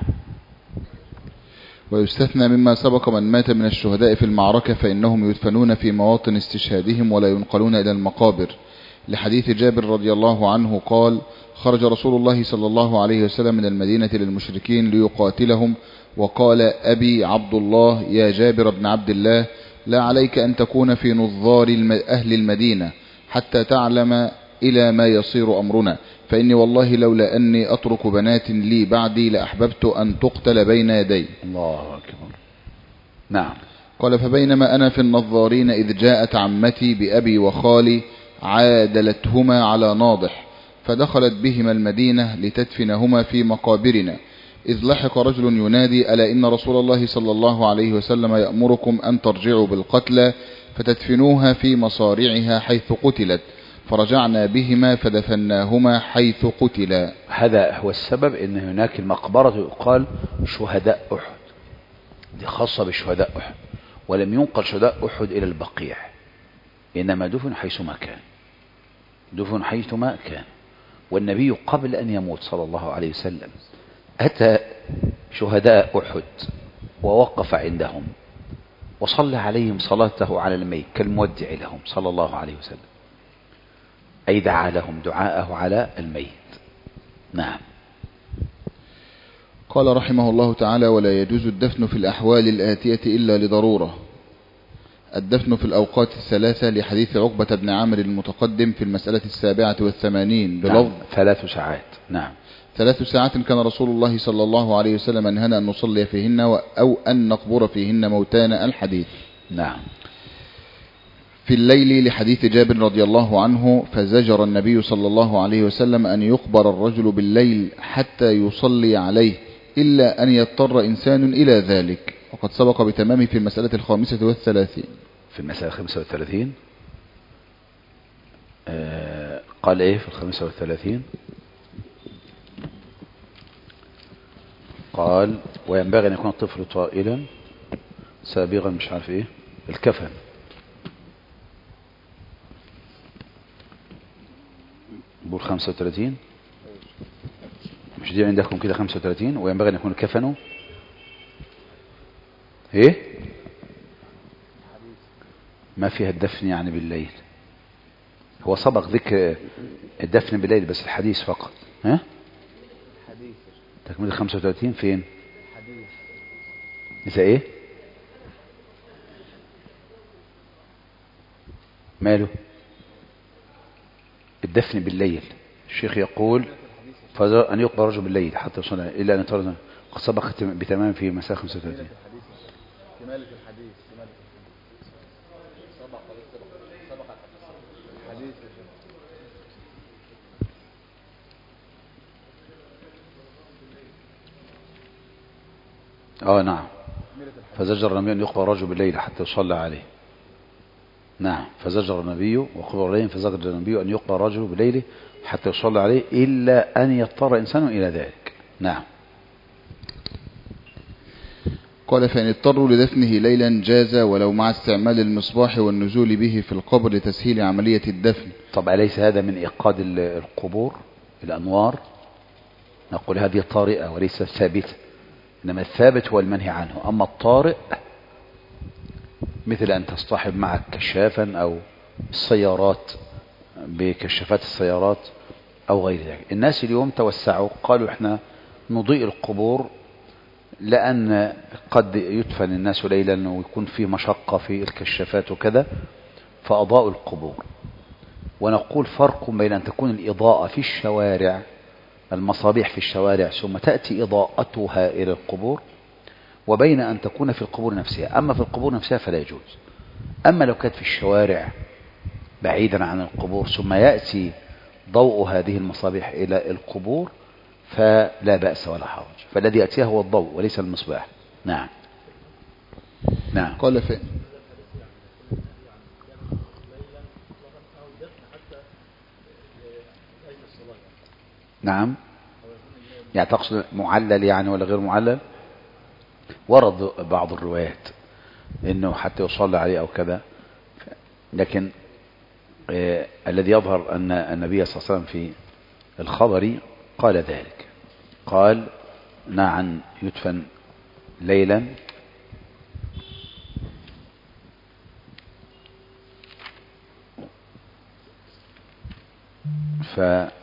ويستثنى مما سبق من مات من الشهداء في المعركة فإنهم يدفنون في مواطن استشهادهم ولا ينقلون إلى المقابر، لحديث جابر رضي الله عنه قال: خرج رسول الله صلى الله عليه وسلم من المدينة للمشركين ليقاتلهم، وقال أبي عبد الله: يا جابر بن عبد الله، لا عليك أن تكون في نظار أهل المدينة حتى تعلم إلى ما يصير أمرنا، فإني والله لولا أني أترك بنات لي بعدي لأحببت أن تقتل بين يدي. الله أكبر. نعم. قال: فبينما أنا في النظارين إذ جاءت عمتي بأبي وخالي عادلتهما على ناضح، فدخلت بهما المدينة لتدفنهما في مقابرنا، إذ لحق رجل ينادي: ألا إن رسول الله صلى الله عليه وسلم يأمركم أن ترجعوا بالقتلى فتدفنوها في مصارعها حيث قتلت، فرجعنا بهما فدفناهما حيث قتلا. هذا هو السبب ان هناك المقبرة يقال شهداء أحد، دي خاصة بشهداء أحد، ولم ينقل شهداء أحد إلى البقيع، إنما دفن حيثما كان، دفن حيثما كان. والنبي قبل أن يموت صلى الله عليه وسلم أتى شهداء أحد ووقف عندهم وصلى عليهم صلاته على الميت كالمودع لهم صلى الله عليه وسلم، أي دعا لهم دعاءه على الميت. نعم. قال رحمه الله تعالى: ولا يجوز الدفن في الأحوال الآتية إلا لضرورة: الدفن في الأوقات الثلاثة، لحديث عقبة بن عامر المتقدم في المسألة السابعة والثمانين بلفظ نعم. ثلاث ساعات. نعم. ثلاث ساعات كان رسول الله صلى الله عليه وسلم أنهانا أن نصلي فيهن أو أن نقبر فيهن موتانا، الحديث. نعم. في الليل، لحديث جابر رضي الله عنه: فزجر النبي صلى الله عليه وسلم أن يقبر الرجل بالليل حتى يصلي عليه إلا أن يضطر إنسان إلى ذلك، وقد سبق بتمامه في المسألة الخامسة والثلاثين. في المسألة الخامسة والثلاثين آه قال إيه في الخامسة والثلاثين؟ قال: وينبغي أن يكون الطفل طائلا سابغا مش عارف إيه الكفن. بقول خمسة وثلاثين، مش دي عندكم كده خمسة وثلاثين؟ وينبغي أن يكون الكفن إيه؟ ما فيها الدفن يعني بالليل، هو سبق ذكر الدفن بالليل بس الحديث فقط. ها؟ تكملة خمسة وثلاثين فين؟ إذا إيه؟ ماله؟ الدفن بالليل. الشيخ يقول أن يقبل رجل بالليل حتى يوصل إلا أن ترى قد سبقت بتمام في مساء خمسة وثلاثين. كمالة الحديث كمالة سبق سبق الحديث. اه نعم. فزجر النبي أن يقبل رجل بالليل حتى يصلى عليه. نعم. فزجر النبي وقبل الليل فزجر النبي أن يقبل رجل بالليل حتى يصلى عليه إلا أن يضطر إنسان إلى ذلك. نعم. قال فإن اضطروا لدفنه ليلا جاز ولو مع استعمال المصباح والنزول به في القبر لتسهيل عملية الدفن. طب أليس هذا من إيقاد القبور الأنوار؟ نقول هذه طارئة وليس ثابتة، إنما الثابت هو المنهي عنه. أما الطارئ مثل أن تصطحب معك كشافا أو السيارات بكشافات السيارات أو غير ذلك. الناس اليوم توسعوا قالوا إحنا نضيء القبور لأن قد يدفن الناس ليلا ويكون في مشقة في الكشافات وكذا فأضاءوا القبور. ونقول فرق بين أن تكون الإضاءة في الشوارع المصابيح في الشوارع ثم تأتي إضاءتها إلى القبور وبين أن تكون في القبور نفسها. أما في القبور نفسها فلا يجوز. أما لو كانت في الشوارع بعيدا عن القبور ثم يأتي ضوء هذه المصابيح إلى القبور فلا بأس ولا حرج. فالذي يأتيها هو الضوء وليس المصباح. نعم. نعم. قال فين نعم. يعني تقصد معلل يعني ولا غير معلل؟ ورد بعض الروايات انه حتى يصلى عليه او كذا، لكن آه الذي يظهر ان النبي صلى الله عليه وسلم في الخبر قال ذلك، قال نعم يدفن ليلا ف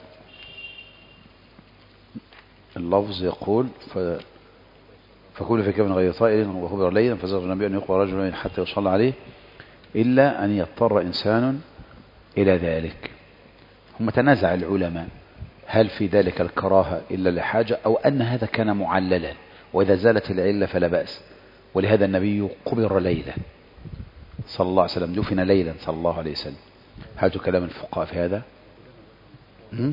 اللفظ يقول ف... فكل في كفن غير طائر وخبر ليلا فزجر النبي أن يقبل رجل حتى يصلى عليه إلا أن يضطر إنسان إلى ذلك. هم تنازع العلماء هل في ذلك الكراهة إلا لحاجة أو أن هذا كان معللا وإذا زالت العلة فلا بأس. ولهذا النبي قبر ليلا صلى الله عليه وسلم، دفن ليلا صلى الله عليه وسلم. هاتوا كلام الفقهاء في هذا. م?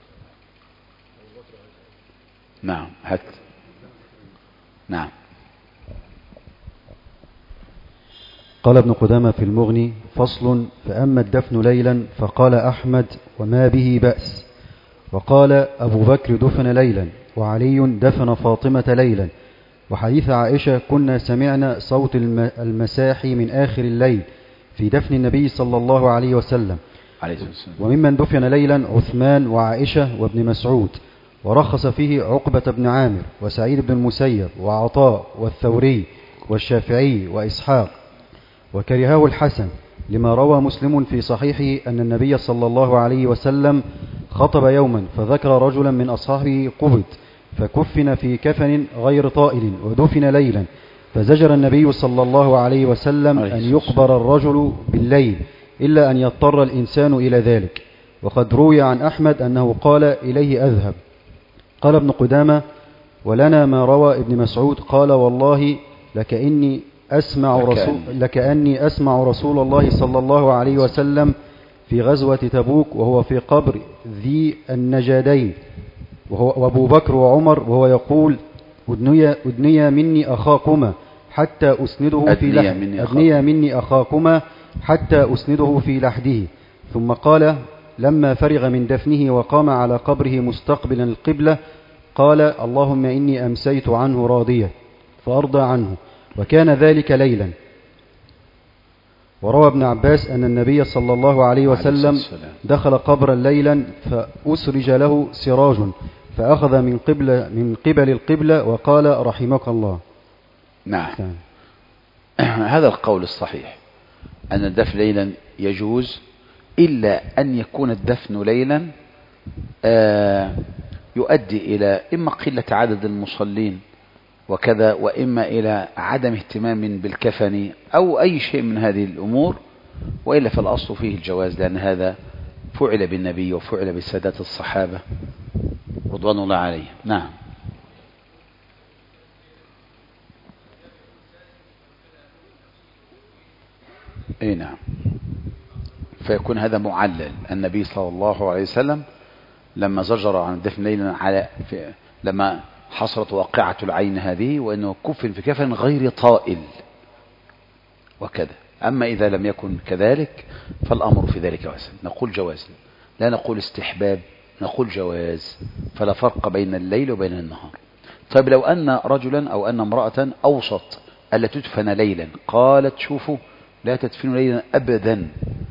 نعم هات. نعم. قال ابن قدامة في المغني فصل فأما الدفن ليلا فقال أحمد وما به بأس، وقال أبو بكر دفن ليلا وعلي دفن فاطمة ليلا، وحديث عائشة كنا سمعنا صوت المساحي من آخر الليل في دفن النبي صلى الله عليه وسلم. وممن دفن ليلا عثمان وعائشة وابن مسعود، ورخص فيه عقبة بن عامر وسعيد بن المسيب وعطاء والثوري والشافعي وإسحاق، وكرهه الحسن لما روى مسلم في صحيحه أن النبي صلى الله عليه وسلم خطب يوما فذكر رجلا من أصحابه قبض فكفن في كفن غير طائل ودفن ليلا، فزجر النبي صلى الله عليه وسلم أن يقبر الرجل بالليل إلا أن يضطر الإنسان إلى ذلك. وقد روي عن أحمد أنه قال إليه أذهب. قال ابن قدامة ولنا ما روى ابن مسعود قال والله لكأني أسمع رسول لكأني أسمع رسول الله صلى الله عليه وسلم في غزوة تبوك وهو في قبر ذي النجادين وهو وأبو بكر وعمر وهو يقول أدنيا, أدنيا مني أخاكما حتى أسنده في لحده أدنيا مني أخاكما حتى أسنده في لحده. ثم قال لما فرغ من دفنه وقام على قبره مستقبلا القبلة قال اللهم إني أمسيت عنه راضية فأرضى عنه، وكان ذلك ليلا. وروى ابن عباس أن النبي صلى الله عليه وسلم دخل قبرا ليلا فأسرج له سراج فأخذ من قبل من قبل القبلة وقال رحمك الله. نعم. هذا القول الصحيح أن الدفن ليلا يجوز إلا أن يكون الدفن ليلا آه يؤدي إلى إما قلة عدد المصلين وكذا، وإما إلى عدم اهتمام بالكفن أو أي شيء من هذه الأمور، وإلا فالأصل فيه الجواز، لأن هذا فعل بالنبي وفعل بالسادات الصحابة رضوان الله عليهم. نعم. اي نعم، فيكون هذا معلل. النبي صلى الله عليه وسلم لما زجر عن الدفن ليلا على في لما حصلت واقعة العين هذه، وانه كفن في كفن غير طائل وكذا. اما اذا لم يكن كذلك فالامر في ذلك واسع، نقول جواز، لا نقول استحباب، نقول جواز، فلا فرق بين الليل وبين النهار. طيب لو ان رجلا او ان امرأة اوصت الا تدفن ليلا، قالت شوفوا لا تدفنوا ليلا ابدا،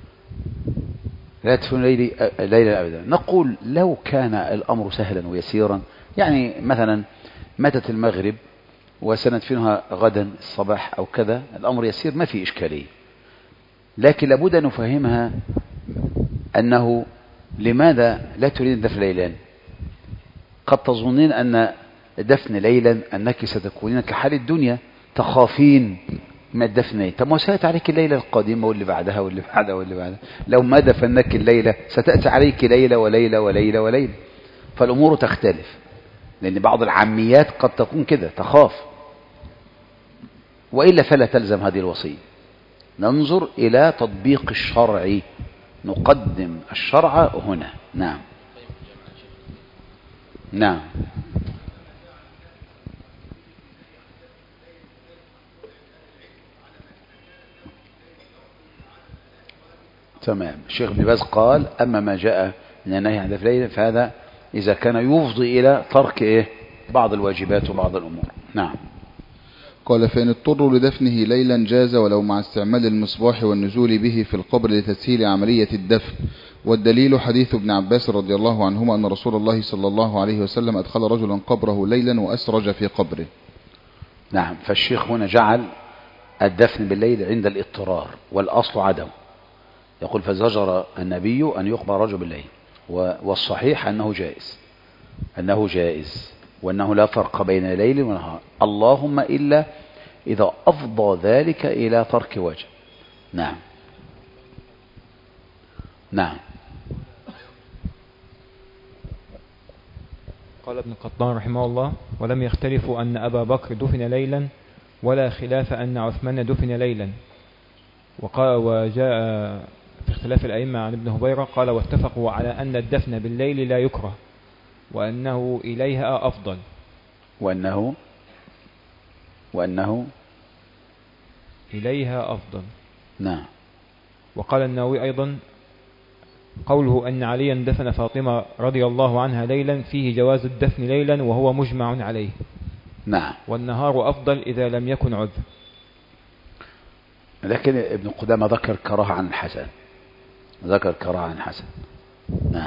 لا تدفنوا ليلي ليلا ابدا، نقول لو كان الامر سهلا ويسيرا، يعني مثلا ماتت المغرب وسندفنها غدا الصباح او كذا، الامر يسير ما في اشكاليه. لكن لابد ان نفهمها انه لماذا لا تريد دفن ليلا؟ قد تظنين ان دفن ليلا انك ستكونين كحال الدنيا، تخافين ما الدفن. طب ما سيأتي عليك الليلة القادمة واللي بعدها واللي بعدها واللي بعدها، لو ما دفنك الليلة ستأتي عليك ليلة وليلة وليلة وليلة، فالأمور تختلف. لأن بعض العاميات قد تكون كده تخاف، وإلا فلا تلزم هذه الوصية. ننظر إلى تطبيق الشرع، نقدم الشرع هنا. نعم نعم تمام. الشيخ ابن باز قال أما ما جاء من النهي عن دفن ليلا فهذا إذا كان يفضي إلى ترك إيه بعض الواجبات وبعض الأمور. نعم. قال فإن اضطروا لدفنه ليلا جاز ولو مع استعمال المصباح والنزول به في القبر لتسهيل عملية الدفن. والدليل حديث ابن عباس رضي الله عنهما أن رسول الله صلى الله عليه وسلم أدخل رجلا قبره ليلا وأسرج في قبره. نعم. فالشيخ هنا جعل الدفن بالليل عند الاضطرار، والأصل عدم. يقول فزجر النبي أن يقبر رجل بالليل، والصحيح أنه جائز، أنه جائز وأنه لا فرق بين ليل ونهار، اللهم إلا إذا أفضى ذلك إلى ترك وجه. نعم نعم. قال ابن قطان رحمه الله ولم يختلفوا أن أبا بكر دفن ليلا ولا خلاف أن عثمان دفن ليلا. وقال وجاء في اختلاف الأئمة عن ابن هبيرة قال واتفقوا على أن الدفن بالليل لا يكره وأنه إليها أفضل. وأنه وأنه إليها أفضل. نعم. وقال النووي أيضا قوله أن عليا دفن فاطمة رضي الله عنها ليلا فيه جواز الدفن ليلا وهو مجمع عليه. نعم. والنهار أفضل إذا لم يكن عذر. لكن ابن قدامة ذكر كراهة عن الحسن، ذكر كراهة عن الحسن. نعم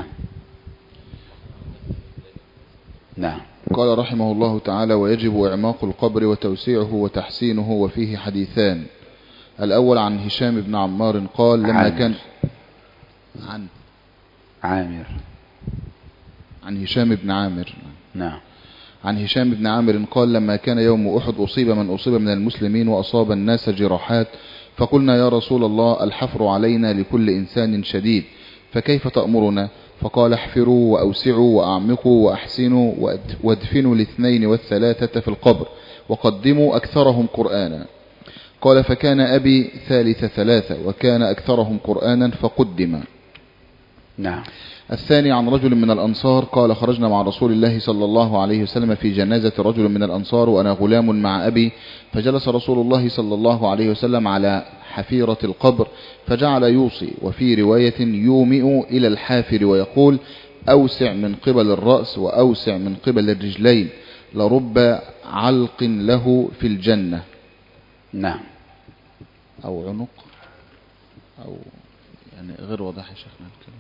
نعم. قال رحمه الله تعالى ويجب إعماق القبر وتوسيعه وتحسينه، وفيه حديثان. الأول عن هشام بن عمار قال لما عامر. كان عن عامر عن هشام بن عامر نعم. عن هشام بن عامر قال لما كان يوم أحد أصيب من أصيب من المسلمين وأصاب الناس جراحات، فقلنا يا رسول الله الحفر علينا لكل إنسان شديد، فكيف تأمرنا؟ فقال احفروا وأوسعوا وأعمقوا وأحسنوا وادفنوا الاثنين والثلاثة في القبر وقدموا أكثرهم قرآنا. قال فكان أبي ثالث ثلاثة وكان أكثرهم قرآنا فقدم. نعم. الثاني عن رجل من الأنصار قال خرجنا مع رسول الله صلى الله عليه وسلم في جنازة رجل من الأنصار وأنا غلام مع أبي، فجلس رسول الله صلى الله عليه وسلم على حفيرة القبر فجعل يوصي، وفي رواية يومئ إلى الحافر ويقول أوسع من قبل الرأس وأوسع من قبل الرجلين لرب علق له في الجنة. نعم. أو عنق أو يعني غير واضح يا شيخنا الكلام.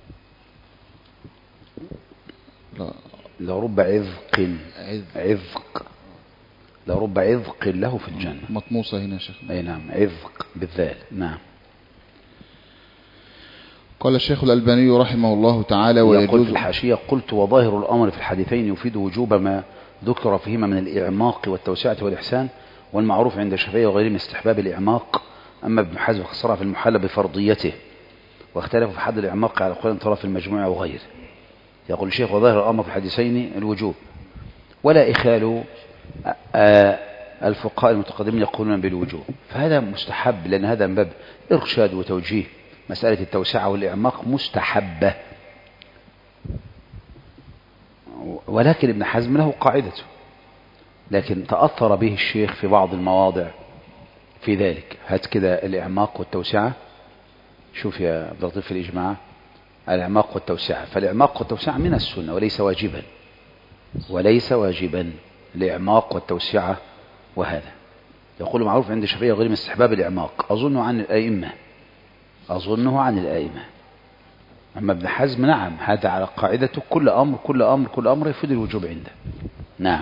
لا لرب عذق عذق لرب عذق له في الجنة. مطموسة هنا يا شيخنا. أي نعم، عذق بالذال. نعم. قال الشيخ الألباني رحمه الله تعالى يقول ويجوز في الحاشية: قلت وظاهر الأمر في الحديثين يفيد وجوب ما ذكر فيهما من الإعماق والتوسعة والإحسان، والمعروف عند الشافعي وغيرهم استحباب الإعماق. أما ابن حزم فسرها في المحلى بفرضيته، واختلفوا في حد الإعماق على قول ترى في المجموعة وغيره. يقول الشيخ: وظاهر الأمر في الحديثين الوجوب، ولا إخال الفقهاء المتقدمين يقولون بالوجوب، فهذا مستحب، لأن هذا من باب إرشاد وتوجيه. مسألة التوسعة والإعماق مستحبة، ولكن ابن حزم له قاعدته، لكن تأثر به الشيخ في بعض المواضع في ذلك. هات كده الإعماق والتوسعة، شوف يا عبد اللطيف في الإجماع الإعماق والتوسعة. فالإعماق والتوسعة من السنة وليس واجبا، وليس واجبا الإعماق والتوسعة. وهذا يقول معروف عند الشافعي وغيرهم استحباب الإعماق، أظنه عن الأئمة، أظنه عن الأئمة. أما ابن حزم نعم، هذا على قاعدته كل أمر كل أمر كل أمر يفيد الوجوب عنده. نعم.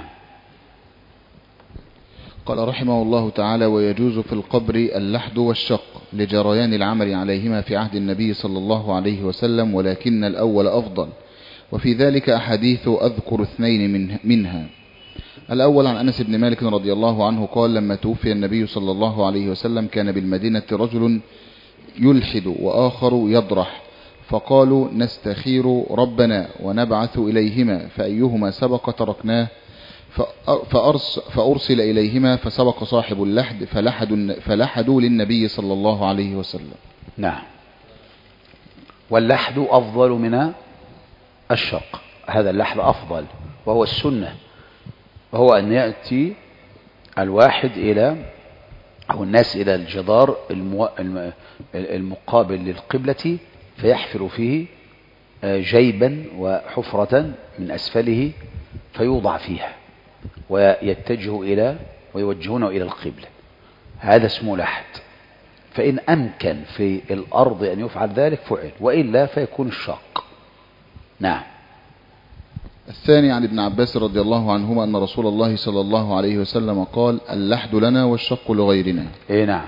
قال رحمه الله تعالى: ويجوز في القبر اللحد والشق لجريان العمل عليهما في عهد النبي صلى الله عليه وسلم، ولكن الأول أفضل، وفي ذلك أحاديث أذكر اثنين من منها. الأول عن أنس بن مالك رضي الله عنه قال: لما توفي النبي صلى الله عليه وسلم كان بالمدينة رجل يلحد وآخر يضرح، فقالوا: نستخير ربنا ونبعث إليهما، فأيهما سبق تركناه، فأرس فأرسل إليهما فسبق صاحب اللحد فلحدوا, فلحدوا للنبي صلى الله عليه وسلم. نعم. واللحد أفضل من الشق، هذا اللحد أفضل وهو السنة، وهو أن يأتي الواحد إلى أو الناس إلى الجدار المقابل للقبلة فيحفر فيه جيبا وحفرة من أسفله فيوضع فيها ويتجه إلى ويوجهونه إلى القبلة، هذا اسمه لحد. فإن أمكن في الأرض أن يفعل ذلك فعل، وإلا فيكون الشق. نعم. الثاني عن ابن عباس رضي الله عنهما أن رسول الله صلى الله عليه وسلم قال: اللحد لنا والشق لغيرنا. إيه نعم،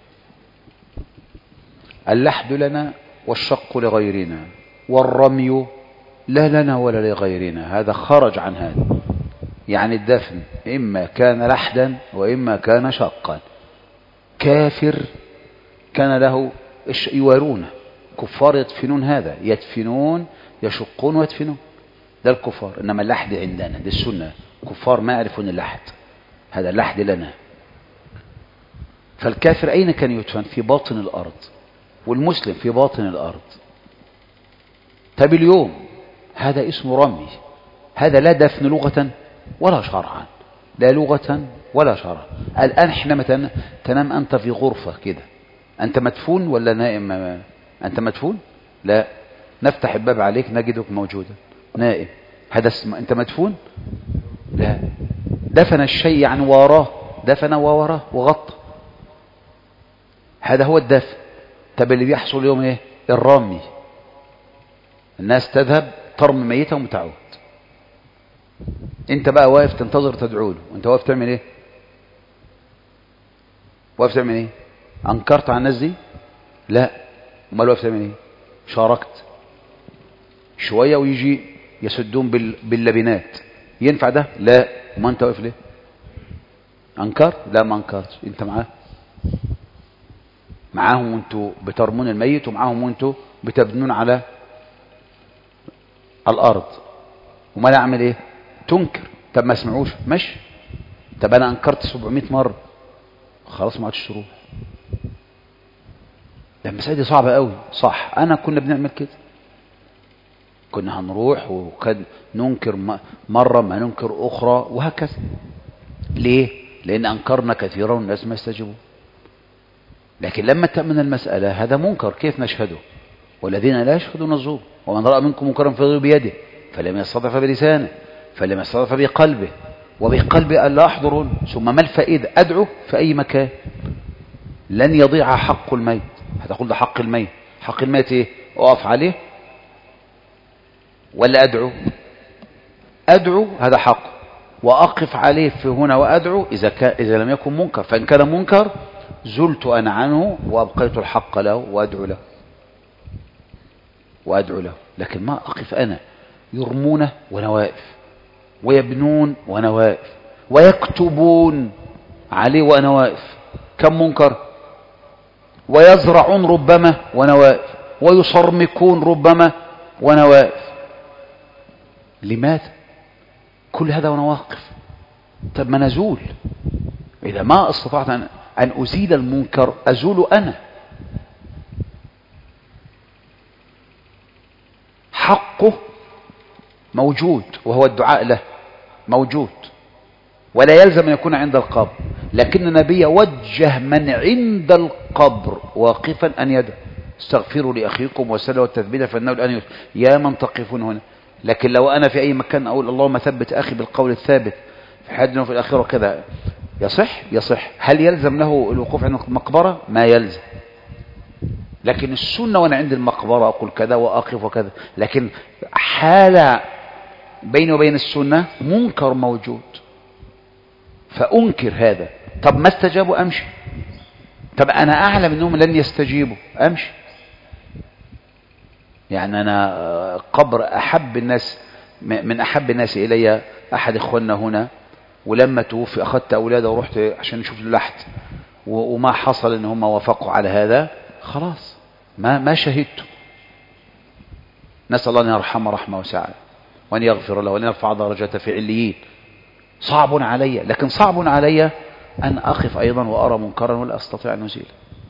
اللحد لنا والشق لغيرنا، والرمي لا لنا ولا لغيرنا، هذا خرج عن هذا. يعني الدفن إما كان لحدا وإما كان شقا. كافر كان له يوارون، كفار يدفنون، هذا يدفنون يشقون ويدفنون، ده الكفار. إنما اللحد عندنا ده السنة، كفار ما يعرفون اللحد، هذا اللحد لنا. فالكافر أين كان يدفن؟ في باطن الأرض، والمسلم في باطن الأرض. طب اليوم هذا اسمه رمي، هذا لا دفن لغة ولا شرعا، لا لغة ولا شرعا. الآن حينما تنام أنت في غرفة كده، أنت مدفون ولا نائم؟ أنت مدفون؟ لا، نفتح الباب عليك نجدك موجودا نائم، هذا اسمه أنت مدفون؟ لا، دفن الشيء يعني وراه، دفن ووراه وغطى، هذا هو الدفن. طب اللي بيحصل اليوم ايه؟ الرمي، الناس تذهب ترمي ميتهم وتعود، انت بقى واقف تنتظر تدعو له، وانت واقف تعمل ايه؟ واقف تعمل ايه؟ انكرت على الناس دي؟ لا، امال واقف تعمل ايه؟ شاركت شويه ويجي يسدون باللبنات، ينفع ده؟ لا، وما انت واقف ليه؟ انكر؟ لا ما انكرتش، انت معاه معاهم وانتوا بترمون الميت، ومعاهم وانتوا بتبنون على الارض، وما لا اعمل ايه؟ تنكر. طب ما اسمعوش ماشي، طب انا انكرت سبعمائة مرة، خلاص ما عادش تروح. ده المسألة دي صعبة قوي. صح، انا كنا بنعمل كده، كنا هنروح وكاد ننكر مرة ما ننكر اخرى وهكذا. ليه؟ لان انكرنا كثيرا والناس ما يستجيبوا. لكن لما تأمن المسألة هذا منكر كيف نشهده؟ والذين لا يشهدون الزور، ومن رأى منكم منكرا فليغيره بيده فلم يستطع فبلسانه فلم يستطع فبقلبه وبقلبه ألا أحضرون. ثم ما الفائدة؟ أدعو في أي مكان لن يضيع حق الميت. هتقول ده حق الميت، حق الميت ايه؟ أقف عليه ولا أدعو؟ أدعو هذا حق، وأقف عليه في هنا وأدعو إذا, كان إذا لم يكن منكر. فإن كان منكر زلت أنا عنه وأبقيت الحق له وأدعو له. وأدعو له، لكن ما أقف أنا يرمونه وأنا واقف، ويبنون وأنا واقف، ويكتبون عليه وأنا واقف، كم منكر، ويزرعون ربما وأنا واقف، ويصرمكون ربما وأنا واقف. لماذا كل هذا وأنا واقف؟ طب ما نزول، إذا ما استطعت أن, أن أزيل المنكر أزول أنا. حقه موجود وهو الدعاء له موجود، ولا يلزم أن يكون عند القبر، لكن النبي وجه من عند القبر واقفا أن يدعو استغفروا لأخيكم وسلوا التثبيت فإنه الآن يا من تقفون هنا. لكن لو أنا في أي مكان أقول اللهم ثبت أخي بالقول الثابت في حياتنا وفي الآخرة كذا، يصح يصح. هل يلزم له الوقوف عند المقبرة؟ ما يلزم، لكن السنة وأنا عند المقبرة أقول كذا وأقف وكذا. لكن حال بيني وبين السنة منكر موجود فأنكر هذا. طب ما استجابوا أمشي، طب أنا أعلم أنهم لن يستجيبوا أمشي. يعني أنا قبر أحب الناس من أحب الناس إلي أحد إخواننا هنا، ولما توفي أخذت أولاده ورحت عشان نشوف اللحد، وما حصل إن هم وافقوا على هذا، خلاص ما ما شهدت. نسأل الله أن يرحمه رحمة وسعة وأن يغفر له وأن يرفع درجته في عليين. صعب علي، لكن صعب علي أن أقف أيضا وأرى منكرا ولا أستطيع أن أزيله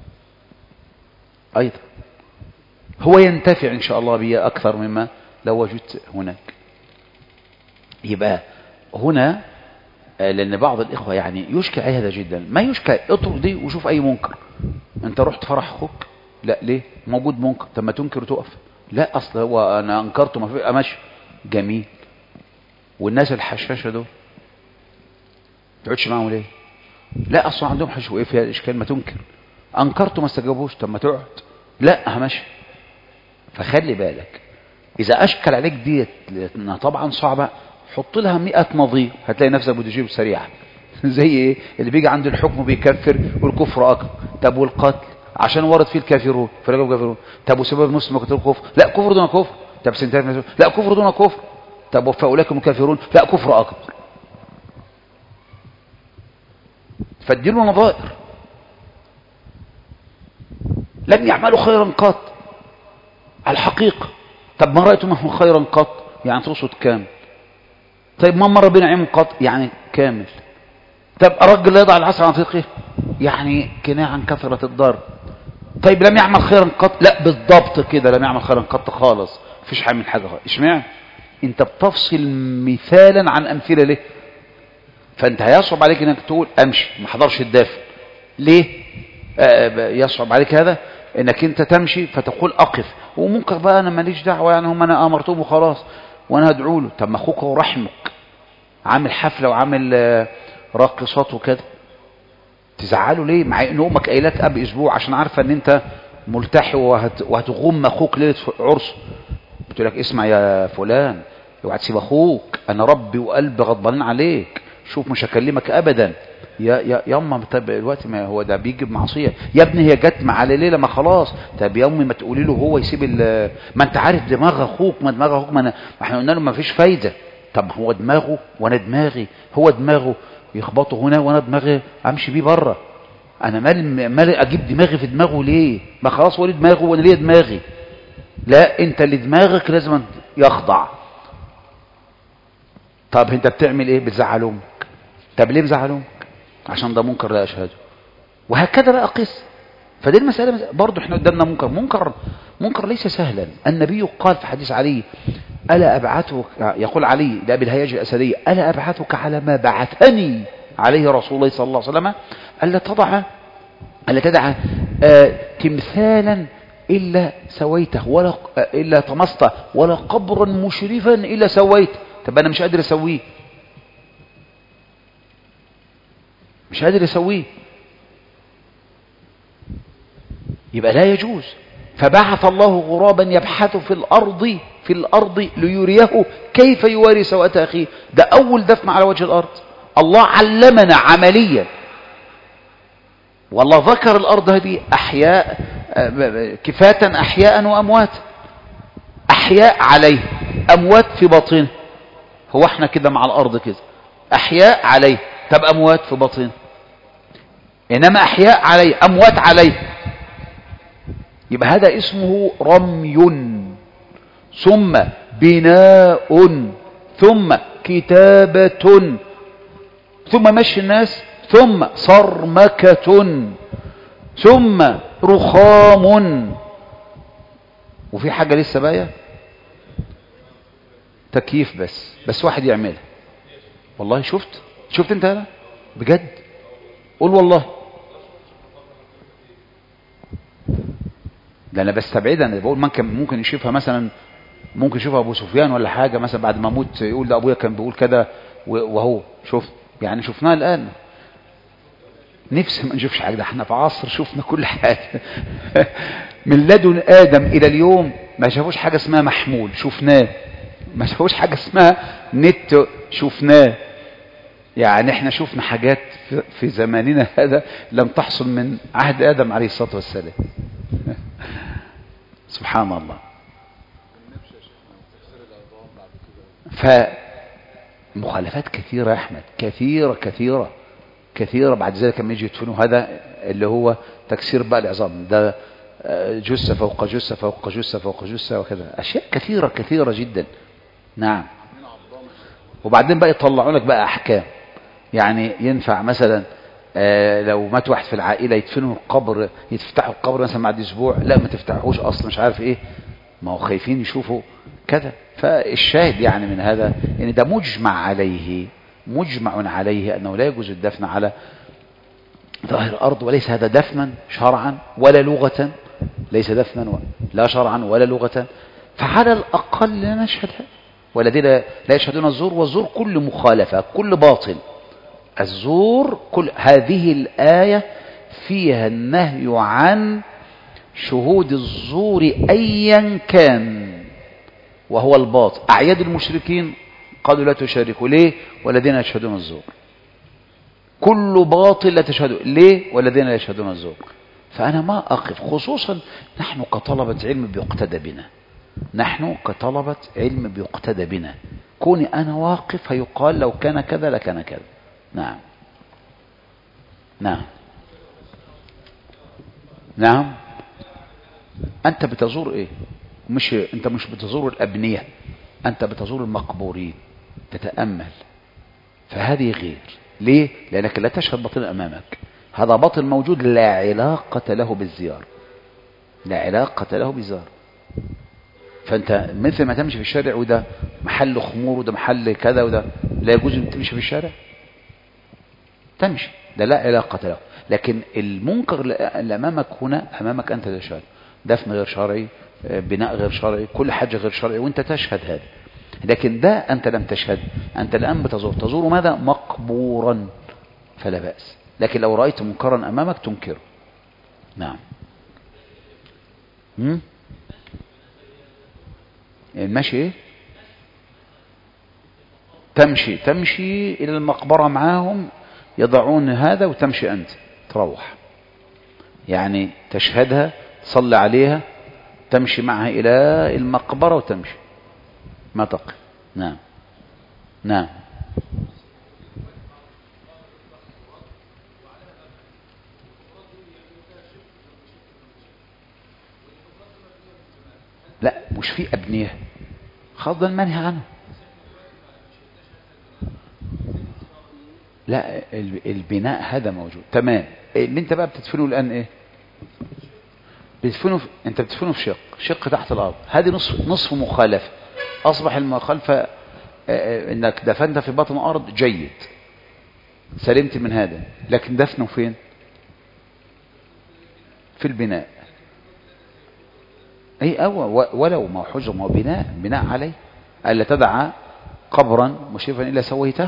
أيضا. هو ينتفع إن شاء الله بي أكثر مما لو وجدت هناك. يبقى هنا لأن بعض الإخوة يعني يشكى هذا جدا، ما يشكى اترك دي وشوف أي منكر. أنت رحت فرح أخوك، لا ليه موجود منكر، طب ما تنكر وتقف. لا أصل هو أنا أنكرته ما في أمشي جميل. والناس الحشاشة دول تقعدش معهم ليه؟ لا أصلا عندهم حشو، إيه فيها الإشكال ما تنكر. أنكرته ما استجابوش، طب ما تقعد. لا همشي. فخلي بالك إذا أشكل عليك ديت لأنها طبعا صعبة، حط لها مئة نظير هتلاقي نفسك بتجيب سريعا. زي إيه اللي بيجي عند الحكم بيكفر والكفر أكبر. طب والقتل عشان ورد فيه الكافرون فرجعوا كافرون. طب وسبب مسلم قتل الكفر، لا كفر دون كفر. طب سنتين، لا كفر دون كفر. طب وفاولئكم الكافرون، لا كفر أكبر. فاديله نظائر. لم يعملوا خيرا قط الحقيقة. طب ما رأيتم منهم خيرا قط يعني تقصد كامل. طيب ما مر بنا عيم قط يعني كامل. طب الرجل لا يضع العسل عن طريقه يعني كناية عن كثرة الضرب. طيب لم يعمل خيرا قط، لا بالضبط كده لم يعمل خيرا قط خالص، مفيش حاجة من حاجة خالص. اشمعنى انت بتفصل مثالا عن امثله ليه؟ فانت هيصعب عليك انك تقول امشي ما حضرش الدافع ليه؟ آه يصعب عليك هذا انك انت تمشي فتقول اقف، وممكن بقى انا ماليش دعوه يعني هم انا امرتهم وخلاص وانا هدعو له. طب ما اخوك ورحمك عامل حفله وعامل آه راقصات وكده، تزعله ليه؟ مع ان امك قايلك اب اسبوع عشان عارفه ان انت ملتحي وهت... وهتغم اخوك ليله عرس. بتقول لك اسمع يا فلان اوعى تسيب اخوك، انا ربي وقلبي غضبانين عليك، شوف مش هكلمك ابدا. يا يا ياما طب الوقت ما هو ده بيجي بمعصيه يا ابني، هي جت مع ليله ما خلاص. طب يا امي ما تقولي له هو يسيب ال... ما انت عارف دماغ اخوك، ما دماغ اخوك، ما, أنا... ما احنا قلنا له ما فيش فايده. طب هو دماغه وانا دماغي، هو دماغه يخبطه هنا وانا دماغي امشي بيه بره. انا مالي مالي اجيب دماغي في دماغه ليه؟ ما خلاص هو ليه دماغه وانا ليه دماغي. لا انت اللي دماغك لازم يخضع. طب انت بتعمل ايه؟ بتزعل امك. طب ليه بتزعل امك؟ عشان ده منكر لا اشهده. وهكذا بقى قس. فدي المساله برضه احنا قدامنا منكر منكر منكر ليس سهلا. النبي قال في حديث علي الا ابعثك، يقول علي لابي الهياج الاسدي الا ابعثك على ما بعثني عليه رسول الله صلى الله عليه وسلم، الا تضع الا تدع آه تمثالا الا سويته ولا آه الا طمسته ولا قبرا مشرفا الا سويته. طب انا مش قادر اسويه، مش قادر اسويه، يبقى لا يجوز. فبعث الله غرابا يبحث في الارض في الارض ليريه كيف يواري سوءة اخيه. ده اول دفن على وجه الارض. الله علمنا عمليا، والله ذكر الارض هذه احياء كفاة احياء واموات. أحياء عليه، أموات في باطنه. هو احنا كده مع الأرض كده أحياء عليه، طب أموات في باطنه. إنما أحياء عليه أموات عليه، يبقى هذا اسمه رمي، ثم بناء، ثم كتابة، ثم مشي الناس، ثم صرمكة، ثم رخام. وفي حاجة لسه باقية، تكييف بس بس واحد يعملها. والله شفت شفت انت هذا بجد، قول والله. ده انا بستبعدها، انا بقول ممكن ممكن يشوفها مثلا، ممكن يشوفها ابو سفيان ولا حاجه مثلا بعد ما اموت يقول ده ابويا كان بيقول كده، وهو شوف يعني شفناها الان. نفسي ما نشوفش حاجه، ده احنا في عصر شفنا كل حاجه من لدن ادم الى اليوم ما شافوش حاجه اسمها محمول، شفناه. ما شافوش حاجه اسمها نت، شفناه. يعني احنا شفنا حاجات في زماننا هذا لم تحصل من عهد ادم عليه الصلاه والسلام سبحان الله. فمخالفات كثيرة يا أحمد، كثيرة كثيرة كثيرة. بعد ذلك لما يجي يدفنوا هذا اللي هو تكسير بقى العظام، ده جثة فوق جثة فوق جثة فوق جثة وكذا، أشياء كثيرة كثيرة جدا. نعم. وبعدين بقى يطلعوا لك بقى أحكام، يعني ينفع مثلا آه لو مات واحد في العائلة يدفنوا القبر، يتفتحوا القبر مثلا بعد أسبوع، لا ما تفتحوش أصلا، مش عارف إيه، ما هو خايفين يشوفوا كذا. فالشاهد يعني من هذا ان ده مجمع عليه، مجمع عليه انه لا يجوز الدفن على ظاهر الارض، وليس هذا دفنا شرعا ولا لغة، ليس دفنا لا شرعا ولا لغة. فعلى الاقل لا نشهد هذا. والذين لا يشهدون الزور، والزور كل مخالفة كل باطل. الزور كل هذه الآية فيها النهي عن شهود الزور ايا كان، وهو الباطل. أعياد المشركين قالوا لا تشاركوا، ليه؟ والذين يشهدون الزور. كل باطل لا تشهدوا، ليه؟ والذين لا يشهدون الزور. فأنا ما أقف، خصوصا نحن كطلبة علم بيقتدى بنا، نحن كطلبة علم بيقتدى بنا. كوني أنا واقف هيقال لو كان كذا لكان كذا. نعم نعم نعم. أنت بتزور إيه؟ مش أنت مش بتزور الأبنية، أنت بتزور المقبورين، تتأمل. فهذه غير، ليه؟ لأنك لا تشهد باطل أمامك، هذا باطل موجود لا علاقة له بالزيارة، لا علاقة له بالزيارة. فأنت مثل ما تمشي في الشارع وده محل خمور وده محل كذا وده، لا يجوز أن تمشي في الشارع، تمشي، ده لا علاقة له. لكن المنكر اللي أمامك هنا أمامك أنت تشهد، دفن غير شرعي، بناء غير شرعي، كل حاجة غير شرعي، وانت تشهد هذا. لكن ده أنت لم تشهد، أنت الآن بتزور، تزور ماذا؟ مقبورا، فلا بأس. لكن لو رأيت منكرا أمامك تنكره. نعم. هم؟ المشي ايه؟ تمشي تمشي إلى المقبرة معاهم، يضعون هذا وتمشي أنت تروح، يعني تشهدها، تصلي عليها، تمشي معها إلى المقبرة وتمشي، ما تقف. نعم نعم. لا مش في أبنية، خاض المنهي عنه. لا البناء هذا موجود تمام. اللي انت بقى بتدفنه الآن ايه؟ بتدفنه في... انت بتدفنه في شق شق تحت الأرض، هذه نصف نصف مخالفة. أصبح المخالفة انك دفنت في بطن الأرض، جيد، سلمت من هذا. لكن دفنه فين؟ في البناء. اي أو ولو ما حجر، ما بناء بناء عليه، ألا تدع قبرا مشرفا إلا سويته.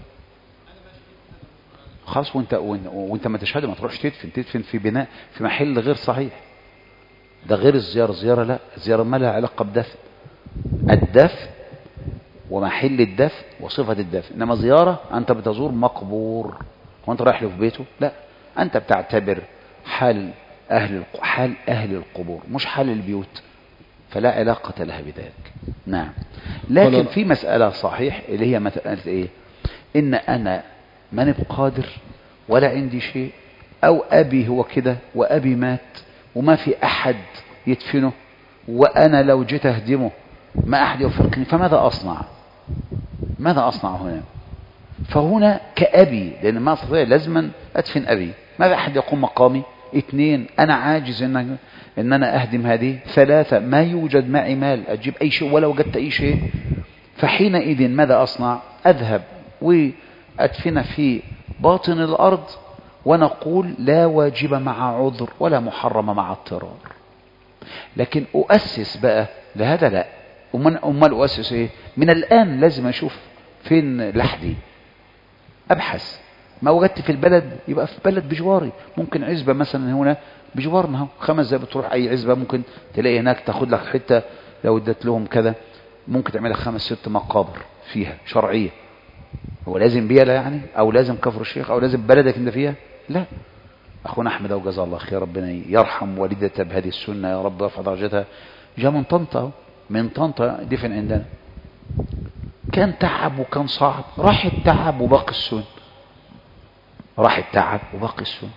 خلاص، وانت وانت ما تشهد، ما تروحش تدفن تدفن في بناء في محل غير صحيح. ده غير الزيارة. الزيارة لا، الزيارة ما لها علاقة بدفن. الدفن ومحل الدفن وصفة الدفن، انما زيارة انت بتزور مقبور وانت رايح له في بيته، لا، انت بتعتبر حال اهل حال اهل القبور مش حال البيوت. فلا علاقة لها بذلك. نعم. لكن في مسألة صحيح اللي هي مسألة إيه؟ إن أنا ماني بقادر ولا عندي شيء، أو أبي هو كده وأبي مات وما في أحد يدفنه، وأنا لو جيت أهدمه ما أحد يوفقني، فماذا أصنع؟ ماذا أصنع هنا؟ فهنا كأبي، لأن ما أستطيع لازما أدفن أبي، ما في أحد يقوم مقامي. اثنين، أنا عاجز إن, إن أنا أهدم هذه. ثلاثة، ما يوجد معي مال أجيب أي شيء ولا وجدت أي شيء. فحينئذ ماذا أصنع؟ أذهب وأدفن في باطن الأرض، ونقول لا واجب مع عذر ولا محرم مع اضطرار. لكن أؤسس بقى لهذا لا. ومن أمال أؤسس إيه؟ من الآن لازم أشوف فين لحدي، أبحث. ما وجدت في البلد يبقى في بلد بجواري، ممكن عزبة مثلا هنا بجوارنا خمس دقايق بتروح أي عزبة، ممكن تلاقي هناك تاخد لك حتة لو ادت لهم كذا، ممكن تعملها خمس ست مقابر فيها شرعية. هو لازم بيلا يعني، أو لازم كفر الشيخ، أو لازم بلدك اللي فيها؟ لا. أخونا أحمد أو جزاه الله خير، ربنا يرحم والدته بهذه السنة يا رب يرفع درجتها، جاء من طنطا، من طنطا دفن عندنا، كان تعب وكان صعب، راح التعب وباقي السن، راح التعب وباقي السن،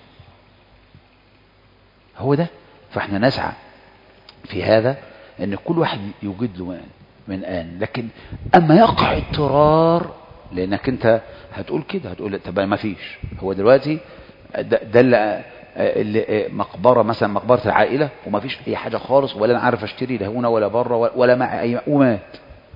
هو ده. فاحنا نسعى في هذا ان كل واحد يوجد له من آن. لكن اما يقع اضطرار، لانك انت هتقول كده، هتقول طب ما فيش، هو دلوقتي ده اللي مقبرة مثلا، مقبرة العائلة، وما فيش اي حاجة خالص، ولا انا عارف اشتري لا هنا ولا بره ولا معي اي، ومات،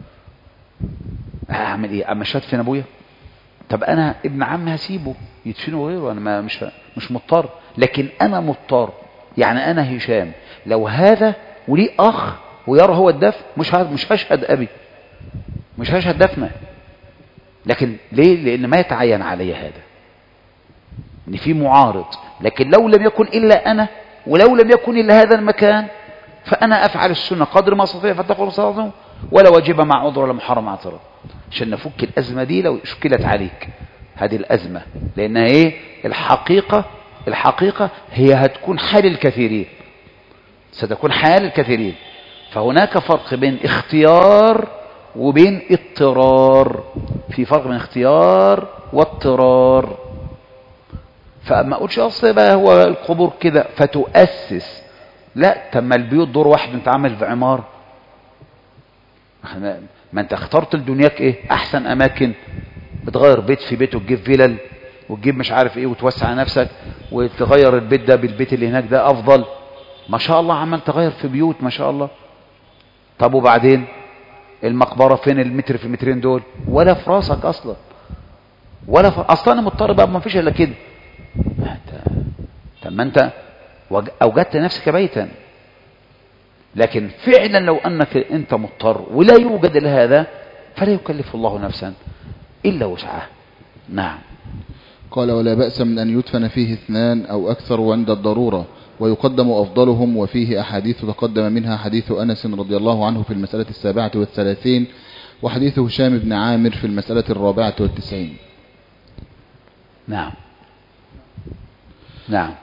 هعمل ايه؟ اما شات فين ابويا؟ طب انا ابن عمي هسيبه يدفنه غيره، انا ما مش مش مضطر. لكن انا مضطر، يعني انا هشام لو هذا وليه اخ ويرى هو الدفن، مش مش هشهد ابي، مش هشهد دفنه. لكن ليه؟ لان ما يتعين علي هذا، ان في معارض. لكن لو لم يكن الا انا، ولو لم يكن الا هذا المكان، فانا افعل السنه قدر ما استطيع، فاتقوا الله، ولا واجب مع عذر ولا محرم مع اعتراض، عشان نفك الازمه دي لو اشكلت عليك هذه الازمه. لانها ايه؟ الحقيقه الحقيقه هي هتكون حال الكثيرين، ستكون حال الكثيرين. فهناك فرق بين اختيار وبين اضطرار، في فرق بين اختيار واضطرار. فأما أقولش أصل بقى هو القبور كده فتؤسس، لا. تم البيوت دور واحد انت عامل في عمار، ما انت اخترت لدنياك ايه؟ احسن اماكن، بتغير بيت في بيت وتجيب فيلل وتجيب مش عارف ايه وتوسع نفسك وتغير البيت ده بالبيت اللي هناك ده افضل، ما شاء الله عمال تغير في بيوت ما شاء الله. طب وبعدين المقبرة فين المتر في المترين دول؟ ولا في راسك اصلا، ولا في اصلا مضطر بقى، ما فيش الا كده. طب ما انت اوجدت نفسك بيتا. لكن فعلا لو انك انت مضطر ولا يوجد الا هذا، فلا يكلف الله نفسا الا وسعها. نعم. قال ولا بأس من أن يدفن فيه اثنان أو أكثر عند الضرورة، ويقدم أفضلهم، وفيه أحاديث تقدم منها حديث أنس رضي الله عنه في المسألة السابعة والثلاثين، وحديث هشام بن عامر في المسألة الرابعة والتسعين. نعم نعم.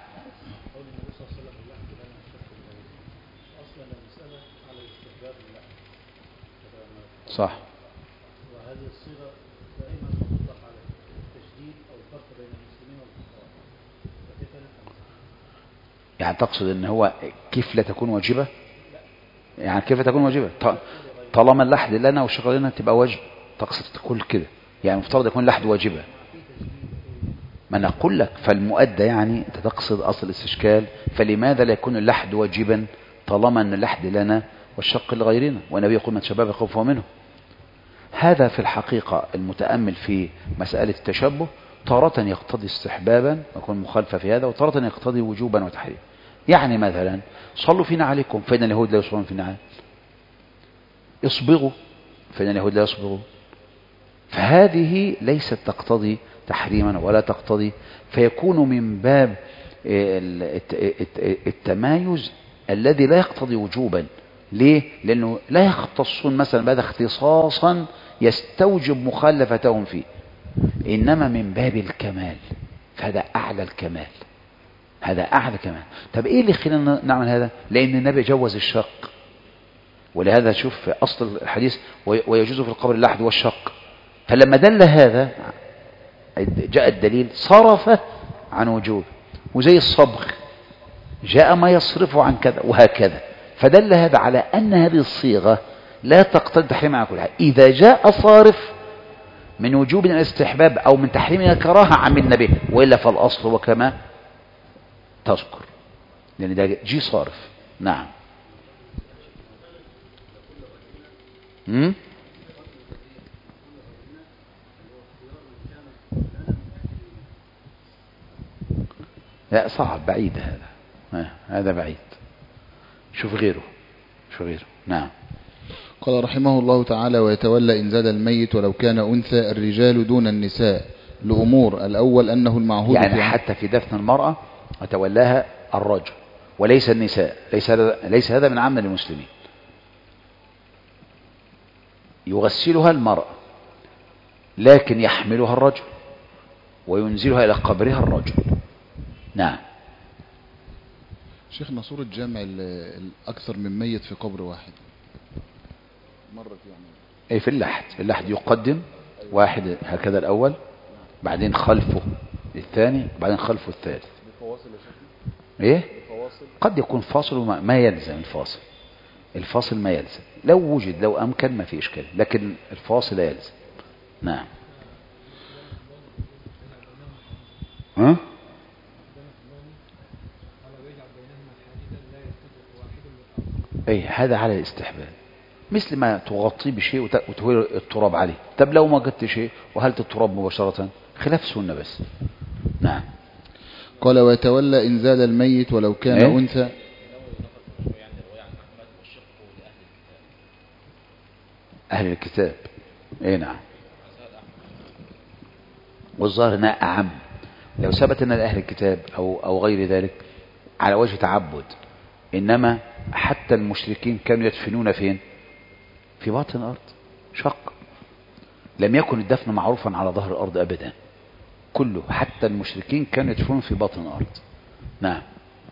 صح. وهذه الصيغة دائما تطلق على التشديد أو الفرق بين المسلمين والكفار، فكيف نفهم؟ يعني تقصد ان هو كيف لا تكون واجبة؟ يعني كيف تكون واجبة؟ طالما اللحد لنا وشغلنا تبقى واجب، تقصد تقول كده؟ يعني مفترض يكون اللحد واجبة. ما انا اقول لك فالمؤدى، يعني انت تقصد اصل الاستشكال، فلماذا لا يكون اللحد واجبا طالما ان اللحد لنا والشق لغيرنا، والنبي يقول من شباب خوف منه. هذا في الحقيقة المتأمل في مسألة التشبه تارة يقتضي استحبابا ويكون مخالفة في هذا، وتارة يقتضي وجوبا وتحريما. يعني مثلا صلوا في نعالكم فإن اليهود لا يصلون في النعال، اصبغوا فإن اليهود لا يصبغون. فهذه ليست تقتضي تحريما ولا تقتضي، فيكون من باب التمايز الذي لا يقتضي وجوبا. ليه؟ لأنه لا يختصون مثلا بهذا اختصاصا يستوجب مخالفتهم فيه، إنما من باب الكمال، فهذا أعلى الكمال، هذا أعلى الكمال. طب إيه اللي خلينا نعمل هذا؟ لأن النبي جوز الشق، ولهذا شوف في أصل الحديث ويجوز في القبر اللحد والشق، فلما دل هذا جاء الدليل صرف عن وجوب. وزي الصبغ جاء ما يصرف عن كذا وهكذا، فدل هذا على أن هذه الصيغة لا تقتضي تحريم على كل حال. إذا جاء صارف من وجوب الاستحباب أو من تحريم الكراهة عملنا به، وإلا فالأصل وكما تذكر، لأن ده جي صارف. نعم. هم؟ لا صعب، بعيد هذا، هذا بعيد. شوف غيره، شوف غيره. نعم. قال رحمه الله تعالى: ويتولى إن زاد الميت ولو كان أنثى الرجال دون النساء لأمور. الأول أنه المعهود يعني في حتى في دفن المرأة وتولاها الرجل وليس النساء، ليس هذا, ليس هذا من عمل المسلمين. يغسلها المرأة لكن يحملها الرجل وينزلها إلى قبرها الرجل. نعم. شيخنا صورة جمع الأكثر من ميت في قبر واحد مرت يعني أي في اللحد، اللحد يقدم واحد هكذا الأول، بعدين خلفه الثاني، بعدين خلفه الثالث. بفواصل يا شيخنا؟ ايه بفواصل؟ قد يكون فاصل وما ما يلزم الفاصل، الفاصل ما يلزم، لو وجد لو أمكن ما في إشكال، لكن الفاصل لا يلزم. نعم. ها؟ اي هذا على الاستحباب، مثل ما تغطيه بشيء وتهوي التراب عليه. طب لو ما وجدت شيء وهلت التراب مباشرة، خلاف سنة بس. نعم. قال: ويتولى إن زاد الميت ولو كان إيه؟ أنثى. أهل الكتاب. اي نعم. والظاهر انها أعم، لو ثبت ان أهل الكتاب أو, أو غير ذلك على وجه تعبد، إنما حتى المشركين كانوا يدفنون فين؟ في باطن الأرض شق، لم يكن الدفن معروفا على ظهر الأرض أبدا كله، حتى المشركين كانوا يدفنون في باطن الأرض. نعم.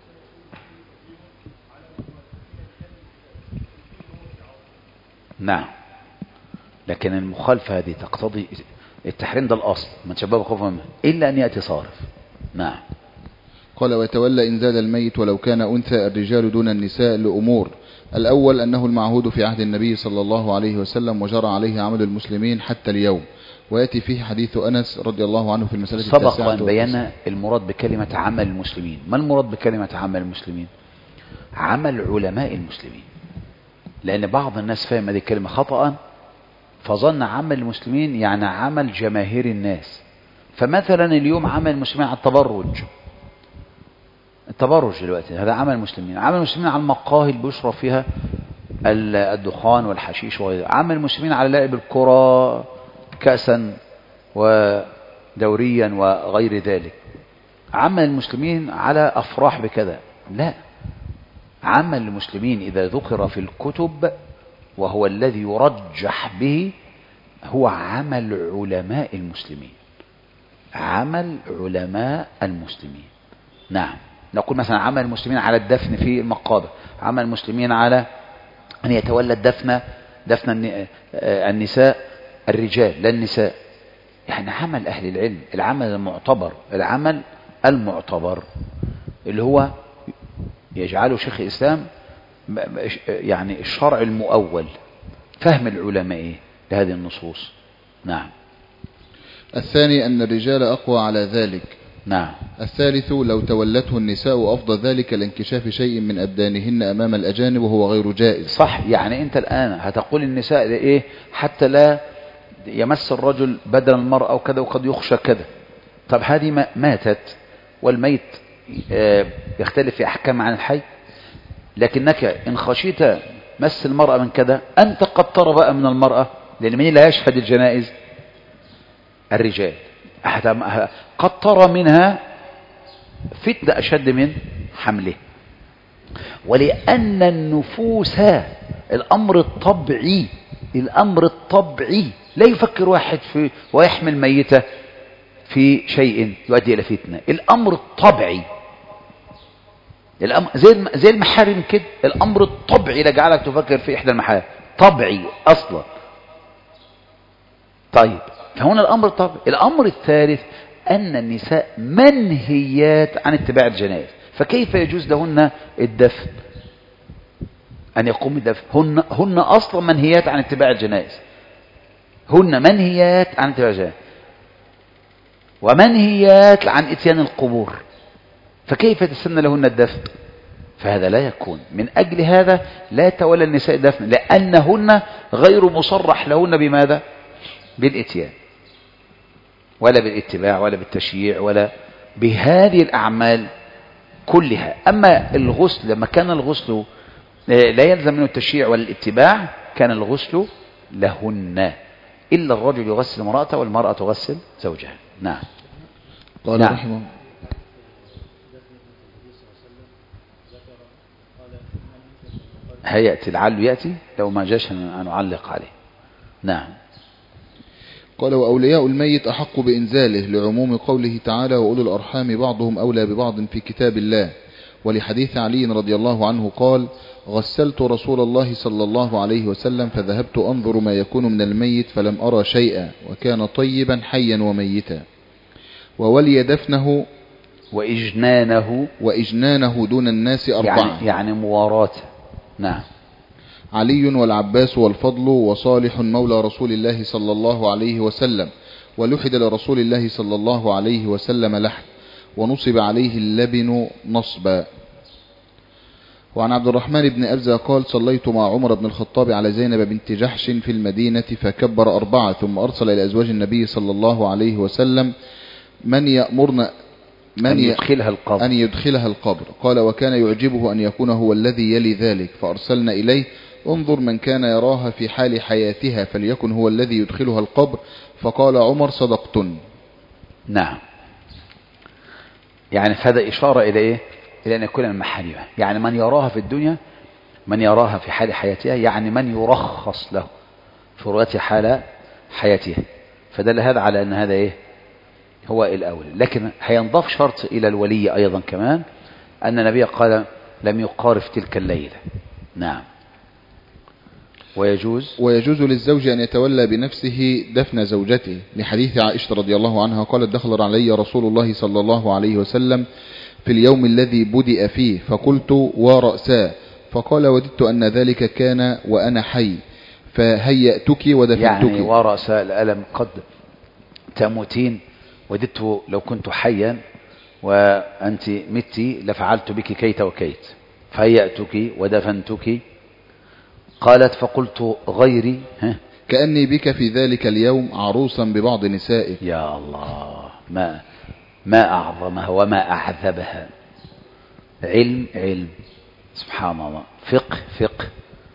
نعم. لكن المخالفة هذه تقتضي التحريم، ده الأصل من شباب خوفا منه إلا أن يأتي صارف. نعم. قال: ويتولى إن زاد الميت ولو كان أنثى الرجال دون النساء لأمور. الأول أنه المعهود في عهد النبي صلى الله عليه وسلم وجرى عليه عمل المسلمين حتى اليوم، ويأتي فيه حديث أنس رضي الله عنه في المسألة التاسعة. سبق وأن بينا المراد بكلمة عمل المسلمين. ما المراد بكلمة عمل المسلمين؟ عمل علماء المسلمين، لأن بعض الناس فهم هذه الكلمة خطأ فظن عمل المسلمين يعني عمل جماهير الناس. فمثلا اليوم عمل المسلمين على التبرج، التبرج دلوقتي هذا عمل المسلمين. عمل المسلمين على المقاهي اللي بيشرب فيها الدخان والحشيش وغيره. عمل المسلمين على لعب الكرة كأسا ودوريا وغير ذلك. عمل المسلمين على أفراح بكذا. لا، عمل المسلمين إذا ذكر في الكتب وهو الذي يرجح به هو عمل علماء المسلمين، عمل علماء المسلمين. نعم. نقول مثلا عمل المسلمين على الدفن في المقابر، عمل المسلمين على أن يتولى الدفن دفن النساء الرجال لا النساء. يعني عمل أهل العلم، العمل المعتبر، العمل المعتبر اللي هو يجعله شيخ الإسلام يعني الشرع المؤول، فهم العلماء إيه لهذه النصوص. نعم. الثاني أن الرجال أقوى على ذلك. نعم. الثالث لو تولته النساء أفضل ذلك لانكشاف شيء من أبدانهن أمام الأجانب وهو غير جائز. صح. يعني أنت الآن هتقول النساء إيه حتى لا يمس الرجل بدن المرأة وكذا وقد يخشى كذا. طب هذه ماتت، والميت يختلف في أحكام عن الحي، لكنك إن خشيت مس المرأة من كذا أنت قد ترى بقى من المرأة، لأن من لا يشهد الجنائز؟ الرجال. قد ترى منها فتنة أشد من حمله. ولأن النفوس الأمر الطبيعي، الأمر الطبيعي لا يفكر واحد في ويحمل ميتة في شيء يؤدي إلى فتنة. الأمر الطبيعي الأمر زي زي المحارم كده، الأمر الطبيعي لا جعلك تفكر في إحدى المحارم، طبيعي أصلا. طيب فهنا الأمر طبيعي. الأمر الثالث أن النساء منهيات عن اتباع الجنائز، فكيف يجوز لهن الدفن، أن يقوم الدفن؟ هن, هن أصلا منهيات عن اتباع الجنائز، هن منهيات عن اتباع الجنائز ومنهيات عن اتيان القبور، فكيف تسن لهن الدفن؟ فهذا لا يكون. من أجل هذا لا تولى النساء الدفن، لأنهن غير مصرح لهن بماذا؟ بالاتيان ولا بالاتباع ولا بالتشييع ولا بهذه الأعمال كلها. أما الغسل لما كان الغسل لا يلزم منه التشييع ولا الاتباع، كان الغسل لهن، إلا الرجل يغسل امرأته والمرأة تغسل زوجها. نعم. قال نعم. رحمه هيأتي لعله يأتي لو ما جاش أن أعلق عليه. نعم. قال وأولياء الميت أحق بإنزاله لعموم قوله تعالى وأولو الأرحام بعضهم أولى ببعض في كتاب الله، ولحديث علي رضي الله عنه قال غسلت رسول الله صلى الله عليه وسلم فذهبت أنظر ما يكون من الميت فلم أرى شيئا وكان طيبا حيا وميتا، وولي دفنه وإجنانه وإجنانه دون الناس أربعة، يعني, يعني مواراه. نعم. علي والعباس والفضل وصالح مولى رسول الله صلى الله عليه وسلم، ولحد لرسول الله صلى الله عليه وسلم لحد، ونصب عليه اللبن نصبا. وعن عبد الرحمن بن أبزة قال صليت مع عمر بن الخطاب على زينب بنت جحش في المدينة فكبر أربعة، ثم أرسل إلى أزواج النبي صلى الله عليه وسلم من يأمرنا من أن يدخلها القبر أن يدخلها القبر. قال وكان يعجبه أن يكون هو الذي يلي ذلك، فأرسلنا إليه انظر من كان يراها في حال حياتها فليكن هو الذي يدخلها القبر، فقال عمر صدقتن. نعم. يعني هذا إشارة إلى إيه؟ إلى أن يكون من محارمها، يعني من يراها في الدنيا، من يراها في حال حياتها، يعني من يرخص له في رؤية حال حياتها، فدل هذا على أن هذا إيه؟ هو الأول. لكن هينضاف شرط إلى الولي أيضا كمان، أن النبي قال لم يقارف تلك الليلة. نعم. ويجوز ويجوز للزوج أن يتولى بنفسه دفن زوجته، لحديث عائشة رضي الله عنها قالت دخل علي رسول الله صلى الله عليه وسلم في اليوم الذي بدأ فيه فقلت ورأساه، فقال وددت أن ذلك كان وأنا حي فهيأتك ودفنتك. يعني ورأساء الألم قد تموتين، وددت لو كنت حيا وأنت متي لفعلت بك كيت وكيت، فهيأتك ودفنتك. قالت فقلت غيري ها كأني بك في ذلك اليوم عروسا ببعض نسائك. يا الله، ما ما أعظمها وما أعذبها. علم علم، سبحان الله، فقه فقه.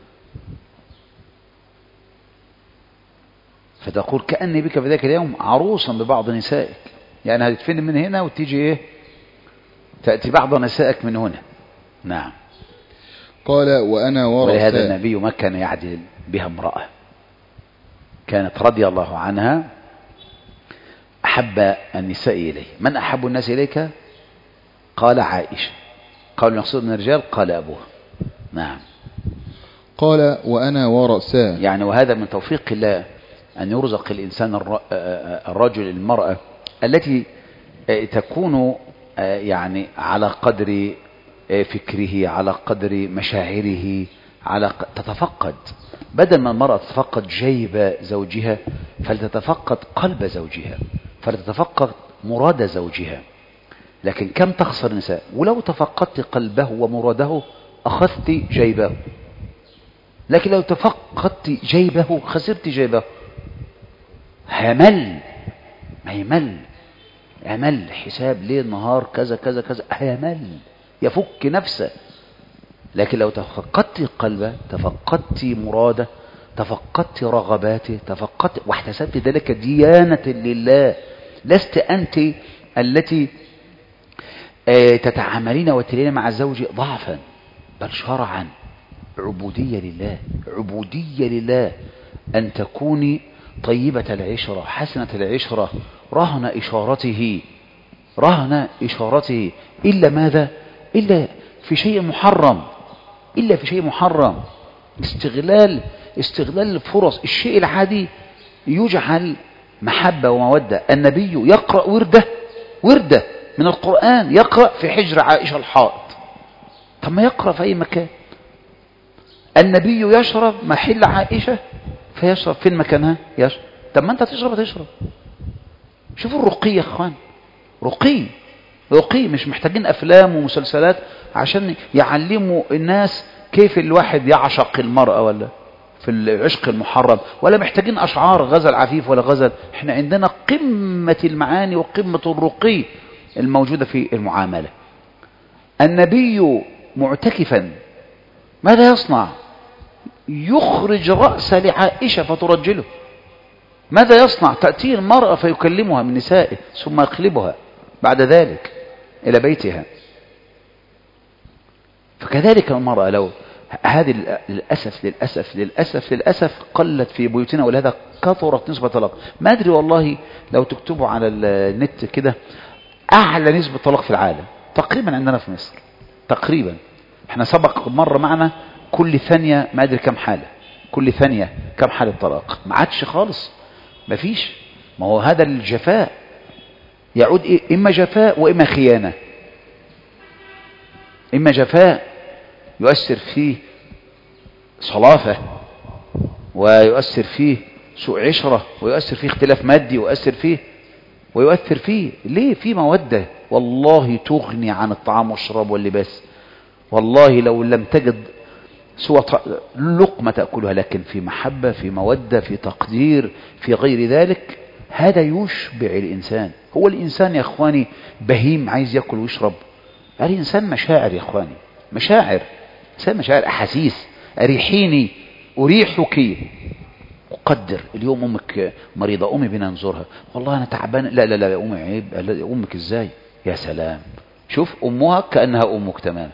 فتقول كأني بك في ذلك اليوم عروسا ببعض نسائك، يعني هتدفن من هنا وتيجي ايه تأتي بعض نسائك من هنا. نعم. قال وأنا ورأساه. ولهذا النبي ما كان يعدل بها امرأة، كانت رضي الله عنها أحب النساء إليه. من أحب الناس إليك؟ قال عائشة. قال المقصود من الرجال؟ قال أبوها. نعم. قال وأنا ورأساه، يعني وهذا من توفيق الله أن يرزق الإنسان الرجل المرأة التي تكون يعني على قدر فكره، على قدر مشاعره، على ق... تتفقد، بدل ما المرأة تتفقد جيب زوجها فلتتفقد قلب زوجها، فلتتفقد مراد زوجها. لكن كم تخسر النساء ولو تفقدت قلبه ومراده أخذت جيبه، لكن لو تفقدت جيبه خسرت جيبه. هيمل، ما يمل، يمل حساب ليل نهار كذا كذا كذا، هيمل يفك نفسه. لكن لو تفقدت قلبه، تفقدت مراده، تفقدت رغباته، تفقدت واحتسبت ذلك ديانة لله، لست أنت التي تتعاملين وتلين مع الزوج ضعفا، بل شرعا عبودية لله، عبودية لله، أن تكوني طيبة العشرة، حسنة العشرة، رهن إشارته، رهن إشارته. إلا ماذا؟ إلا في شيء محرم، إلا في شيء محرم. استغلال استغلال الفرص. الشيء العادي يجعل محبة ومودة. النبي يقرأ وردة وردة من القرآن، يقرأ في حجر عائشة الحائط. طب ما يقرأ في أي مكان. النبي يشرب محل عائشة فيشرب فين مكانها يشرب. طب ما أنت تشرب تشرب. شوفوا الرقي يا أخوان، رقي رقي. مش محتاجين أفلام ومسلسلات عشان يعلموا الناس كيف الواحد يعشق المرأة ولا في العشق المحرم، ولا محتاجين أشعار غزل عفيف ولا غزل. احنا عندنا قمة المعاني وقمة الرقي الموجودة في المعاملة. النبي معتكفا ماذا يصنع؟ يخرج رأس لعائشة فترجله. ماذا يصنع؟ تأتي المرأة فيكلمها من نسائه ثم يقلبها بعد ذلك إلى بيتها. فكذلك المرأة لو هذه للأسف للأسف للأسف للأسف قلت في بيوتنا، ولهذا كثرت نسبة طلاق. ما أدري والله لو تكتبوا على النت كده أعلى نسبة طلاق في العالم تقريبا عندنا في مصر تقريبا. احنا سبق مرة معنا كل ثانية ما أدري كم حالة، كل ثانية كم حالة طلاق. ما عادش خالص، ما فيش. ما هو هذا الجفاء يعود إيه؟ إما جفاء وإما خيانة. إما جفاء يؤثر فيه صلافة، ويؤثر فيه سوء عشرة، ويؤثر فيه اختلاف مادي، ويؤثر فيه ويؤثر فيه ليه؟ في مودة والله تغني عن الطعام والشراب واللباس. والله لو لم تجد سوى لقمة تأكلها، لكن في محبة، في مودة، في تقدير، في غير ذلك، هذا يشبع الإنسان. هو الإنسان يا أخواني بهيم عايز يأكل ويشرب. الإنسان مشاعر يا أخواني، مشاعر. إنسان مشاعر، أحاسيس. أريحيني أريحك. أقدر اليوم أمك مريضة، أمي بنا نزورها، والله أنا تعبان. لا لا لا أمي عيب. أمك إزاي؟ يا سلام، شوف أمها كأنها أمك تمام.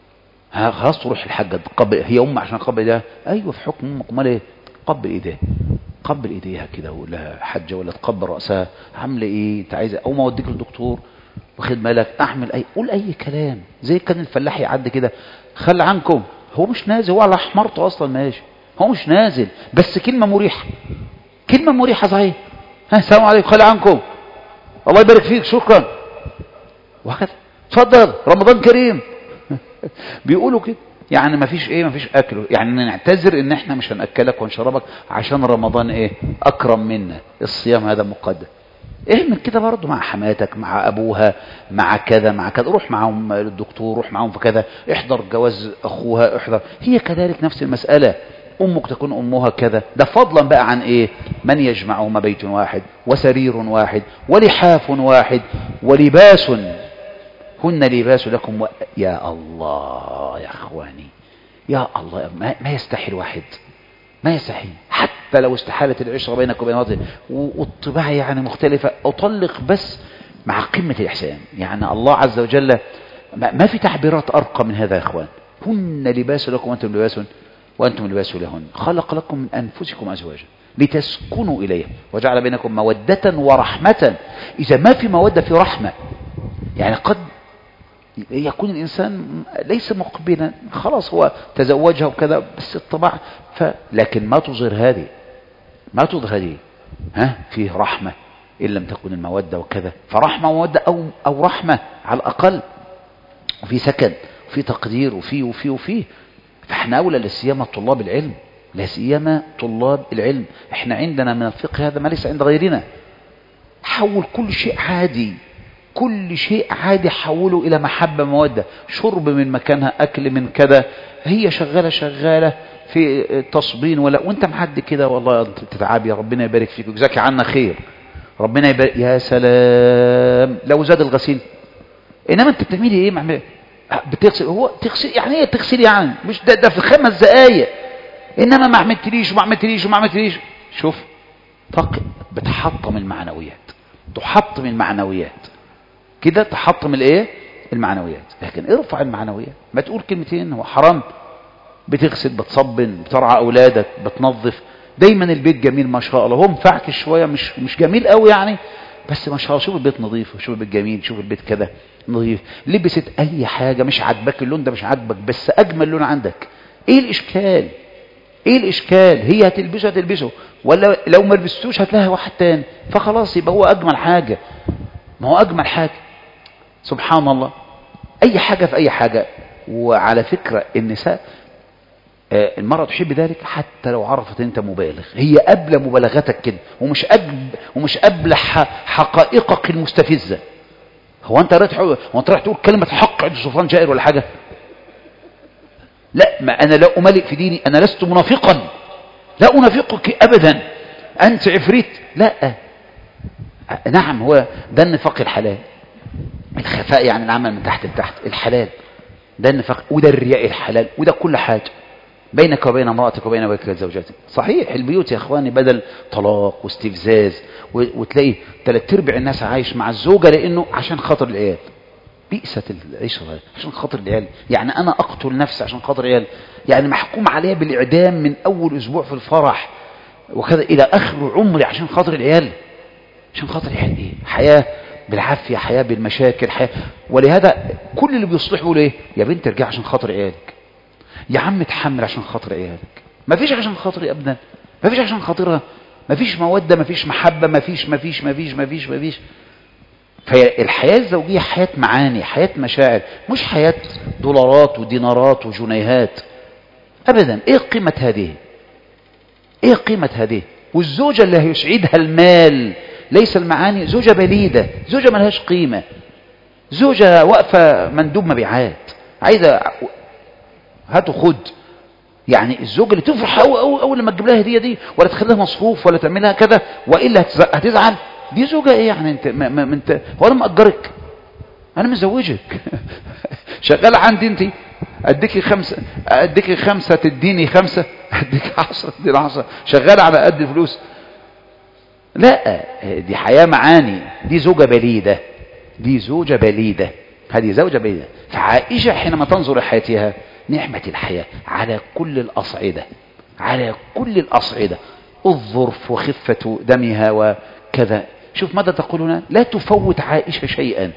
خلاص تروح الحاجة تقبل، هي أم عشان قبل ده. أيوة في حكم أمك، أمال إيه؟ قبل إيديها، قبل إيديها كده وقول لها حجة، ولا تقبل رأسها. عاملة إيه؟ أنت عايزة أو ما أوديك للدكتور واخد بالك، أعمل أي، قول أي كلام زي كان الفلاح يعدي كده. خلي عنكم، هو مش نازل، هو على حمارته أصلا ماشي، هو مش نازل، بس كلمة مريحة، كلمة مريحة صحيح. ها السلام عليكم، خلي عنكم، الله يبارك فيك، شكرا، وهكذا. اتفضل رمضان كريم. بيقولوا كده يعني ما فيش ايه، ما فيش اكل، يعني نعتذر ان احنا مش هنأكلك ونشربك عشان رمضان ايه اكرم منا، الصيام هذا مقدم. اعمل كده برضه مع حماتك، مع ابوها، مع كذا مع كذا، روح معهم للدكتور، روح معهم في كذا، احضر جواز اخوها، احضر. هي كذلك نفس المسألة، امك تكون امها كذا. ده فضلا بقى عن ايه؟ من يجمعهما بيت واحد وسرير واحد ولحاف واحد ولباس هن لباس لكم و... يا الله يا اخواني، يا الله، ما, ما يستحي الواحد، ما يستحي. حتى لو استحالت العشرة بينك وبين وطن والطباع يعني مختلفة، أطلق بس مع قمة الإحسان. يعني الله عز وجل ما, ما في تعبيرات أرقى من هذا يا اخوان. هن لباس لكم وأنتم لباس وأنتم لباس لهن. خلق لكم من أنفسكم أزواجا لتسكنوا إليها وجعل بينكم مودة ورحمة. إذا ما في مودة في رحمة، يعني قد يكون الإنسان ليس مقبلا، خلاص هو تزوجها وكذا، بس الطبع ف... لكن ما تظهر هذه، ما تظهر هذه، ها فيه رحمة إن لم تكن المودة وكذا. فرحمة ومودة أو, أو رحمة على الأقل، وفي سكن وفي تقدير وفي وفي وفي فاحنا أولى لسيما طلاب العلم، لسيما طلاب العلم. احنا عندنا من الفقه هذا ما ليس عند غيرنا. حول كل شيء عادي، كل شيء عادي حوله إلى محبة مودة. شرب من مكانها، أكل من كذا، هي شغالة شغالة في تصبين ولا وانت معدي كده، والله انت تتعبي، ربنا يبارك فيك وجزاك عنا خير، ربنا يبارك. يا سلام لو زاد الغسيل. انما انت بتعملي ايه؟ معمل بتغسل، هو تغسل يعني ايه تغسل؟ يعني مش ده, ده في خمس دقايق، انما ما عملتليش وما عملتليش وما عملتليش. شوف طق بتحطم المعنويات، تحطم المعنويات كده، تحطم الايه المعنويات. لكن ارفع المعنويات، ما تقول كلمتين هو حرام. بتغسل، بتصبن، بترعى اولادك، بتنظف، دايما البيت جميل ما شاء الله. هو مفعكش شويه، مش مش جميل قوي يعني، بس ما شاء الله شوف البيت نظيف وشوف البيت جميل، شوف البيت كده نظيف، لبست اي حاجه مش عاجبك، اللون ده مش عاجبك بس اجمل لون عندك، ايه الاشكال؟ ايه الاشكال؟ هي هتلبسه هتلبسه، ولا لو ما لبستوش هتلاقي واحد تاني، فخلاص يبقى هو اجمل حاجه. ما هو اجمل حاجه سبحان الله، اي حاجه في اي حاجه. وعلى فكره النساء المرأة تحب ذلك حتى لو عرفت انت مبالغ، هي قبل مبالغتك كده، ومش قبل ومش قبل حقائقك المستفزة. هو انت رايح هو انت رايح تقول كلمة حق عند سلطان جائر ولا حاجة؟ لا، ما انا لا املئ في ديني، انا لست منافقا، لا انافقك ابدا، انت عفريت، لا. نعم، هو ده النفاق الحلال، الخفاء يعني العمل من تحت لتحت الحلال، ده النفاق، وده الرياء الحلال، وده كل حاجة بينك وبين امرأتك وبين بينك زوجاتك. صحيح البيوت يا اخواني بدل طلاق واستفزاز، وتلاقي ثلاث ارباع الناس عايش مع الزوجة لانه عشان خاطر العيال، بئست العيشة عشان خاطر العيال. يعني انا اقتل نفسي عشان خاطر العيال، يعني محكوم عليها بالاعدام من اول اسبوع في الفرح وكذا الى اخر عمري عشان خاطر العيال. عشان خاطر العيال ايه؟ حياة بالعافية، حياة بالمشاكل، حياة. ولهذا كل اللي بيصلحوا ليه؟ يا بنت ارجع عشان خاطر عيالك، يا عم اتحمل عشان خاطر عيالك، ما فيش عشان خاطري ابدا، ما فيش عشان خاطرها، ما فيش مودة، ما فيش محبة، ما فيش ما فيش ما فيش ما فيش ما فيش. فالحياة الزوجية حياة معاني، حياة مشاعر، مش حياة دولارات ودينارات وجنيهات ابدا. ايه قيمة هذه؟ ايه قيمة هذه؟ والزوجة اللي هيسعدها المال ليس المعاني، زوجة بليدة، زوجة ملهاش قيمة، زوجة واقفة مندوب مبيعات، عايزة هاتوا خد. يعني الزوجة اللي تفرح أو أو أول لما تجيب لها هدية دي، ولا تخليها مصروف ولا تعملها كذا وإلا هتزعل، دي زوجة إيه يعني؟ أنت ما ما أنت هو أنا مأجرك، أنا مزوجك شغال عندي، أنت أديكي خمسة أديكي خمسة تديني خمسة، أديكي عشرة تديني عشرة، شغال على قد الفلوس. لا، دي حياة معاني، دي زوجة بليدة، دي زوجة بليدة، هذه زوجة بليدة. فعائشة حينما تنظر حياتها نعمة الحياة على كل الأصعدة، على كل الأصعدة، الظرف وخفة دمها وكذا. شوف ماذا تقول هنا، لا تفوت عائشة شيئا،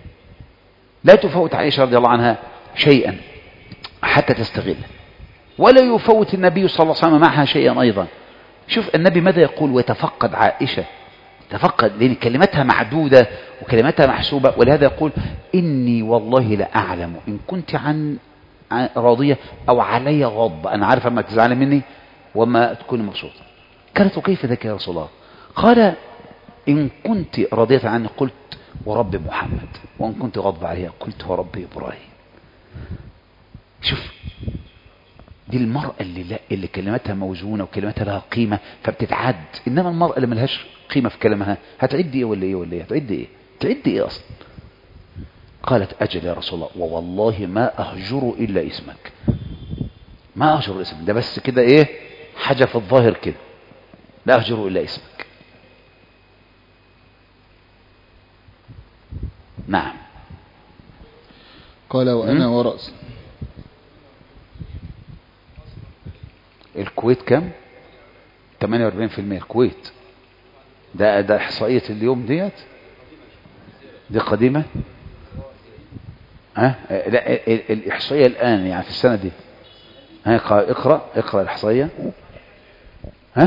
لا تفوت عائشة رضي الله عنها شيئا حتى تستغل، ولا يفوت النبي صلى الله عليه وسلم معها شيئا أيضا. شوف النبي ماذا يقول، ويتفقد عائشة، تفقد، لأن كلماتها معدودة وكلماتها محسوبة. ولهذا يقول إني والله لأعلم إن كنت عن راضية أو علي غضب، أنا عارف أما تزعل مني وما تكون مبسوطة. قالت كيف ذاك يا رسول الله؟ قال إن كنت راضية عني قلت ورب محمد، وإن كنت غضب عليها قلت ورب إبراهيم. شوف دي المرأة اللي, لا اللي كلماتها موزونة وكلماتها لها قيمة فبتتعد. إنما المرأة اللي ملهاش قيمة في كلامها هتعد إيه ولا إيه ولا إيه؟ هتعد إيه؟ تعد إيه أصلا؟ قالت أجل يا رسول الله ووالله ما أهجر إلا اسمك، ما أهجر اسمك، ده بس كده إيه حاجة في الظاهر كده، لا أهجر إلا اسمك. نعم. قال وأنا ورأس الكويت كم؟ ثمانية وأربعين بالمئة الكويت. ده ده إحصائية اليوم ديت، دي قديمة. ها أه؟ لا الإحصائية الآن يعني في السنة دي. ها اقرأ اقرأ الإحصائية. ها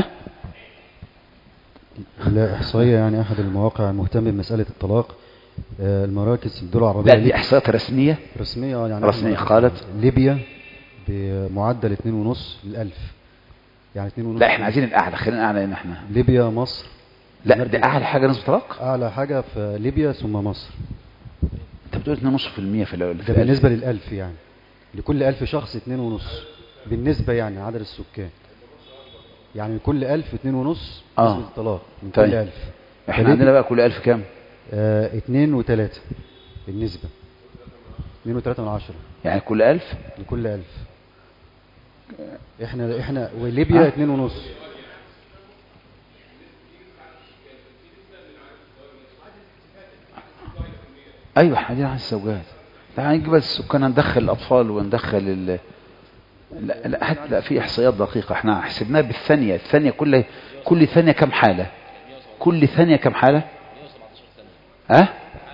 لا إحصائية يعني أحد المواقع المهتمة بمسألة الطلاق، المراكز الدول العربية. لا دي إحصائيات رسمية رسمية يعني رسمية. قالت ليبيا بمعدل اتنين ونص للألف، يعني اتنين ونص. لا احنا عايزين الأعلى، خلينا أعلى إن احنا ليبيا مصر. لا ده أعلى حاجة نسبة طلاق، أعلى حاجة في ليبيا ثم مصر. أنت بتقول اتنين ونص في المية في الأول. ده بالنسبة للألف، يعني لكل ألف شخص اتنين ونص بالنسبة يعني عدد السكان، يعني من كل ألف اتنين ونص آه. نسبة الطلاق من طيب. كل ألف. احنا عندنا بقى كل ألف كام؟ اه اتنين وتلاتة بالنسبة، اتنين وتلاتة من عشرة يعني كل ألف لكل ألف. احنا احنا وليبيا آه. اتنين ونص. ايوه احنا عايزين عن الزوجات، لا هنجيب السكان، ندخل الاطفال وندخل ال... لا لا حتى لا في احصائيات دقيقه احنا حسبناها بالثانيه، الثانيه كل كل ثانيه كم حاله، كل ثانيه كم حاله، أه؟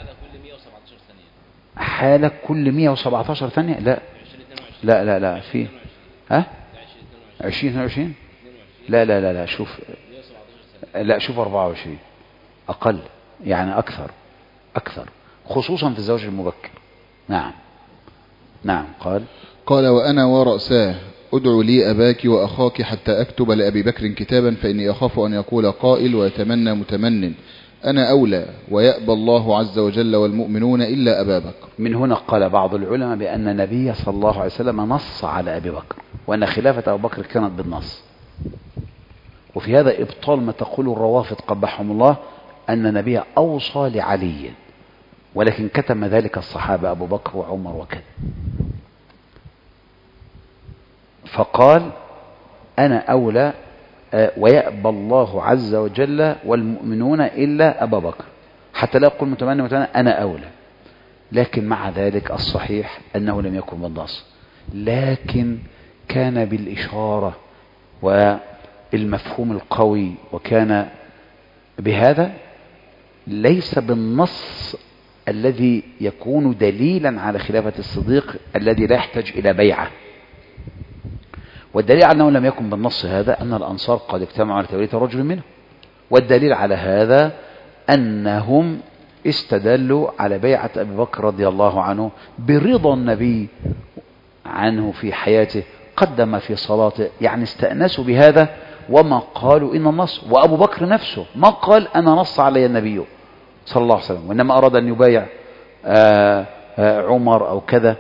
حالة كل مئة وسبعتاشر ثانية. لا لا لا لا في ها عشرين اثنين وعشرين. لا لا لا لا شوف لا شوف أربعة وعشرين أقل يعني أكثر أكثر خصوصا في الزواج المبكر. نعم نعم. قال قال وأنا ورأساه ادعو لي أباك وأخاك حتى أكتب لأبي بكر كتابا فإني أخاف أن يقول قائل ويتمنى متمن أنا أولى ويأبى الله عز وجل والمؤمنون إلا أبا بكر. من هنا قال بعض العلماء بأن النبي صلى الله عليه وسلم نص على أبي بكر وأن خلافة أبو بكر كانت بالنص. وفي هذا إبطال ما تقول الروافض قبحهم الله أن النبي أوصى لعلي ولكن كتم ذلك الصحابة أبو بكر وعمر وكذا. فقال أنا أولى ويأبى الله عز وجل والمؤمنون إلا أبا بكر حتى لا يقول متمنى متمنى أنا أولى. لكن مع ذلك الصحيح أنه لم يكن بالنص لكن كان بالإشارة والمفهوم القوي وكان بهذا ليس بالنص الذي يكون دليلا على خلافة الصديق الذي لا يحتاج إلى بيعة. والدليل على أنه لم يكن بالنص هذا أن الأنصار قد اجتمعوا على تولية رجل منهم. والدليل على هذا أنهم استدلوا على بيعة أبي بكر رضي الله عنه برضا النبي عنه في حياته قدم في صلاته يعني استأنسوا بهذا وما قالوا إن النص. وأبو بكر نفسه ما قال أنا نص علي النبي صلى الله عليه وسلم وإنما أراد أن يبايع آآ آآ عمر أو كذا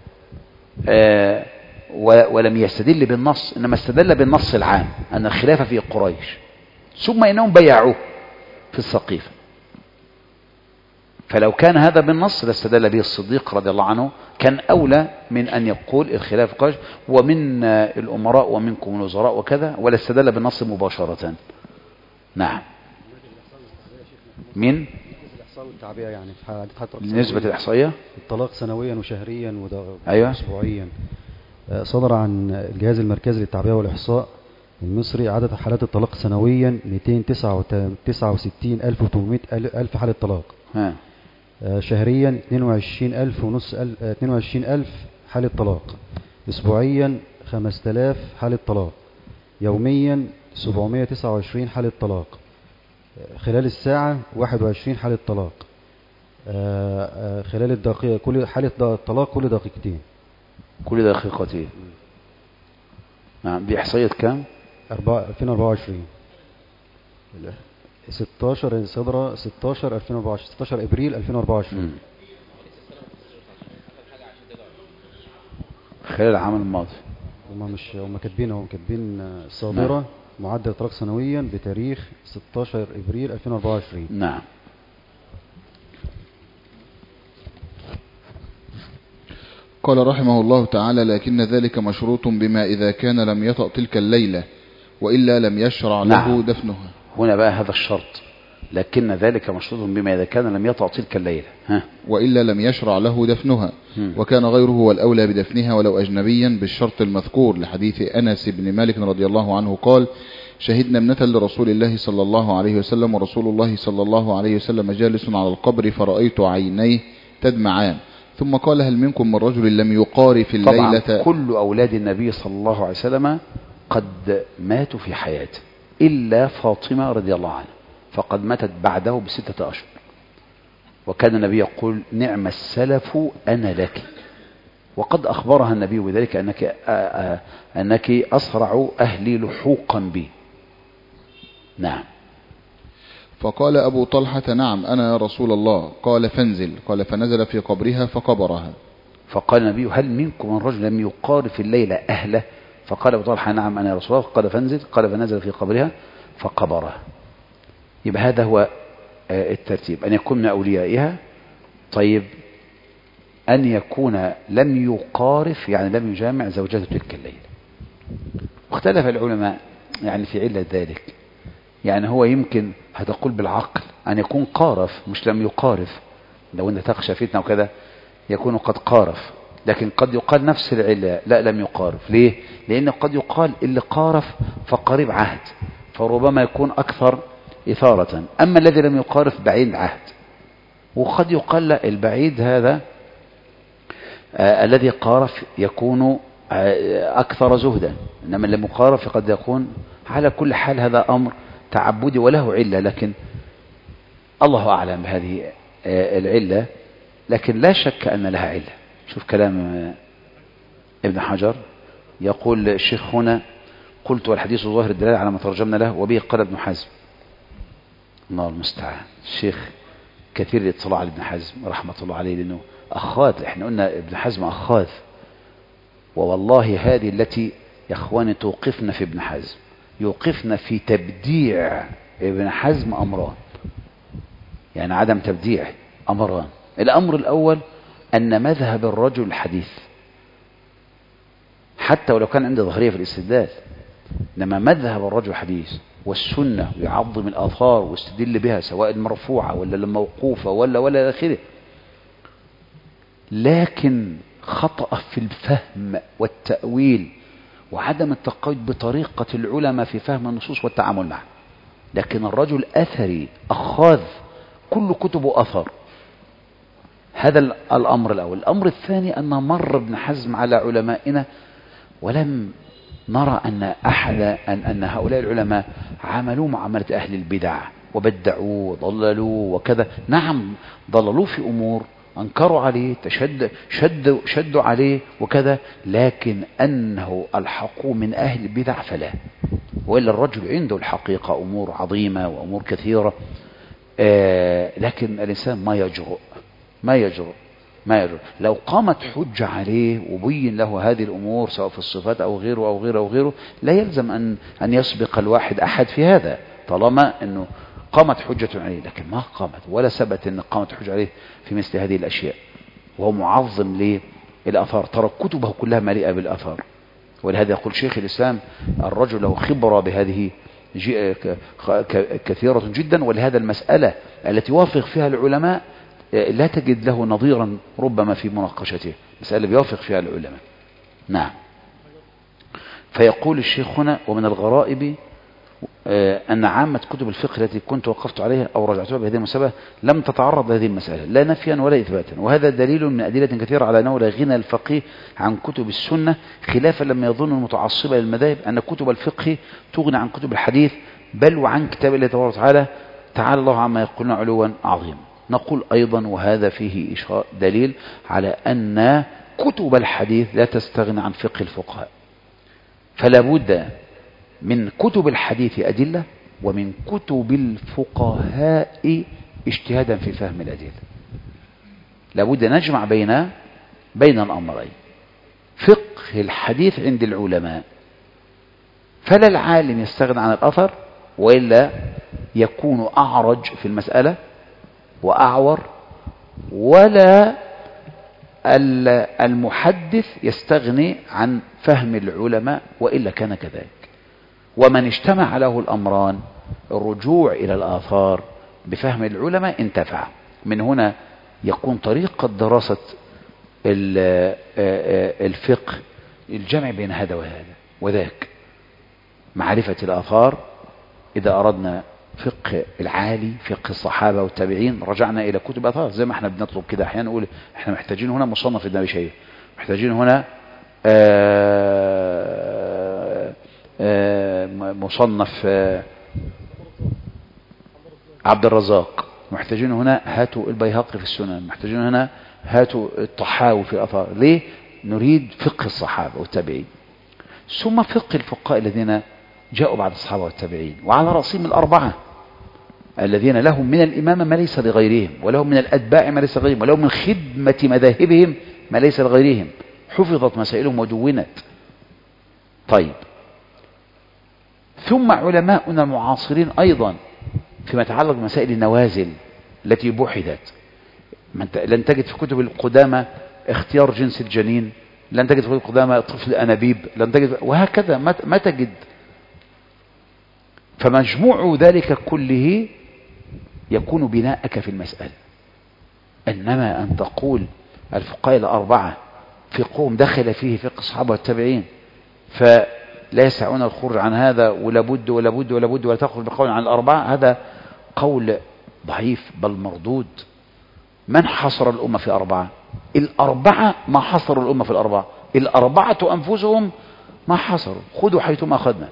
ولم يستدل بالنص إنما استدل بالنص العام أن الخلافة في قريش ثم إنهم بيعوه في السقيفة. فلو كان هذا بالنص لاستدل به الصديق رضي الله عنه كان أولى من أن يقول الخلافة قريش ومن الأمراء ومنكم الوزراء وكذا ولا استدل بالنص مباشرة. نعم. من التعبئة يعني نسبة الإحصائية الطلاق سنويا وشهريا أيوة. وأسبوعيا صدر عن الجهاز المركزي للتعبئة والإحصاء المصري عدد حالات الطلاق سنويا مئتين وتسعة وستين ألف وثمانمئة ألف حالة طلاق. ها. شهريا اثنين وعشرين ألف ونص اثنين وعشرين ألف حالة طلاق. أسبوعيا خمسة آلاف حالة طلاق. يوميا سبعمئة وتسعة وعشرين حالة طلاق. خلال الساعة واحد وعشرين حالة طلاق. خلال الدقيقة كل حالة طلاق كل دقيقتين كل دقيقتين. نعم. دي إحصائية كام؟ ألفين وأربعة وعشرين ستاشر صدر ستاشر ألفين وأربعة وعشرين ستاشر إبريل ألفين وأربعة وعشرين خلال العام الماضي. هم مش هم كاتبين هم كاتبين صادرة. نعم. معدل طلاق سنويا بتاريخ ستاشر إبريل ألفين وأربعة وعشرين. نعم. قال رحمه الله تعالى لكن ذلك مشروط بما إذا كان لم يطأ تلك الليلة وإلا لم يشرع له. نعم. دفنها. هنا بقى هذا الشرط لكن ذلك مشروط بما إذا كان لم يطأ تلك الليلة ها. وإلا لم يشرع له دفنها. م. وكان غيره هو الأولى بدفنها ولو أجنبيا بالشرط المذكور لحديث أنس بن مالك رضي الله عنه قال شهدنا ابنة لرسول الله صلى الله عليه وسلم ورسول الله صلى الله عليه وسلم جالس على القبر فرأيت عينيه تدمعان ثم قال هل منكم من رجل لم يقارف الليلة. طبعا كل أولاد النبي صلى الله عليه وسلم قد ماتوا في حياته إلا فاطمة رضي الله عنها فقد ماتت بعده بستة أشهر وكان النبي يقول نعم السلف أنا لك وقد أخبرها النبي بذلك أنك, أنك أسرع أهلي لحوقا بي. نعم. فقال أبو طلحة نعم أنا يا رسول الله قال فانزل قال فنزل في قبرها فقبرها. فقال النبي هل منكم من رجل لم يقارف الليلة أهله فقال أبو طلحة نعم أنا يا رسول الله قال فانزل قال فنزل في قبرها فقبرها. يبقى هذا هو الترتيب أن يكون من أوليائها. طيب أن يكون لم يقارف يعني لم يجامع زوجته تلك الليلة. واختلف العلماء يعني في علة ذلك يعني هو يمكن هتقول بالعقل أن يكون قارف مش لم يقارف لو أنت تخشى فتنة وكذا يكون قد قارف لكن قد يقال نفس العلة لا لم يقارف. ليه؟ لأن قد يقال اللي قارف فقريب عهد فربما يكون أكثر إثارة أما الذي لم يقارف بعيد عهد وقد يقال لا، البعيد هذا آه الذي قارف يكون آه أكثر زهدا، إنما المقارف قد يكون. على كل حال هذا أمر تعبدي وله علة، لكن الله أعلم بهذه آه العلة، لكن لا شك أن لها علة. شوف كلام آه ابن حجر، يقول الشيخ هنا: قلت والحديث ظاهر الدلالة على ما ترجمنا له، وبه قال ابن حزم. الله المستعان. الشيخ كثير الاطلاع على ابن حزم رحمة الله عليه، لأنه أخاذ. احنا قلنا ابن حزم أخاذ، ووالله هذه التي يا اخواني توقفنا في ابن حزم، يوقفنا في تبديع ابن حزم أمران، يعني عدم تبديع أمران. الأمر الأول أن مذهب الرجل الحديث، حتى ولو كان عنده ظهرية في الاستدلال، إنما مذهب الرجل الحديث والسنة يعظم الآثار ويستدل بها، سواء المرفوعة ولا الموقوفة ولا ولا إلى آخره، لكن خطأ في الفهم والتأويل وعدم التقيد بطريقة العلماء في فهم النصوص والتعامل معها. لكن الرجل أثري أخاذ، كل كتبه أثر. هذا الأمر الأول. الأمر الثاني أن مر ابن حزم على علمائنا ولم نرى أن أحد أن, أن هؤلاء العلماء عملوا معاملة أهل البدع وبدعوا وضللوا وكذا. نعم ضللوا في أمور، أنكروا عليه، تشد شدوا شدوا عليه وكذا، لكن أنه الحقوا من أهل البدع فلا. وإلا الرجل عنده الحقيقة أمور عظيمة وأمور كثيرة، آه لكن الإنسان ما يجرؤ ما يجرؤ ما يجرؤ لو قامت حجة عليه وبين له هذه الأمور سواء في الصفات أو غيره أو غيره أو غيره، لا يلزم أن أن يسبق الواحد أحد في هذا، طالما أنه قامت حجة عليه. لكن ما قامت ولا ثبت أن قامت حجة عليه في مثل هذه الأشياء، وهو معظم للآثار. ترى كتبه كلها مليئة بالآثار، ولهذا يقول شيخ الإسلام: الرجل له خبرة بهذه كثيرة جدا، ولهذا المسألة التي وافق فيها العلماء لا تجد له نظيرا ربما في مناقشته، مسألة بيوافق فيها العلماء. نعم. فيقول الشيخ هنا: ومن الغرائب أن عامة كتب الفقه التي كنت وقفت عليها أو رجعتها بهذه المسابة لم تتعرض لهذه المسألة لا نفيا ولا إثباتا، وهذا دليل من أدلة كثيرة على أنه لا غنى الفقيه عن كتب السنة، خلافا لما يظن المتعصبة للمذاهب أن كتب الفقه تغني عن كتب الحديث، بل وعن كتاب الله تبارك وتعالى تعالى الله عما يقولون علوا عظيما. نقول أيضا وهذا فيه إشارة دليل على أن كتب الحديث لا تستغني عن فقه الفقهاء، فلا بد من كتب الحديث أدلة ومن كتب الفقهاء اجتهادا في فهم الأدلة. لابد نجمع بين بين الأمرين. فقه الحديث عند العلماء، فلا العالم يستغني عن الأثر، وإلا يكون أعرج في المسألة وأعور، ولا المحدث يستغني عن فهم العلماء، وإلا كان كذلك. ومن اجتمع له الأمران، الرجوع إلى الآثار بفهم العلماء، انتفع. من هنا يكون طريقة دراسة الفقه الجمع بين هذا وهذا وذاك، معرفة الآثار. إذا أردنا فقه العالي، فقه الصحابة والتابعين، رجعنا إلى كتب آثار، زي ما احنا بنطلب كده أحيانا نقول احنا محتاجين هنا مصنف ابن أبي شيبة، محتاجين هنا آآ آآ مصنف عبد الرزاق، محتاجين هنا هاتوا البيهقي في السنن، محتاجين هنا هاتوا الطحاوي في الآثار. ليه؟ نريد فقه الصحابة والتابعين، ثم فقه الفقهاء الذين جاءوا بعد الصحابة والتابعين، وعلى رأسهم الأربعة الذين لهم من الإمامة ما ليس لغيرهم، ولهم من الأتباع ما ليس لغيرهم، ولهم من خدمة مذاهبهم ما ليس لغيرهم، حفظت مسائلهم ودونت. طيب، ثم علماؤنا المعاصرين أيضا فيما يتعلق بمسائل النوازل التي بحثت، لن تجد في كتب القدامى اختيار جنس الجنين، لن تجد في كتب القدامى طفل الأنابيب، لن تجد، وهكذا ما تجد. فمجموع ذلك كله يكون بناءك في المسألة. إنما أن تقول الفقهاء الأربعة فقههم دخل فيه فقه الصحابة والتابعين فلا يسعون الخروج عن هذا، ولا بد ولا بد ولا بد ولا تخرج بقول عن الأربعة، هذا قول ضعيف بل مردود، من حصر الأمة في أربعة؟ الأربعة ما حصروا الأمة في الأربعة، الأربعة أنفسهم ما حصروا. خذوا حيثما أخذنا.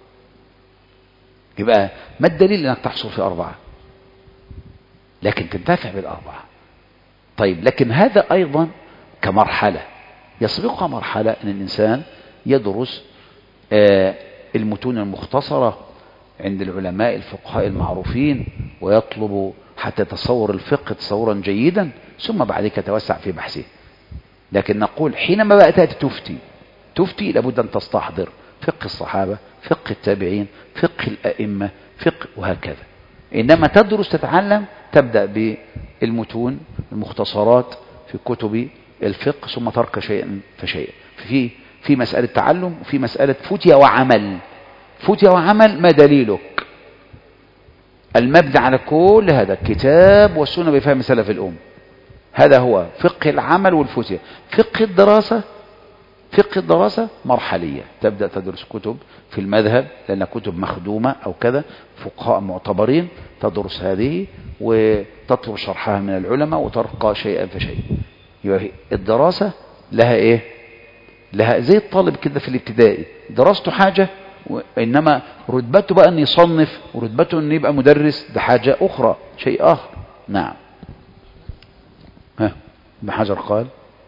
يبقى ما الدليل أنك تحصر في أربعة؟ لكن تنتفع بالأربعة. طيب لكن هذا أيضا كمرحلة، يسبقها مرحلة أن الإنسان يدرس آه المتون المختصرة عند العلماء الفقهاء المعروفين، ويطلب حتى يتصور الفقه تصورا جيدا، ثم بعد كده يتوسع في بحثه. لكن نقول حينما بقى تأتي تفتي تفتي لابد أن تستحضر فقه الصحابة، فقه التابعين، فقه الأئمة، فقه وهكذا. إنما تدرس تتعلم تبدأ بالمتون المختصرات في كتب الفقه، ثم ترك شيئا فشيئا. في في مسألة تعلم وفي مسألة فتية وعمل. فتية وعمل ما دليلك؟ المبنى على كل هذا الكتاب والسنة بفهم سلف الأم. هذا هو فقه العمل والفتية. فقه الدراسة فقه الدراسة مرحلية، تبدأ تدرس كتب في المذهب لأن كتب مخدومة أو كذا، فقهاء معتبرين، تدرس هذه وتطلب شرحها من العلماء وترقى شيئا فشيئا. يبقى الدراسة لها إيه؟ لها زي الطالب كده في الابتدائي، دراسته حاجة، وإنما رتبته بقى أن يصنف، ورتبته أن يبقى مدرس، ده حاجة أخرى، شيء آخر. نعم. ها ابن حجر قال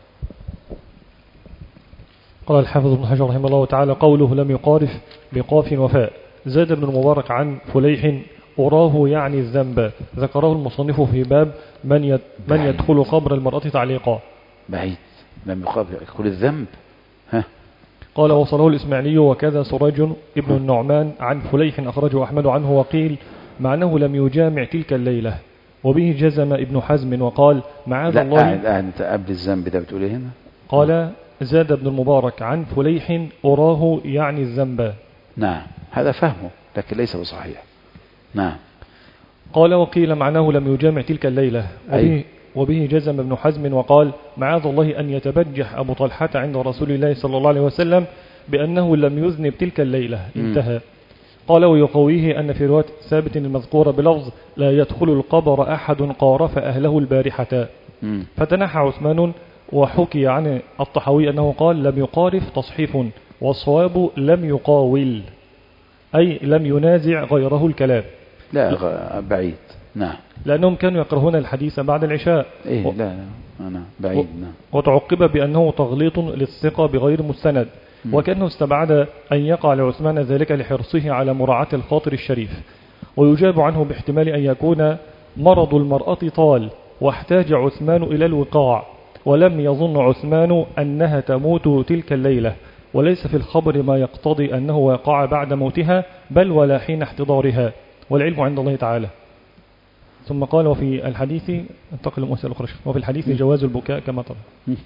قال الحافظ ابن حجر رحمه الله تعالى: قوله لم يقارف بقاف وفاء. زاد ابن المبارك عن فليح: أراه يعني الذنب. ذكره المصنف في باب من من يدخل قبر المرأة تعليقا. بعيد. لم يقارف يدخل الذنب. ها قال: وصله الإسماعيلي وكذا سراج ابن النعمان عن فليح أخرجه أحمد عنه، وقيل معناه لم يجامع تلك الليلة. وبه جزم ابن حزم وقال: معاذ الله. لا قاعد قبل الذنب ده بتقول ايه هنا؟ قال: زاد ابن المبارك عن فليح: أراه يعني الذنب. نعم هذا فهمه لكن ليس بصحيح. نعم. قال: وقيل معناه لم يجامع تلك الليلة. وبه, وبه جزم ابن حزم وقال: معاذ الله أن يتبجح أبو طلحة عند رسول الله صلى الله عليه وسلم بأنه لم يذنب تلك الليلة. انتهى. قال: ويقويه أن في رواية ثابت المذكورة بلفظ لا يدخل القبر أحد قارف أهله البارحة. مم. فتنحى عثمان. وحكي عن الطحاوي أنه قال: لم يقارف تصحيف، والصواب لم يقاول، أي لم ينازع غيره الكلام. لا بعيد. نعم. لأنهم كانوا يكرهون الحديث بعد العشاء. إيه و... لا لا أنا بعيد. نعم. وتعقب بأنه تغليط للثقة بغير مستند، وكأنه استبعد أن يقع لعثمان ذلك لحرصه على مراعاة الخاطر الشريف. ويجاب عنه باحتمال أن يكون مرض المرأة طال واحتاج عثمان إلى الوقاع، ولم يظن عثمان أنها تموت تلك الليلة، وليس في الخبر ما يقتضي أنه وقع بعد موتها، بل ولا حين احتضارها، والعلم عند الله تعالى. ثم قال: وفي الحديث انتقل المسألة الأخرى، وفي الحديث جواز البكاء كما ترى.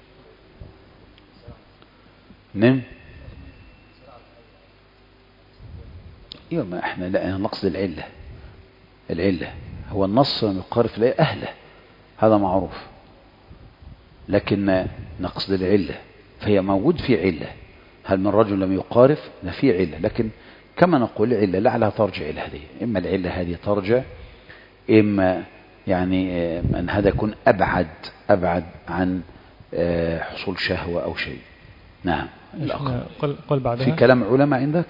نعم. ايوه ما احنا لا نقصد العلة. العلة هو النص يقارف لا أهله، هذا معروف، لكن نقصد العلة فهي موجود في علة. هل من رجل لم يقارف؟ لا في علة، لكن كما نقول علة لعلها ترجع إلى هذه، إما العلة هذه ترجع، إما يعني أن هذا يكون أبعد أبعد عن حصول شهوة أو شيء. نعم. قل قل بعدها في كلام علماء عندك؟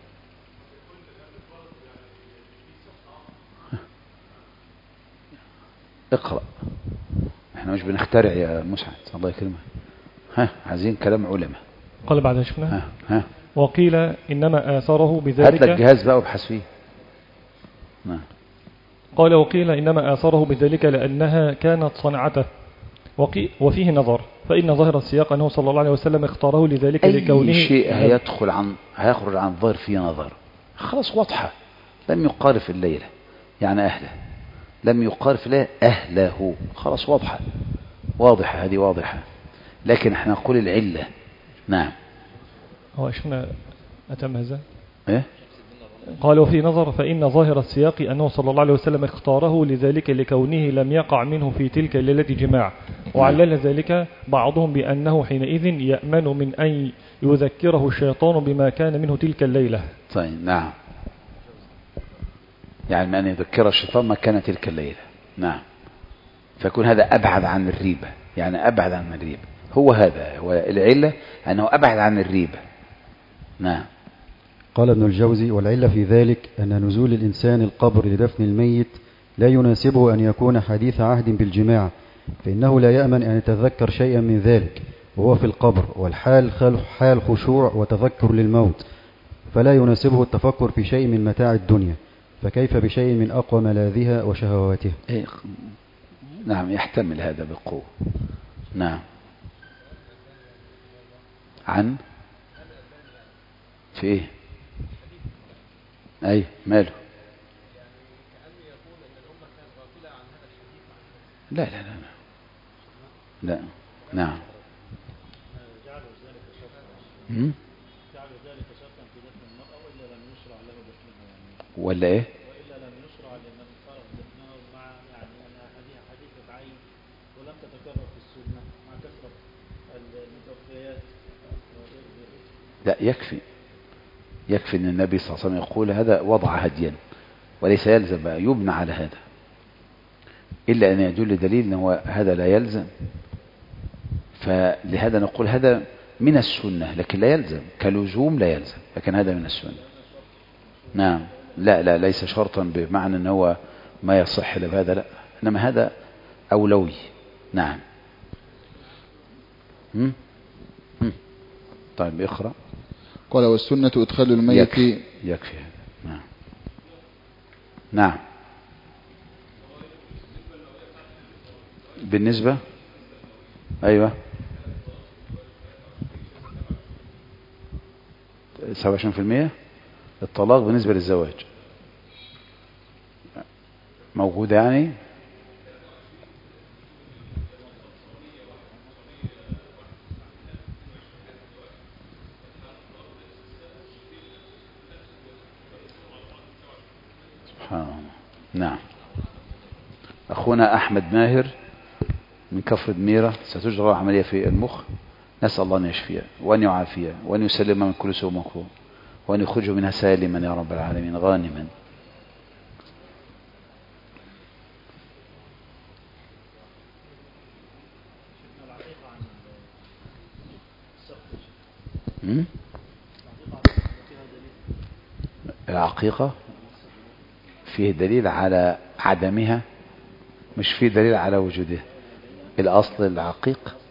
اقرأ، احنا مش بنخترع يا مسعد الله يكرمك. ها عايزين كلام علماء. قال بعدها شفنا. ها ها وقيل إنما آثاره بذلك. هات لك الجهاز بقى وابحث فيه. نعم. قال: وقيل إنما آثاره بذلك لأنها كانت صنعته. وفيه نظر، فإن ظاهر السياق أنه صلى الله عليه وسلم اختاره لذلك أي لكونه أي شيء هيدخل عن هيخرج عن ظاهر فيه نظر، خلاص واضحة. لم يقارف الليلة يعني أهله، لم يقارف له أهله، خلاص واضحة واضحة هذه واضحة، لكن احنا نقول العلة. نعم. هو شفنا أتم هذا. إيه؟ قال: وفي نظر، فإن ظاهر السياق أنه صلى الله عليه وسلم اختاره لذلك لكونه لم يقع منه في تلك الليلة جماع، وعلل ذلك بعضهم بأنه حينئذ يأمن من أن يذكره الشيطان بما كان منه تلك الليلة. طيب نعم، يعني من أن يذكر الشيطان ما كان تلك الليلة. نعم. فيكون هذا أبعد عن الريبة، يعني أبعد عن الريبة. هو هذا هو العلة، أنه أبعد عن الريبة. نعم. قال ابن الجوزي: والعلة في ذلك أن نزول الإنسان القبر لدفن الميت لا يناسبه أن يكون حديث عهد بالجماع، فإنه لا يأمن أن يتذكر شيئا من ذلك وهو في القبر، والحال حال خشوع وتذكر للموت، فلا يناسبه التفكر في شيء من متاع الدنيا، فكيف بشيء من أقوى ملاذها وشهواتها. إيه. نعم، يحتمل هذا بقوة. نعم. عن في ايه؟ اي ماله؟ لا لا لا لا, لا. نعم. هم؟ ولا ايه؟ وإلا لم يشرع لمن صار دفنه مع يعني أن هذه حديثة عين ولم تتكرر في السنة مع كثرة المتوفيات. لا، يكفي يكفي أن النبي صلى الله عليه وسلم يقول هذا وضع هديا، وليس يلزم يبنى على هذا، إلا أن يدل دليل أنه هذا لا يلزم. فلهذا نقول هذا من السنة، لكن لا يلزم كلزوم، لا يلزم، لكن هذا من السنة. نعم. لا لا ليس شرطا بمعنى أنه هو ما يصح لهذا، لا، إنما هذا أولوي. نعم. هم؟ هم. طيب اقرأ. قال: والسنة إدخال الميت. يكفي, يكفي. نعم. نعم. بالنسبة أيوة سبعة وعشرين بالمئة الطلاق بالنسبة للزواج موجودة يعني. سبحان الله. نعم. أخونا أحمد ماهر من كفر دميرة ستجرى عملية في المخ، نسأل الله أن يشفيه وأن يعافيه وأن يسلم من كل سوء مكروه وأن يخرجه منها سالما يا رب العالمين غانما. العقيقة فيه دليل على عدمها، مش فيه دليل على وجودها. الأصل العقيق